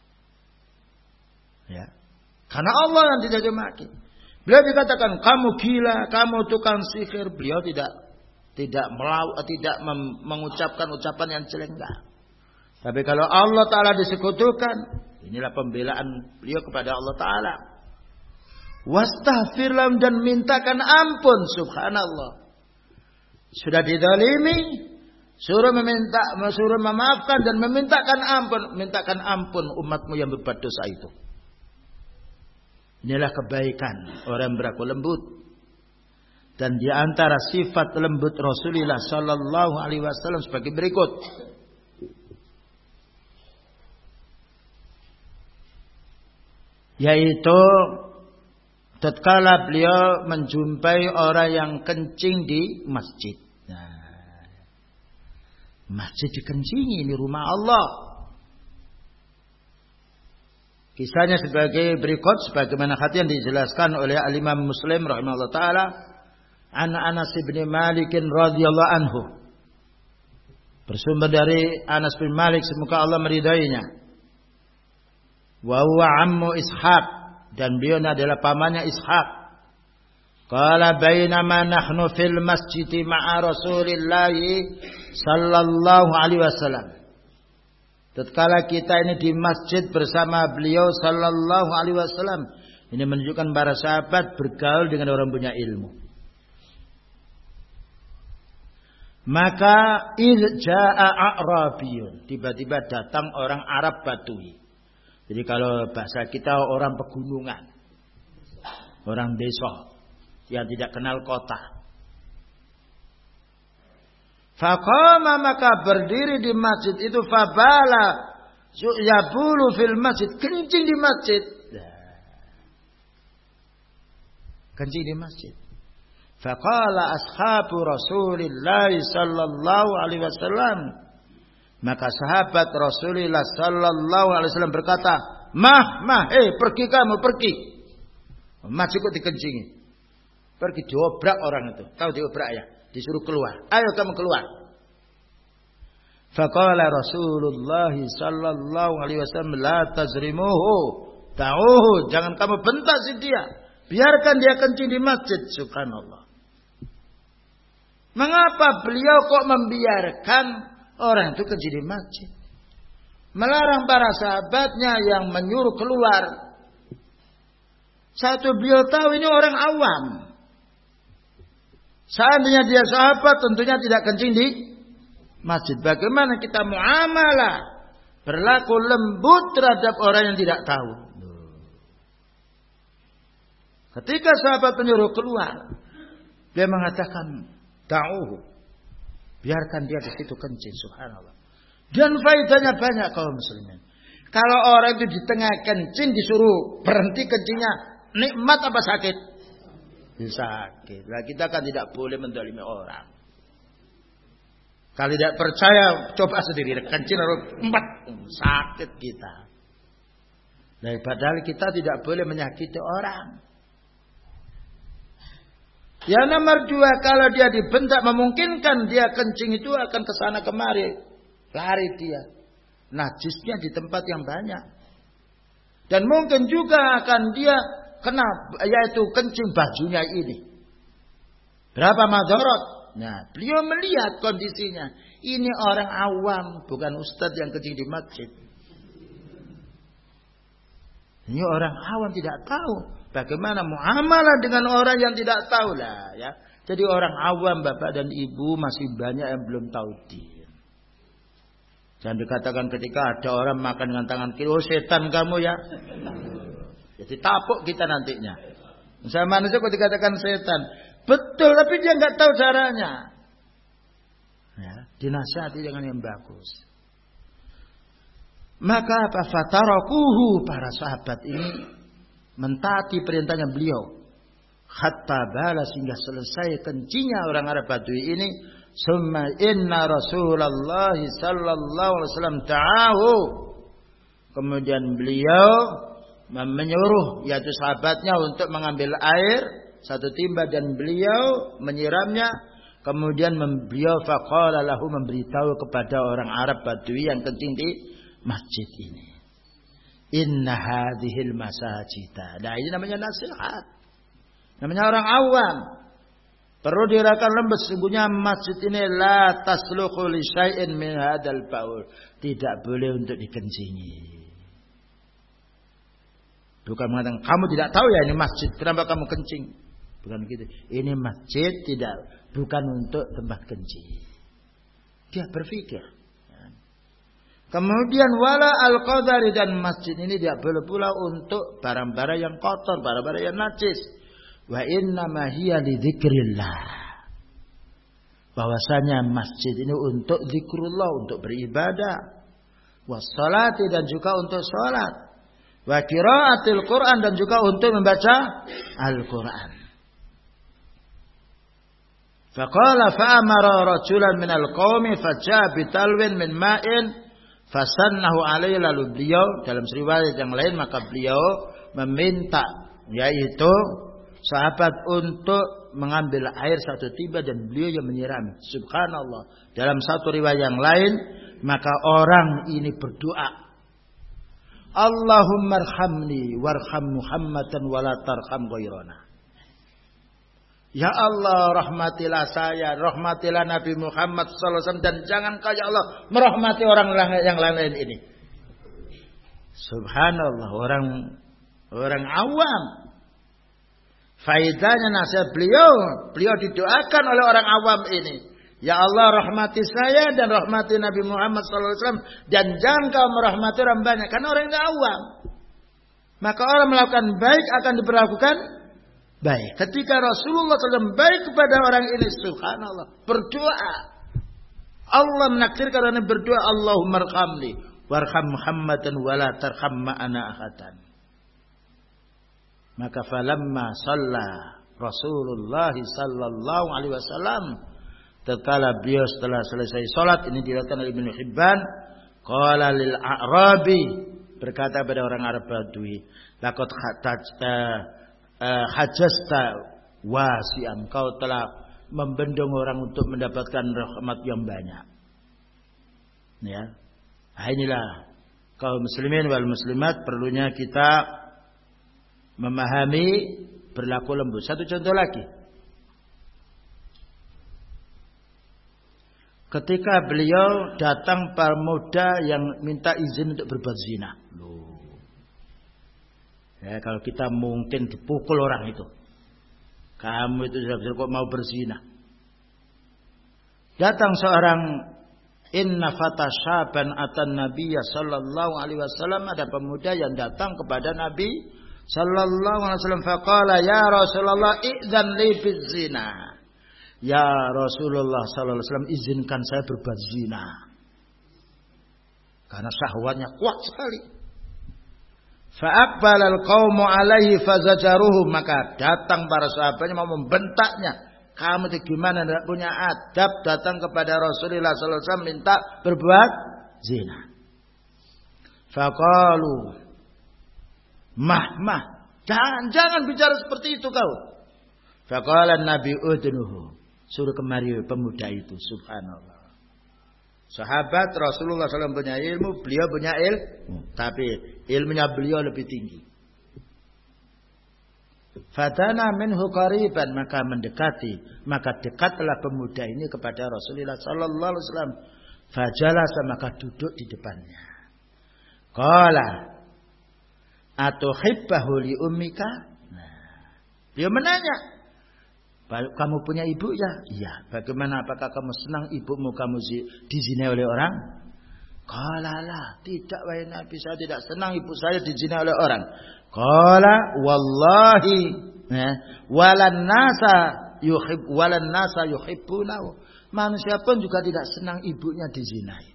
Ya. Karena Allah yang dicaci maki. Beliau dikatakan kamu gila, kamu tukang sihir. Beliau tidak tidak melau, tidak mem, mengucapkan ucapan yang celengga. Tapi kalau Allah Ta'ala disekutukan, inilah pembelaan beliau kepada Allah Ta'ala. Wastaghfir lahum, dan mintakan ampun, subhanallah. Sudah dizalimi, suruh meminta, suruh memaafkan dan memintakan ampun, mintakan ampun umatmu yang berbuat dosa itu. Inilah kebaikan orang yang berlaku lembut. Dan di antara sifat lembut Rasulullah sallallahu alaihi wasallam sebagai berikut. Yaitu tatkala beliau menjumpai orang yang kencing di masjid. Nah, masjid dikencingi, ini rumah Allah. Kisahnya sebagai berikut, sebagaimana hadis yang dijelaskan oleh Al-Imam Muslim rahimahullah taala, an Anas bin Malik radhiyallahu anhu. Bersumber dari Anas bin Malik, semoga Allah meridainya. Wa huwa ammu Ishaq, dan beliau adalah pamannya Ishaq. Qala bainama nahnu fil masjid ma'a Rasulillah sallallahu alaihi wasallam. Tatkala kita ini di masjid bersama beliau sallallahu alaihi wasallam, ini menunjukkan para sahabat bergaul dengan orang punya ilmu. Maka idh jaa a'rabiyun, tiba-tiba datang orang Arab Badui. Jadi kalau bahasa kita orang pegunungan, orang desa yang tidak kenal kota. Faqama, maka berdiri di masjid itu, fabala yabulu fil masjid, kencing di masjid. Kencing di masjid. Faqala ashabu Rasulillah sallallahu alaihi wasallam, maka sahabat Rasulullah sallallahu alaihi wasallam berkata, "Mah, mah, eh pergi kamu, pergi." Masjid kok dikencingi. Pergi, diobrak orang itu. Tahu diobrak ya? Disuruh keluar. Ayo kamu keluar. Faqala Rasulullah sallallahu alaihi wasallam, "La tazrimuhu, ta'uhu." Jangan kamu bentak si dia. Biarkan dia kencing di masjid. Subhanallah. Mengapa beliau kok membiarkan orang itu kencing di masjid? Melarang para sahabatnya yang menyuruh keluar. Satu, beliau tahu ini orang awam. Seandainya dia sahabat, tentunya tidak kencing di masjid. Bagaimana kita muamalah, berlaku lembut terhadap orang yang tidak tahu. Ketika sahabat menyuruh keluar, dia mengatakan, da'uhu, biarkan dia di situ kencing. Subhanallah. Dan faedahnya banyak kaum muslimin. Kalau orang itu di tengah kencing disuruh berhenti kencingnya, nikmat apa sakit? Sakit. Nah, kita kan tidak boleh mendolimi orang. Kalau tidak percaya, coba sendiri kencing harus empat, sakit kita. Nah, padahal kita tidak boleh menyakiti orang. Yang nomor dua, kalau dia dibentak, memungkinkan dia kencing itu akan kesana kemari, lari dia. Najisnya di tempat yang banyak. Dan mungkin juga akan dia kena, yaitu kencing bajunya ini. Berapa madharat? Nah, beliau melihat kondisinya. Ini orang awam, bukan ustadz yang kencing di masjid. Ini orang awam, tidak tahu bagaimana muamalah dengan orang yang tidak tahu lah, ya. Jadi orang awam, bapak dan ibu, masih banyak yang belum tahu din. Jangan dikatakan ketika ada orang makan dengan tangan kiri, oh setan kamu ya. Jadi tapuk kita nantinya. Sama manusia kok dikatakan setan. Betul, tapi dia nggak tahu caranya. Ya, dinasihati dengan yang bagus. Maka apa? Fatarakuhu, para sahabat ini mentaati perintahnya beliau. Hatta bala, sehingga selesai kencingnya orang Arab Badui ini. Summa inna Rasulullah sallallahu alaihi wasallam ta'ahu. Kemudian beliau menyuruh yaitu sahabatnya untuk mengambil air satu timba dan beliau menyiramnya. Kemudian beliau faqala lahu, memberitahu kepada orang Arab Badui yang kencing di masjid ini. Inna hadhil masajida. Nah, ini namanya nasihat. Namanya orang awam. Perlu dirakan lembut, sesungguhnya masjid ini la tasluhu li syai'in min hadzal baul. Tidak boleh untuk dikencingi. Bukan mengatakan kamu tidak tahu ya ini masjid, kenapa kamu kencing? Bukan begitu. Ini masjid tidak, bukan untuk tempat kencing. Dia berpikir. Kemudian wala al-qadari, dan masjid ini tidak boleh pula untuk barang-barang yang kotor, barang-barang yang najis. Wa inna ma hiya li dzikrillah. Bahwasanya masjid ini untuk zikrullah, untuk beribadah. Wassalati, dan juga untuk salat. Wa qiraatil Quran, dan juga untuk membaca Al-Quran. Faqala fa'amara rajulan minal qaumi faja'a bitalwin min ma'in fasannahu alaihi, lalu beliau dalam riwayat yang lain maka beliau meminta yaitu sahabat untuk mengambil air satu timba dan beliau yang menyiram. Subhanallah. Dalam satu riwayat yang lain maka orang ini berdoa, Allahumma arhamni warham Muhammadan wala tarham ghairana. Ya Allah, rahmatilah saya, rahmatilah Nabi Muhammad sallallahu alaihi wasallam, dan jangan kau ya Allah merahmati orang yang lain ini. Subhanallah, orang orang awam. Faedahnya nasihat beliau, beliau didoakan oleh orang awam ini. Ya Allah, rahmati saya dan rahmati Nabi Muhammad sallallahu alaihi wasallam, dan jangan kau merahmati orang banyak, karena orang yang awam. Maka orang melakukan baik akan diperlakukan baik. Ketika Rasulullah sallallahu alaihi wasallam baik kepada orang ini, subhanallah, berdoa. Allah menakdirkan orang ini berdoa, Allahumma arhamni warham Muhammadan wala tarham ma'ana ahadan. Maka falamma shalla Rasulullah sallallahu alaihi wasallam, tatkala beliau setelah selesai salat, ini diriwayatkan oleh Ibnu Hibban, qala lil a'rabi, berkata pada orang Arab Badui, laqad hajasta wasi'an, kau telah membendung orang untuk mendapatkan rahmat yang banyak. Ya. Nah, inilah kaum muslimin wal muslimat, perlunya kita memahami, berlaku lembut. Satu contoh lagi. Ketika beliau datang para muda yang minta izin untuk berbuat zina. Loh. Ya, kalau kita mungkin dipukul orang itu. Kamu itu sudah kok mau berzina. Datang seorang inna fata syaban atan nabiyya sallallahu alaihi wasallam, ada pemuda yang datang kepada Nabi sallallahu alaihi wasallam, faqala ya Rasulullah idzan li bizina. Ya Rasulullah sallallahu alaihi wasallam, izinkan saya berbuat zina. Karena syahwatnya kuat sekali. Fa'aqbalal qaumu alaihi fazajaruhu, maka datang para sahabatnya mau membentaknya. Kamu itu gimana, tidak punya adab, datang kepada Rasulullah sallallahu alaihi wasallam minta berbuat zina. Faqalu mah mah, jangan jangan bicara seperti itu kau. Faqala Nabi udnuhu, suruh kemari pemuda itu. Subhanallah. Sahabat Rasulullah sallallahu alaihi wasallam punya ilmu, beliau punya ilmu, tapi ilmunya beliau lebih tinggi. Fadana minhu qariban, maka mendekati, maka dekatlah pemuda ini kepada Rasulullah sallallahu alaihi wasallam. Fajalasa, maka duduk di depannya. Qala atuhibbahu li ummika? Nah, dia menanya, kamu punya ibu ya? Iya. Bagaimana, apakah kamu senang ibumu kamu dizinai oleh orang? Qala la, tidak wahai Nabi, saya tidak senang ibu saya dizinai oleh orang. Qala wallahi, eh, walan nasa yuhib walan nasa yuhibbunahu. Manusia pun juga tidak senang ibunya dizinai.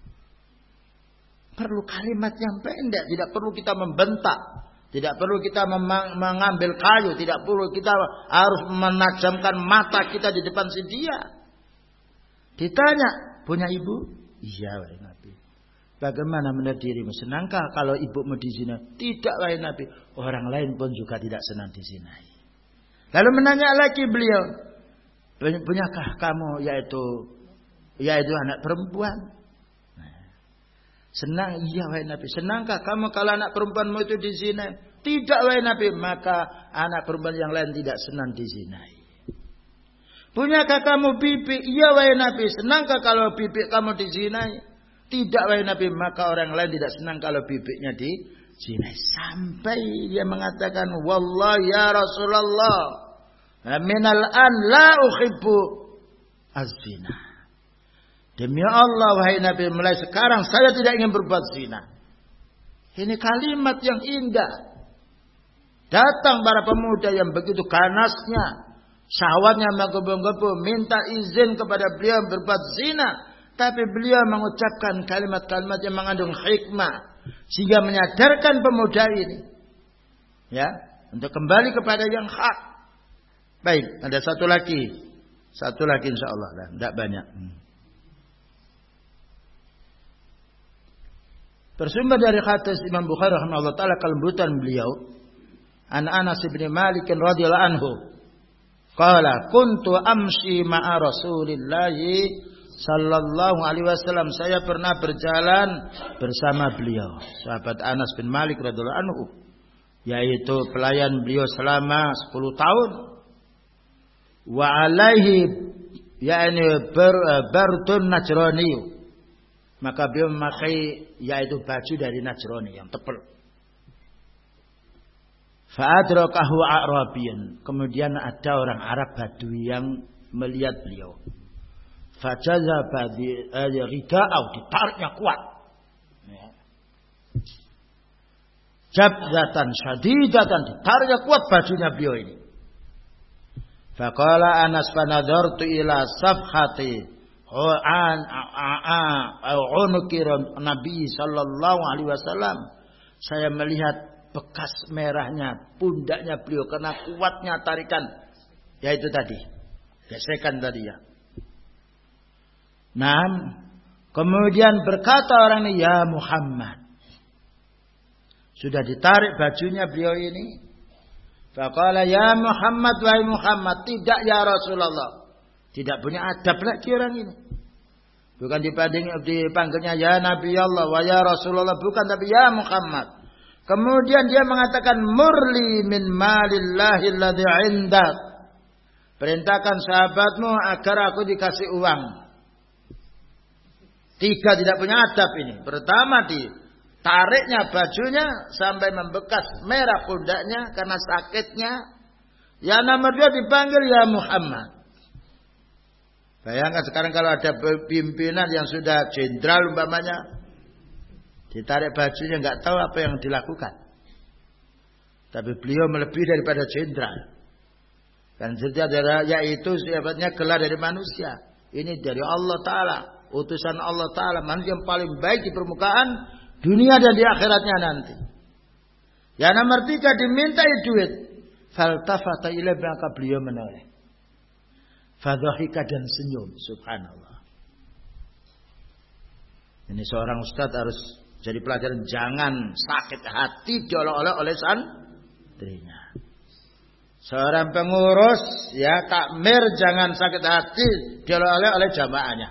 Perlu kalimat yang pendek, tidak perlu kita membentak. Tidak perlu kita mengambil kayu. Tidak perlu kita harus menajamkan mata kita di depan si dia. Ditanya, punya ibu? Iya wahai Nabi. Bagaimana menurut dirimu? Senangkah kalau ibumu dizinai? Tidak wahai Nabi. Orang lain pun juga tidak senang dizinai. Lalu menanya lagi beliau, punyakah kamu yaitu yaitu anak perempuan? Senang, iya wahai Nabi. Senangkah kamu kalau anak perempuanmu itu dizinai? Tidak wahai Nabi. Maka anak perempuan yang lain tidak senang dizinai. Punyakah kamu bibi? Iya wahai Nabi. Senangkah kalau bibi kamu dizinai? Tidak wahai Nabi. Maka orang lain tidak senang kalau bibiknya dizinai. Sampai dia mengatakan, wallahi ya Rasulullah, minal an la uhibbu az-zina. Demi Allah wahai Nabi, mulai sekarang saya tidak ingin berbuat zina. Ini kalimat yang indah. Datang para pemuda yang begitu ganasnya, syahwatnya menggebu-gebu, minta izin kepada beliau berbuat zina. Tapi beliau mengucapkan kalimat-kalimat yang mengandung hikmah, sehingga menyadarkan pemuda ini, ya, untuk kembali kepada yang hak. Baik, ada satu lagi, satu lagi insya Allah, lah, tidak banyak. Hmm. Bersumber dari hadis Imam Bukhari rahimahullah taala kelembutan beliau, an Anas bin Malik radhiyallahu anhu, qala kuntu amshi ma'a Rasulillah sallallahu alaihi wasallam, saya pernah berjalan bersama beliau, sahabat Anas bin Malik radhiyallahu anhu, yaitu pelayan beliau selama sepuluh tahun. Wa alaihi yakni ber, bardun najrani, maka beliau memakai yaitu baju dari Najrani yang tebal. Fa'adrakahu a'rabiyan, kemudian ada orang Arab Badui yang melihat beliau. Fajazaba bi rida'au, ditariknya kuat. Jabzatan syadidatan, ditariknya kuat bajunya beliau ini. Faqala Anas fanadartu ila safhati an unukiran Nabi sallallahu alaihi wasallam, saya melihat bekas merahnya pundaknya beliau karena kuatnya tarikan, yaitu tadi gesekan tadi ya. Nah, kemudian berkata orang ini, ya Muhammad, sudah ditarik bajunya beliau ini. Faqala ya Muhammad, wahai Muhammad. Tidak ya Rasulullah. Tidak punya adab lagi orang ini. Bukan dipanding, dipanggilnya ya Nabi Allah wa ya Rasulullah, bukan, tapi ya Muhammad. Kemudian dia mengatakan, murli min malillahi alladhi indak, perintahkan sahabatmu agar aku dikasih uang. Tiga tidak punya adab ini. Pertama di Tariknya bajunya sampai membekas merah pundaknya karena sakitnya. Yang nomor dua dipanggil ya Muhammad. Bayangkan sekarang kalau ada pimpinan yang sudah jenderal umpamanya, ditarik bajunya nggak tahu apa yang dilakukan. Tapi beliau melebihi daripada jenderal. Dan setiap yaitu sifatnya gelar dari manusia. Ini dari Allah Ta'ala. Utusan Allah Ta'ala. Manusia yang paling baik di permukaan dunia dan di akhiratnya nanti. Yang nomor tiga dimintai duit. Faltafata ilaihi, maka beliau menoleh. Fadhahika, dan senyum. Subhanallah. Ini seorang ustadz harus jadi pelajaran. Jangan sakit hati diolok-olok oleh santrinya. Seorang pengurus ya takmir jangan sakit hati diolok-olok oleh jamaahnya.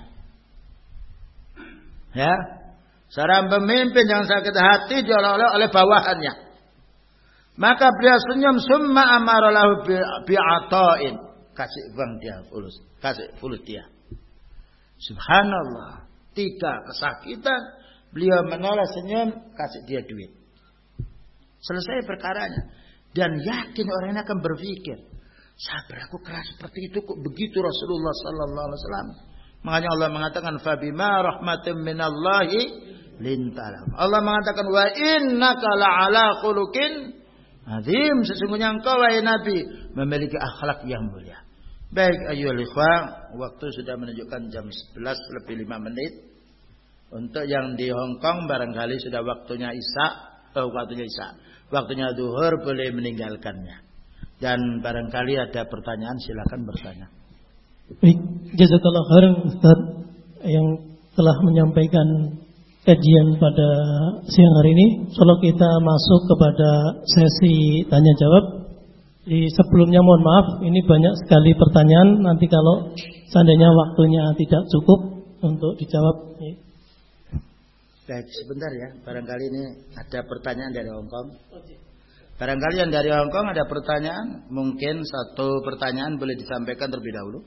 Ya. Seorang pemimpin jangan sakit hati diolok-olok oleh bawahannya. Maka beliau senyum, summa amaralahu bi'ata'in. Kasih uang dia, fulus. Kasih fulus dia. Subhanallah. Tiga kesakitan. Beliau menolak senyum, kasih dia duit. Selesai perkaranya. Dan yakin orang ini akan berpikir. Sabar, aku keras seperti itu kok begitu Rasulullah sallallahu alaihi wasallam. Makanya Allah mengatakan fabima rahmatin minallahi lintalam. Allah mengatakan wa innaka la'ala khuluqin azim, sesungguhnya engkau wahai Nabi memiliki akhlak yang mulia. Baik ayyuhal ikhwan, waktu sudah menunjukkan jam sebelas lebih lima menit. Untuk yang di Hong Kong barangkali sudah waktunya Isya, oh waktunya Isya. Waktunya zuhur boleh meninggalkannya. Dan barangkali ada pertanyaan, silakan bertanya. Baik, jazakallah khairan Ustaz yang telah menyampaikan kajian pada siang hari ini. Kalau kita masuk kepada sesi tanya jawab, di sebelumnya mohon maaf, ini banyak sekali pertanyaan. Nanti kalau seandainya waktunya tidak cukup untuk dijawab. Baik, sebentar ya. Barangkali ini ada pertanyaan dari Hong Kong. Barangkali yang dari Hong Kong ada pertanyaan. Mungkin satu pertanyaan boleh disampaikan terlebih dahulu.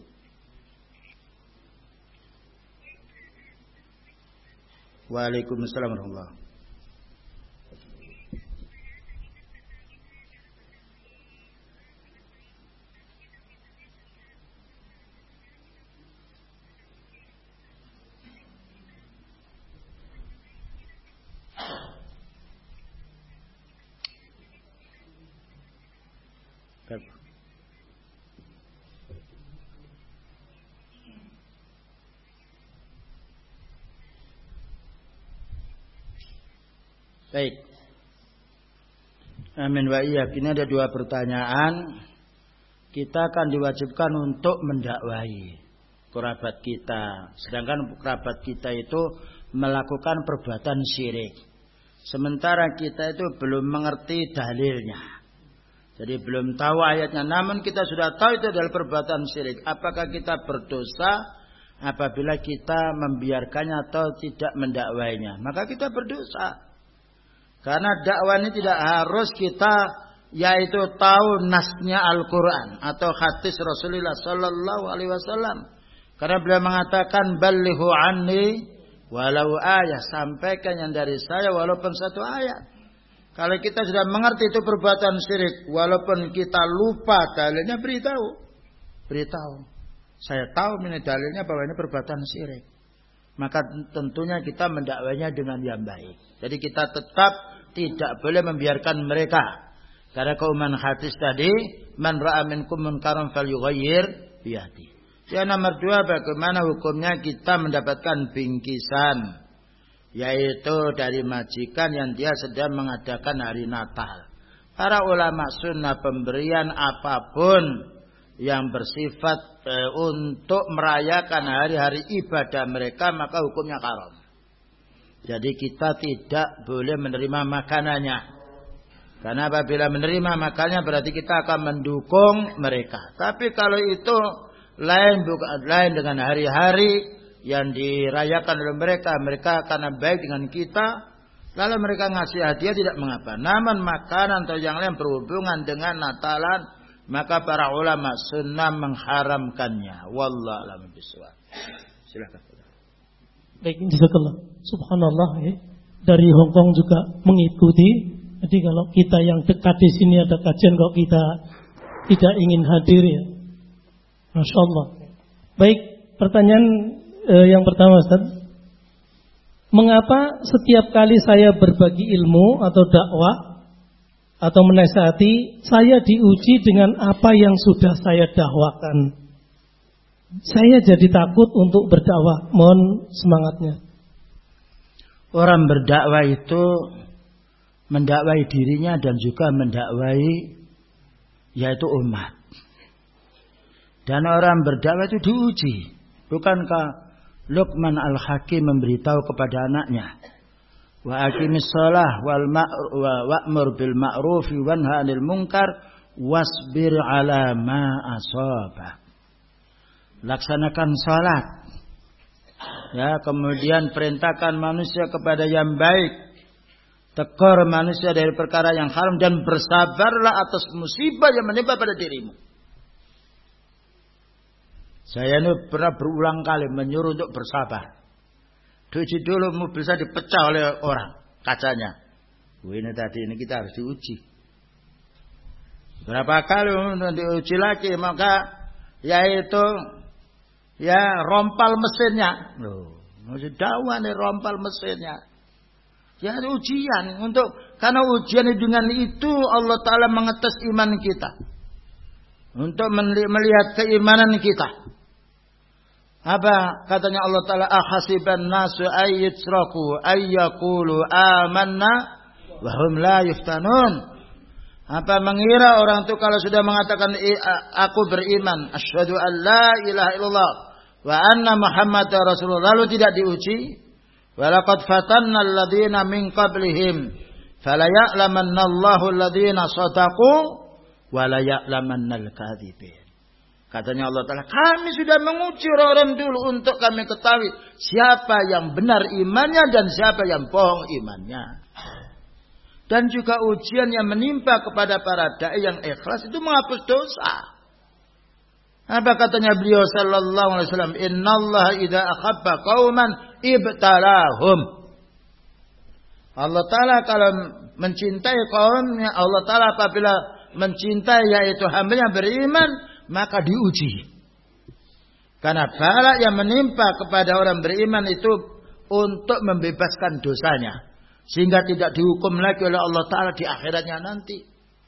Waalaikumsalam warahmatullahi wabarakatuh. Baik. Amin wa iyyak. Ini ada dua pertanyaan. Kita akan diwajibkan untuk mendakwahi kerabat kita. Sedangkan kerabat kita itu melakukan perbuatan syirik. Sementara kita itu belum mengerti dalilnya. Jadi belum tahu ayatnya. Namun kita sudah tahu itu adalah perbuatan syirik. Apakah kita berdosa apabila kita membiarkannya atau tidak mendakwahinya? Maka kita berdosa. Karena dakwah ini tidak harus kita yaitu tahu nasnya Al-Quran atau hadis Rasulullah Sallallahu Alaihi Wasallam. Karena beliau mengatakan balighu anni walau ayat, sampaikan yang dari saya walaupun satu ayat. Kalau kita sudah mengerti itu perbuatan syirik, walaupun kita lupa dalilnya, beritahu, beritahu. Saya tahu ini dalilnya bahwa ini perbuatan syirik. Maka tentunya kita mendakwanya dengan yang baik. Jadi kita tetap tidak boleh membiarkan mereka. Karena keumuman hadis tadi, man ra'a minkum munkaran falyughayyir biyadihi. Yang nomor dua, bagaimana hukumnya kita mendapatkan bingkisan, yaitu dari majikan yang dia sedang mengadakan hari Natal. Para ulama sunnah pemberian apapun yang bersifat e, untuk merayakan hari-hari ibadah mereka, maka hukumnya haram. Jadi kita tidak boleh menerima makanannya. Karena apabila menerima makanannya berarti kita akan mendukung mereka. Tapi kalau itu lain bukan lain dengan hari-hari yang dirayakan oleh mereka, mereka karena baik dengan kita, lalu mereka ngasih hadiah tidak mengapa. Namun makanan atau yang lain berhubungan dengan Natalan, maka para ulama sunnah mengharamkannya. Wallahu a'lam bishawab. Silakan. Baik, jazakallah. Subhanallah ya. dari Hong Kong juga mengikuti. Jadi kalau kita yang dekat di sini ada kajian kok kita tidak ingin hadir ya. Masya Allah. Baik, pertanyaan eh, yang pertama Ustaz. Mengapa setiap kali saya berbagi ilmu atau dakwah atau menasihati, saya diuji dengan apa yang sudah saya dakwakan? Saya jadi takut untuk berdakwah. Mohon semangatnya. Orang berdakwah itu mendakwai dirinya dan juga mendakwai yaitu umat. Dan orang berdakwah itu diuji. Bukankah Luqman Al-Hakim memberitahu kepada anaknya, wa aqimis shalah wal wa'mur bil ma'ruf wanha 'anil munkar wasbir 'ala ma asaba. Laksanakan salat. Ya, kemudian perintahkan manusia kepada yang baik. Tegur manusia dari perkara yang haram dan bersabarlah atas musibah yang menimpa pada dirimu. Saya ini pernah berulang kali menyuruh untuk bersabar. Diuji dulu mobil saya dipecah oleh orang kacanya. Wah, ini tadi ini kita harus diuji. Berapa kali diuji lagi maka yaitu ya rompal mesinnya. Loh, masih dakwah nih rompal mesinnya. Ya ujian untuk karena ujian dengan itu Allah Taala mengetes iman kita. Untuk melihat keimanan kita. Apa katanya Allah Ta'ala, ahasiban nasu ayyutraku ayyakulu amanna wahum la yuftanun. Apa mengira orang itu kalau sudah mengatakan aku beriman, asyhadu an la ilaha illallah wa anna muhammadar rasulullah, lalu tidak diuji? Walaqad fatanna alladhina min qablihim fala ya'lamanna Allahu alladhina shadaqu wa la ya'lamanna al-kadhibin. Katanya Allah Ta'ala, kami sudah menguji orang-orang dulu untuk kami ketahui siapa yang benar imannya dan siapa yang bohong imannya. Dan juga ujian yang menimpa kepada para da'i yang ikhlas itu menghapus dosa. Apa katanya beliau sallallahu alaihi wasallam, innallaha idza ahabba qauman ibtalahum. Allah Ta'ala kalau mencintai kaumnya, Allah Ta'ala apabila mencintai yaitu hamba-Nya beriman, maka diuji. Karena bala yang menimpa kepada orang beriman itu untuk membebaskan dosanya, sehingga tidak dihukum lagi oleh Allah Ta'ala di akhiratnya nanti.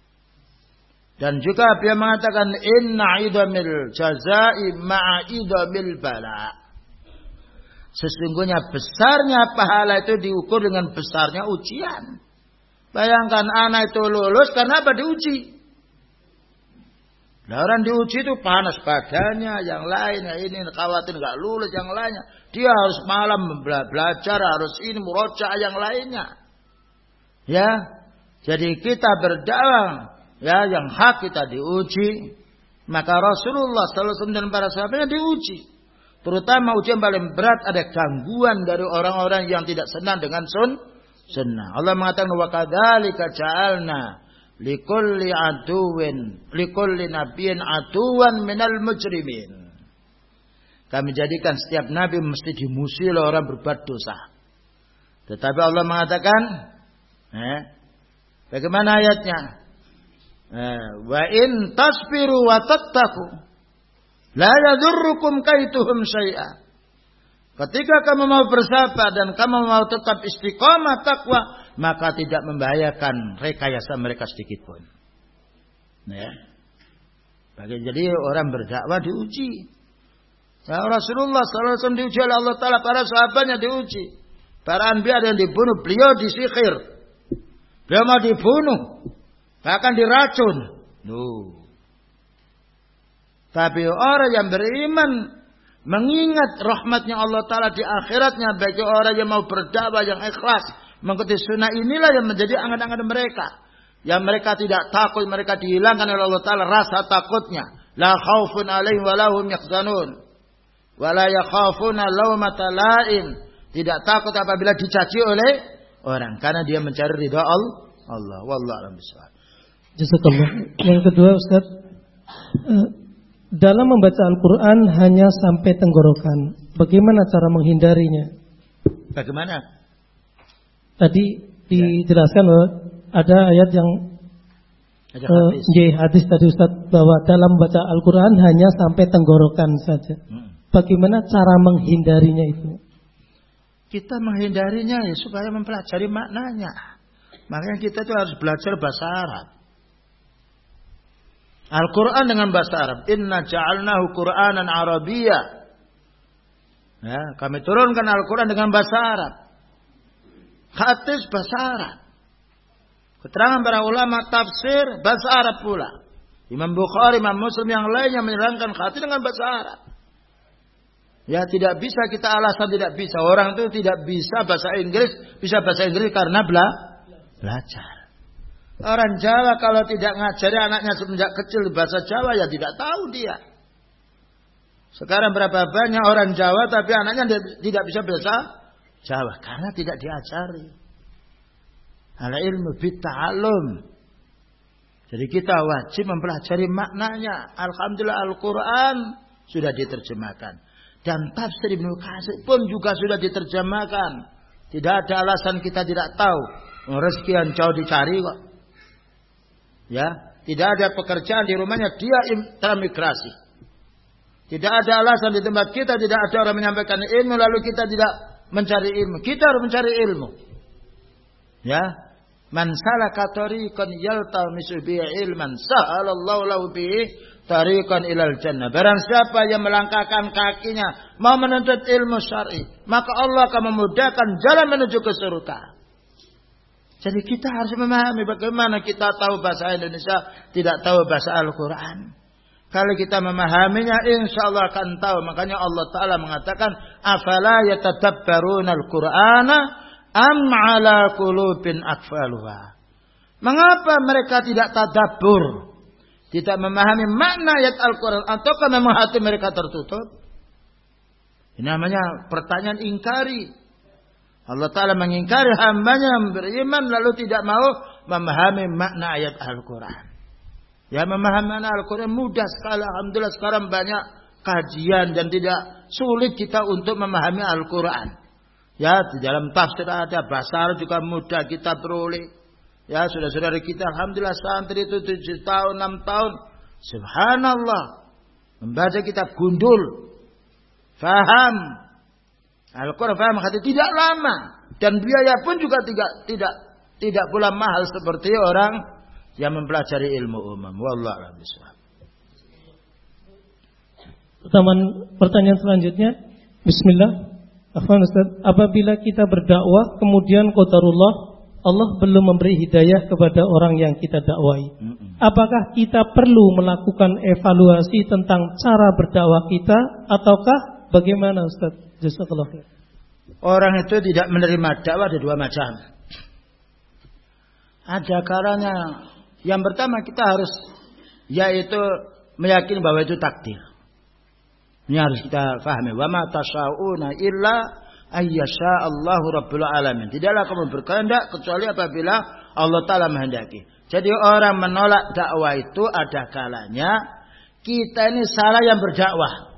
Dan juga dia mengatakan inna idamil jazai ma'a idamil bala. Sesungguhnya besarnya pahala itu diukur dengan besarnya ujian. Bayangkan anak itu lulus karena apa? Diuji. Nah, orang diuji itu panas badannya, yang lainnya ini khawatir nggak lulus, yang lainnya dia harus malam belajar, harus ini murojaah yang lainnya. Ya, jadi kita berdakwah, ya yang hak kita diuji. Maka Rasulullah sallallahu alaihi wasallam dan para sahabatnya diuji. Terutama ujian paling berat ada gangguan dari orang-orang yang tidak senang dengan sun sunnah. Allah mengatakan wa kadzalika ja'alna likulli aduwin likulli nabiyyin aduwan minal mujrimin. Kami jadikan setiap nabi mesti dimusuhi oleh orang berbuat dosa. Tetapi Allah mengatakan, eh, bagaimana ayatnya? Eh, wa in tasbiru wa tattaqu la yadurrukum kaituhum syai'a. Ketika kamu mau bersabar dan kamu mau tetap istiqamah takwa, maka tidak membahayakan rekayasa mereka sedikit pun. Ya. Jadi orang berdakwah diuji. Ya, Rasulullah sallallahu alaihi wasallam diuji oleh Allah Ta'ala, para sahabatnya diuji. Para anbiya ada yang dibunuh, beliau disihir. Beliau mau dibunuh, bahkan diracun. Duh. Tapi orang yang beriman mengingat rahmatnya Allah Ta'ala di akhiratnya bagi orang yang mau berdakwah yang ikhlas mengikuti sunnah, inilah yang menjadi angan-angan mereka. Yang mereka tidak takut, mereka dihilangkan oleh Allah Ta'ala rasa takutnya. La khaufun alaihim wa lahum yahzanun wa la yakhafuna laumata la'im. Tidak takut apabila dicaci oleh orang, karena dia mencari ridha Allah. Wallahu a'lam bishawab. Jazakallah. Yang kedua Ustaz, dalam membaca Al-Quran hanya sampai tenggorokan, bagaimana cara menghindarinya? Bagaimana? tadi dijelaskan bahwa ada ayat yang Ada uh, hadis. hadis tadi Ustaz bahwa dalam baca Al-Quran hanya sampai tenggorokan saja. Hmm. Bagaimana cara menghindarinya itu? Kita menghindarinya ya supaya mempelajari maknanya. Makanya kita itu harus belajar bahasa Arab. Al-Quran dengan bahasa Arab. Inna ja'alnahu Qur'anan Arabiyya. Ya, kami turunkan Al-Quran dengan bahasa Arab. Hadis bahasa Arab. Keterangan para ulama tafsir bahasa Arab pula. Imam Bukhari, Imam Muslim yang lainnya menerangkan hadis dengan bahasa Arab. Ya, tidak bisa kita alasan tidak bisa. Orang itu tidak bisa bahasa Inggris, bisa bahasa Inggris karena bela, belajar. Orang Jawa kalau tidak ngajari anaknya semenjak kecil bahasa Jawa ya tidak tahu dia. Sekarang berapa banyak orang Jawa tapi anaknya tidak bisa bahasa Jawa karena tidak diajari. Al ilmu bitta'allum. Jadi kita wajib mempelajari maknanya. Alhamdulillah Al-Quran sudah diterjemahkan. Dan tafsir Ibnu Katsir pun juga sudah diterjemahkan. Tidak ada alasan kita tidak tahu. Rezeki yang jauh dicari kok. Ya, tidak ada pekerjaan di rumahnya dia transmigrasi. Tidak ada alasan di tempat kita tidak ada orang menyampaikan ilmu lalu kita tidak mencari ilmu. Kita harus mencari ilmu. Ya, man salaka tariqan yaltamisu bihi ilman sahalallahu lahu bihi tariqan ilal jannah. Barang siapa yang melangkahkan kakinya mau menuntut ilmu syar'i, maka Allah akan memudahkan jalan menuju ke surga. Jadi kita harus memahami bagaimana kita tahu bahasa Indonesia, tidak tahu bahasa Al-Quran. Kalau kita memahaminya, insya Allah akan tahu. Makanya Allah Ta'ala mengatakan, afala yatadabbaruna al-Qur'ana am ala qulubin akfaluha. Mengapa mereka tidak tadabbur? Tidak memahami makna ayat Al-Quran. Ataukah memang hati mereka tertutup? Ini namanya pertanyaan ingkari. Allah Ta'ala mengingkari hambanya yang beriman lalu tidak mau memahami makna ayat Al-Quran. Ya, memahami makna Al-Quran mudah sekali. Alhamdulillah sekarang banyak kajian dan tidak sulit kita untuk memahami Al-Quran. Ya, di dalam tafsir ada, bahasa Arab juga mudah kita peroleh. Ya, saudara-saudara kita alhamdulillah santri itu tujuh tahun, enam tahun. Subhanallah. Membaca kitab gundul. Faham. Al-Quran faham hati tidak lama. Dan biaya pun juga tidak tidak tidak pula mahal seperti orang yang mempelajari ilmu umum. Wallahu a'lam bishawab. Pertanyaan selanjutnya. Bismillah. Afwan Ustaz, apabila kita berdakwah kemudian qadarullah Allah belum memberi hidayah kepada orang yang kita dakwai. Apakah kita perlu melakukan evaluasi tentang cara berdakwah kita ataukah bagaimana Ustaz? Jazakallahu khair. Orang itu tidak menerima dakwah ada dua macam. Ada kalanya yang pertama kita harus yaitu meyakini bahwa itu takdir. Ini harus kita pahami. Wa ma tasyauna illa ayyasha Allahu rabbul alamin. Tidaklah kamu berkehendak kecuali apabila Allah Ta'ala menghendaki. Jadi orang menolak dakwah itu ada kalanya kita ini salah yang berdakwah.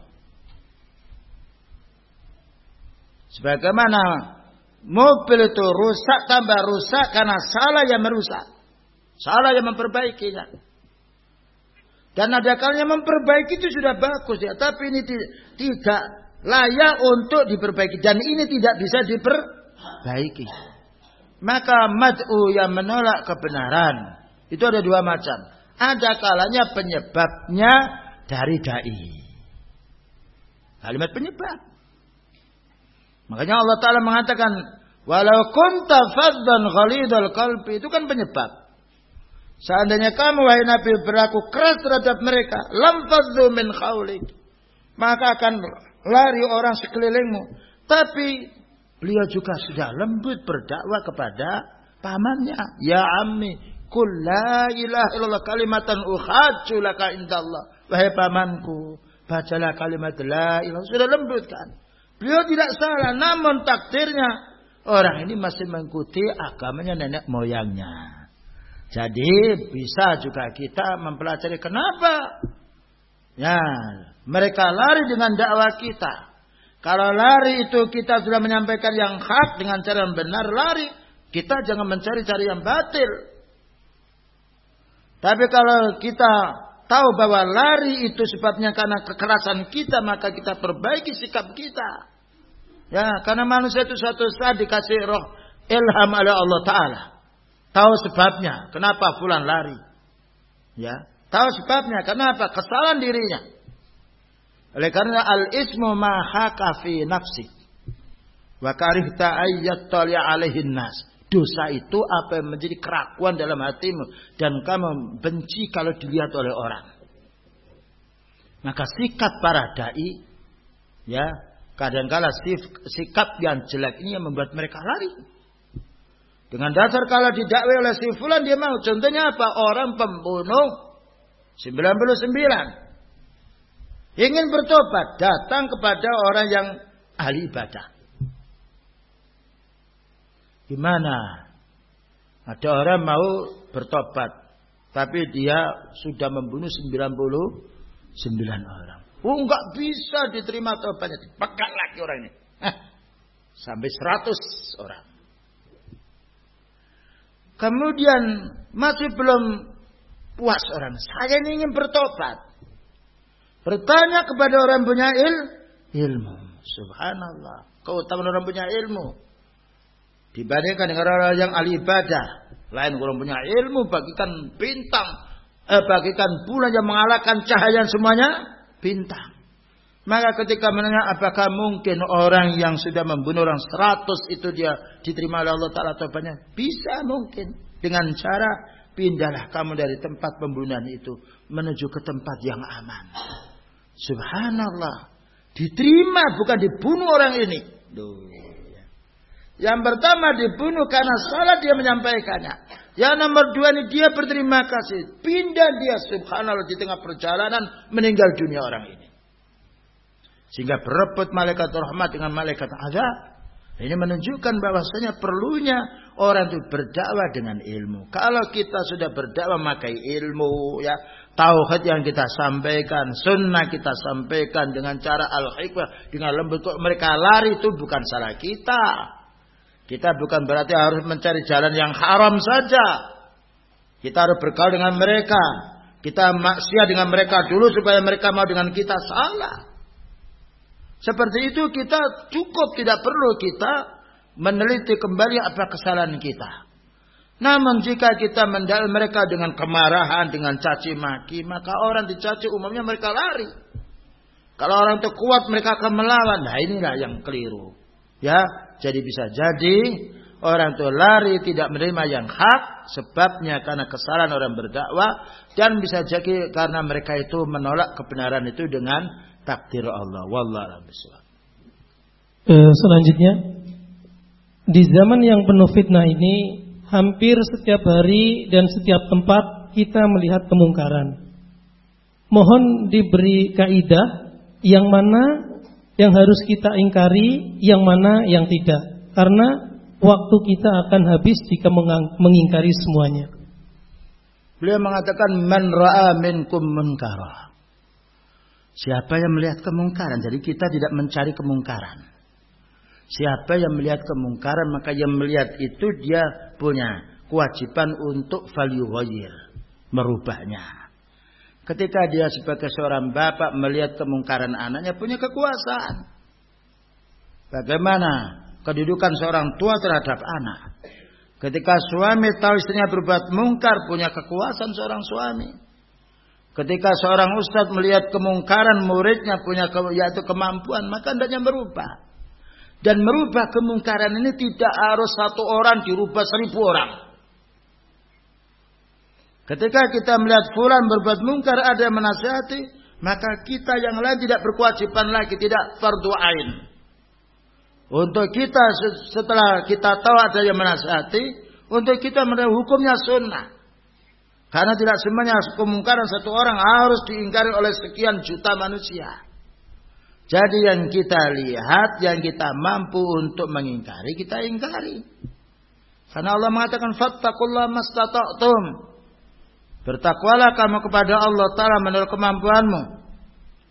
Sebagaimana mobil itu rusak tambah rusak karena salah yang merusak. Salah yang memperbaikinya. Dan ada kalanya memperbaiki itu sudah bagus ya. Tapi ini tidak layak untuk diperbaiki. Dan ini tidak bisa diperbaiki. Maka mad'u yang menolak kebenaran. Itu ada dua macam. Ada kalanya penyebabnya dari da'i. Kalimat penyebab. Makanya Allah Ta'ala mengatakan, walau kunta faddan ghalidhal qalbi, itu kan penyebab. Seandainya kamu wahai Nabi berlaku keras terhadap mereka, lam faddu min khawlik, maka akan lari orang sekelilingmu. Tapi beliau juga sudah lembut berdakwah kepada pamannya. Ya ammi, qul la ilaha illallah kalimatan uhajju laka indallah. Wahai pamanku, bacalah kalimat la ilaha. Sudah lembut kan? Beliau tidak salah, namun takdirnya orang ini masih mengikuti agamanya nenek moyangnya. Jadi bisa juga kita mempelajari kenapa ya mereka lari dengan dakwah kita. Kalau lari itu kita sudah menyampaikan yang hak dengan cara yang benar, lari Kita jangan mencari-cari yang batil. Tapi kalau kita tahu bahwa lari itu sebabnya karena kekerasan kita, maka kita perbaiki sikap kita. Ya, karena manusia itu suatu saat dikasih roh ilham oleh Allah Ta'ala. Tahu sebabnya, kenapa fulan lari. Ya, tahu sebabnya, kenapa? Kesalahan dirinya. Oleh karena al-ismu ma haka fi nafsi wa karihta ayyat tali alaihin nas. Dosa itu apa yang menjadi keraguan dalam hatimu dan kamu benci kalau dilihat oleh orang. Maka sikap para dai, ya, kadangkala sikap yang jelek ini yang membuat mereka lari. Dengan dasar kalau didakwai oleh si fulan dia mau. Contohnya apa? Orang pembunuh sembilan puluh sembilan ingin bertobat, datang kepada orang yang ahli ibadah. Gimana? Ada orang mau bertobat, tapi dia sudah membunuh sembilan puluh sembilan orang. Oh, enggak bisa diterima tobatnya. Pekat lagi orang ini. Hah, sampai seratus orang. Kemudian masih belum puas orang. Saya ini ingin bertobat. Bertanya kepada orang punya il, ilmu. Subhanallah. Keutamaan orang punya ilmu dibandingkan dengan orang yang ahli ibadah. Lain orang punya ilmu bagikan bintang, eh, bagikan bulan yang mengalahkan cahaya semuanya bintang. Maka ketika menanya apakah mungkin orang yang sudah membunuh orang seratus itu dia diterima oleh Allah Ta'ala tobatnya? Bisa mungkin. Dengan cara pindahlah kamu dari tempat pembunuhan itu menuju ke tempat yang aman. Subhanallah. Diterima bukan dibunuh orang ini. Duh. Yang pertama dibunuh karena salah dia menyampaikannya. Yang nomor dua ini dia berterima kasih. Pindah dia subhanallah di tengah perjalanan meninggal dunia orang ini. Sehingga berebut malaikat rahmat dengan malaikat azab. Ini menunjukkan bahwasanya perlunya orang itu berdakwah dengan ilmu. Kalau kita sudah berdakwah memakai ilmu, ya, tauhid yang kita sampaikan, sunnah kita sampaikan dengan cara al-hikmah, dengan lembut, mereka lari itu bukan salah kita. Kita bukan berarti harus mencari jalan yang haram saja. Kita harus bergaul dengan mereka. Kita maksiat dengan mereka dulu supaya mereka mau dengan kita. Salah. Seperti itu kita cukup, tidak perlu kita meneliti kembali apa kesalahan kita. Namun jika kita mendalil mereka dengan kemarahan, dengan caci maki, maka orang dicaci umumnya mereka lari. Kalau orang itu kuat mereka akan melawan. Nah inilah yang keliru. Ya, jadi bisa jadi orang itu lari tidak menerima yang hak sebabnya karena kesalahan orang berdakwah, dan bisa jadi karena mereka itu menolak kebenaran itu dengan takdir Allah. Wallahu a'lam bishawab. Eh, selanjutnya, di zaman yang penuh fitnah ini, hampir setiap hari dan setiap tempat kita melihat kemungkaran. Mohon diberi kaidah yang mana yang harus kita ingkari, yang mana yang tidak. Karena waktu kita akan habis jika mengingkari semuanya. Beliau mengatakan man ra'a minkum munkara. Siapa yang melihat kemungkaran, jadi kita tidak mencari kemungkaran. Siapa yang melihat kemungkaran, maka yang melihat itu dia punya kewajiban untuk falyughayyir, merubahnya. Ketika dia sebagai seorang bapak melihat kemungkaran anaknya, punya kekuasaan. Bagaimana kedudukan seorang tua terhadap anak? Ketika suami tahu istrinya berbuat mungkar, punya kekuasaan seorang suami. Ketika seorang ustadz melihat kemungkaran muridnya, punya ke, yaitu kemampuan, maka hendaknya merubah. Dan merubah kemungkaran ini tidak harus satu orang dirubah seribu orang. Ketika kita melihat fulan berbuat mungkar, ada yang menasihati, maka kita yang lain tidak berkewajiban lagi, tidak fardu ain. Untuk kita setelah kita tahu ada yang menasihati, untuk kita menerima hukumnya sunnah. Karena tidak semuanya kemungkaran satu orang harus diingkari oleh sekian juta manusia. Jadi yang kita lihat, yang kita mampu untuk mengingkari, kita ingkari. Karena Allah mengatakan fattaqullaha mastata'tum. Bertakwalah kamu kepada Allah Ta'ala menurut kemampuanmu.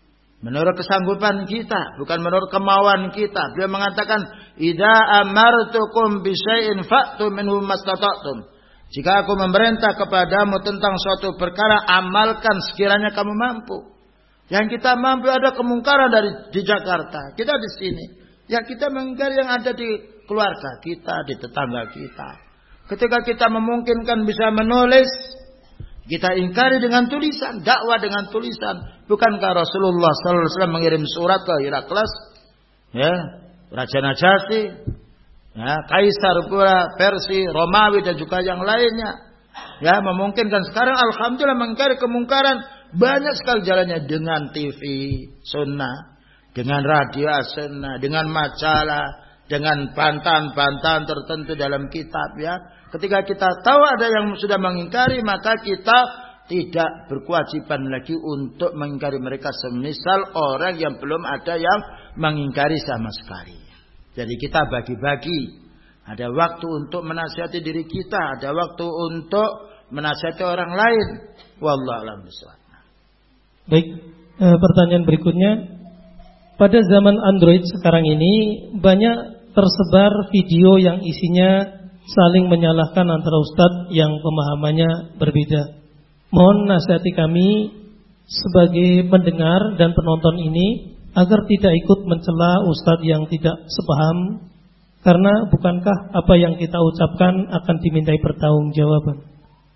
menurut kesanggupan kita, bukan menurut kemauan kita. Beliau mengatakan, "Idza amartukum bi syai'in fa'tu minhu mastata'tum." Jika aku memerintah kepadamu tentang suatu perkara, amalkan sekiranya kamu mampu. Yang kita mampu ada kemungkaran dari di Jakarta, kita di sini. Ya kita mengingkari yang ada di keluarga kita, di tetangga kita. Ketika kita memungkinkan bisa menulis, kita ingkari dengan tulisan, dakwah dengan tulisan. Bukankah Rasulullah sallallahu alaihi wasallam mengirim surat ke Herakles, ya, Raja Najasyi, ya, Kaisar pula Persia, Romawi dan juga yang lainnya. Ya, memungkinkan sekarang alhamdulillah mengingkari kemungkaran banyak sekali jalannya dengan T V sunnah, dengan radio sunnah, dengan majalah, dengan bantahan-bantahan tertentu dalam kitab ya. Ketika kita tahu ada yang sudah mengingkari, maka kita tidak berkewajiban lagi untuk mengingkari mereka semisal orang yang belum ada yang mengingkari sama sekali. Jadi kita bagi-bagi. Ada waktu untuk menasihati diri kita, ada waktu untuk menasihati orang lain. Wallahu a'lam bishawab. Baik, e, pertanyaan berikutnya. Pada zaman Android sekarang ini banyak tersebar video yang isinya saling menyalahkan antara ustadz yang pemahamannya berbeda. Mohon nasihati kami sebagai pendengar dan penonton ini agar tidak ikut mencela ustadz yang tidak sepaham, karena bukankah apa yang kita ucapkan akan dimintai pertanggungjawaban?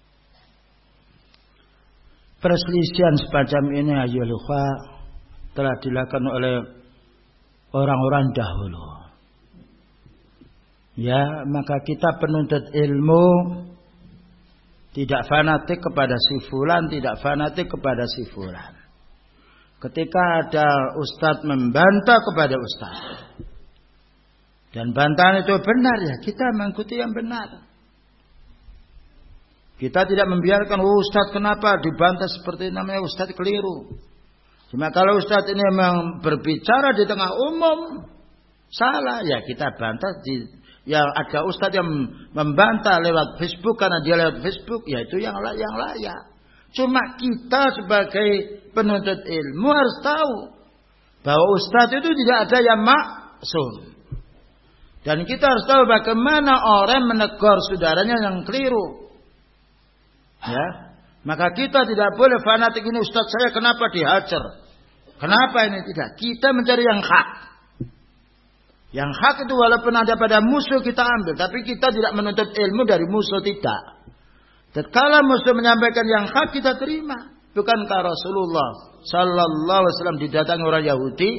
Perselisihan semacam ini ayyuhal ikhwa telah dilakukan oleh orang-orang dahulu. Ya, maka kita penuntut ilmu tidak fanatik kepada si fulan, tidak fanatik kepada si fulan. Ketika ada ustadz membantah kepada ustadz, dan bantahan itu benar, ya kita mengikuti yang benar. Kita tidak membiarkan, oh ustadz kenapa dibantah seperti ini, namanya ustadz keliru. Cuma kalau ustadz ini memang berbicara di tengah umum salah, ya kita bantah. Di Ya ada ustadz yang membantah lewat Facebook karena dia lewat Facebook, ya itu yang yang layak. Cuma kita sebagai penuntut ilmu harus tahu bahwa ustadz itu tidak ada yang maksum. Dan kita harus tahu bagaimana orang menegur saudaranya yang keliru. Ya, maka kita tidak boleh fanatik, ini ustadz saya kenapa dihajar? Kenapa ini tidak? Kita mencari yang hak. Yang hak itu walaupun ada pada musuh kita ambil, tapi kita tidak menuntut ilmu dari musuh, tidak. Tatkala musuh menyampaikan yang hak kita terima. Bukankah Rasulullah sallallahu alaihi wasallam didatangi orang Yahudi?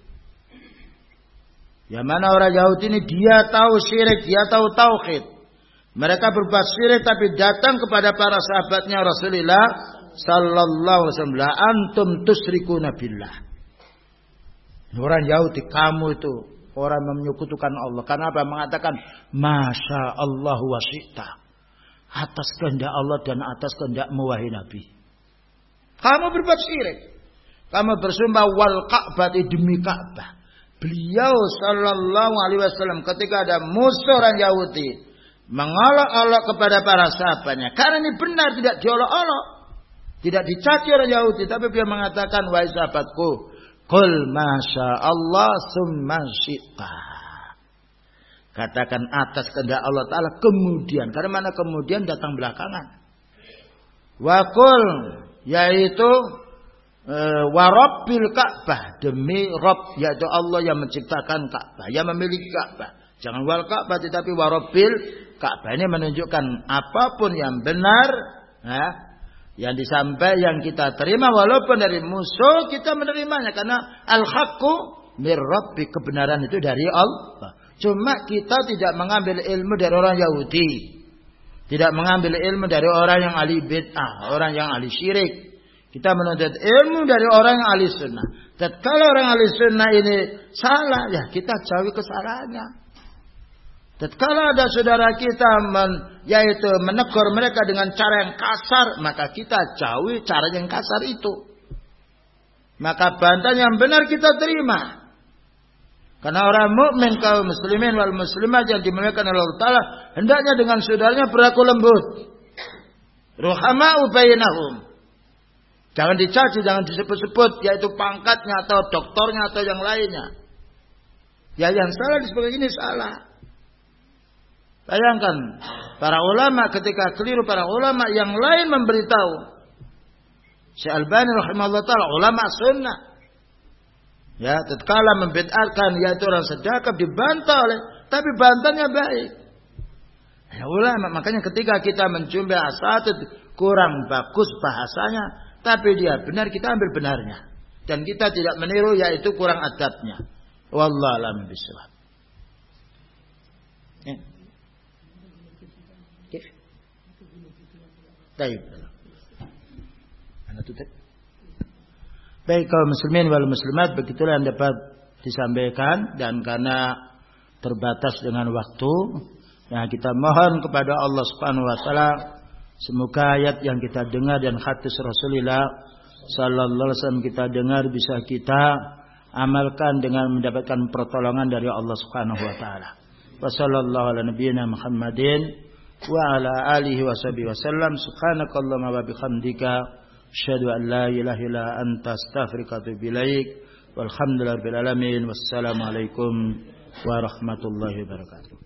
Yang mana orang Yahudi ini dia tahu syirik, dia tahu tauhid. Mereka berbuat syirik tapi datang kepada para sahabatnya Rasulullah sallallahu alaihi wasallam, la antum tusyrikuna billah. Orang Yahudi, kamu itu orang menyekutukan Allah. Kenapa? Mengatakan masya Allah wa syi'ta, atas kehendak Allah dan atas kehendakmu wahai Nabi. Kamu berbuat syirik. Kamu bersumpah wal Ka'bah, demi Ka'bah. Beliau sallallahu alaihi wasallam ketika ada musuh orang Yahudi mengolok-olok kepada para sahabatnya, karena ini benar, tidak diolok-olok, tidak dicaci orang Yahudi, tapi beliau mengatakan wahai sahabatku, qul masya Allah summa syi'ta. Katakan atas kehendak Allah Ta'ala kemudian. Karena mana kemudian datang belakangan. Wa qul, yaitu e, wa rabbil Ka'bah, demi Rabb, yaitu Allah yang menciptakan Ka'bah, yang memiliki Ka'bah. Jangan wal Ka'bah tetapi wa rabbil Ka'bah. Ini menunjukkan apapun yang benar, ya, yang disampaikan, yang kita terima walaupun dari musuh, kita menerimanya karena al-haqqu mir rabbi, kebenaran itu dari Allah. Cuma kita tidak mengambil ilmu dari orang Yahudi, tidak mengambil ilmu dari orang yang ahli bid'ah, orang yang ahli syirik. Kita menuntut ilmu dari orang yang ahli sunnah. Dan kalau orang ahli sunnah ini salah, ya kita jauhi kesalahannya. Dan kalau ada saudara kita men, yaitu menegur mereka dengan cara yang kasar, maka kita jauhi cara yang kasar itu. Maka bantahan yang benar kita terima. Karena orang mukmin kaum muslimin wal muslimat yang dimuliakan oleh Allah Ta'ala hendaknya dengan saudaranya berlaku lembut. Ruhama'u bainahum. Jangan dicaci, jangan disebut-sebut, yaitu pangkatnya atau doktornya atau yang lainnya. Ya yang salah disebut ini salah. Bayangkan para ulama ketika keliru, para ulama yang lain memberitahu. Syekh Albani rahimahullah ta'ala ulama sunnah. Ya, tatkala membid'atkan yaitu orang sedekah dibantah oleh, tapi bantahannya baik. Ya ulama, makanya ketika kita menjumpai asatid kurang bagus bahasanya, tapi dia benar, kita ambil benarnya. Dan kita tidak meniru yaitu kurang adabnya. Wallahu a'lam bishawab. Ya. Kif? Baik. Baik kaum muslimin wal muslimat, begitulah yang dapat disampaikan, dan karena terbatas dengan waktu, nah kita mohon kepada Allah Subhanahu wa taala semoga ayat yang kita dengar dan hadis Rasulullah sallallahu alaihi wasallam kita dengar bisa kita amalkan dengan mendapatkan pertolongan dari Allah Subhanahu wa taala. Wa sallallahu ala nabiyyina Muhammadin wa ala alihi wa sahbihi wasallam. Subhanakallahumma wa bihamdika asyhadu an la ilaha illa anta astaghfiruka wa atubu ilaik. Walhamdulillahirabbil alamin. Wassalamu alaikum warahmatullahi wabarakatuh.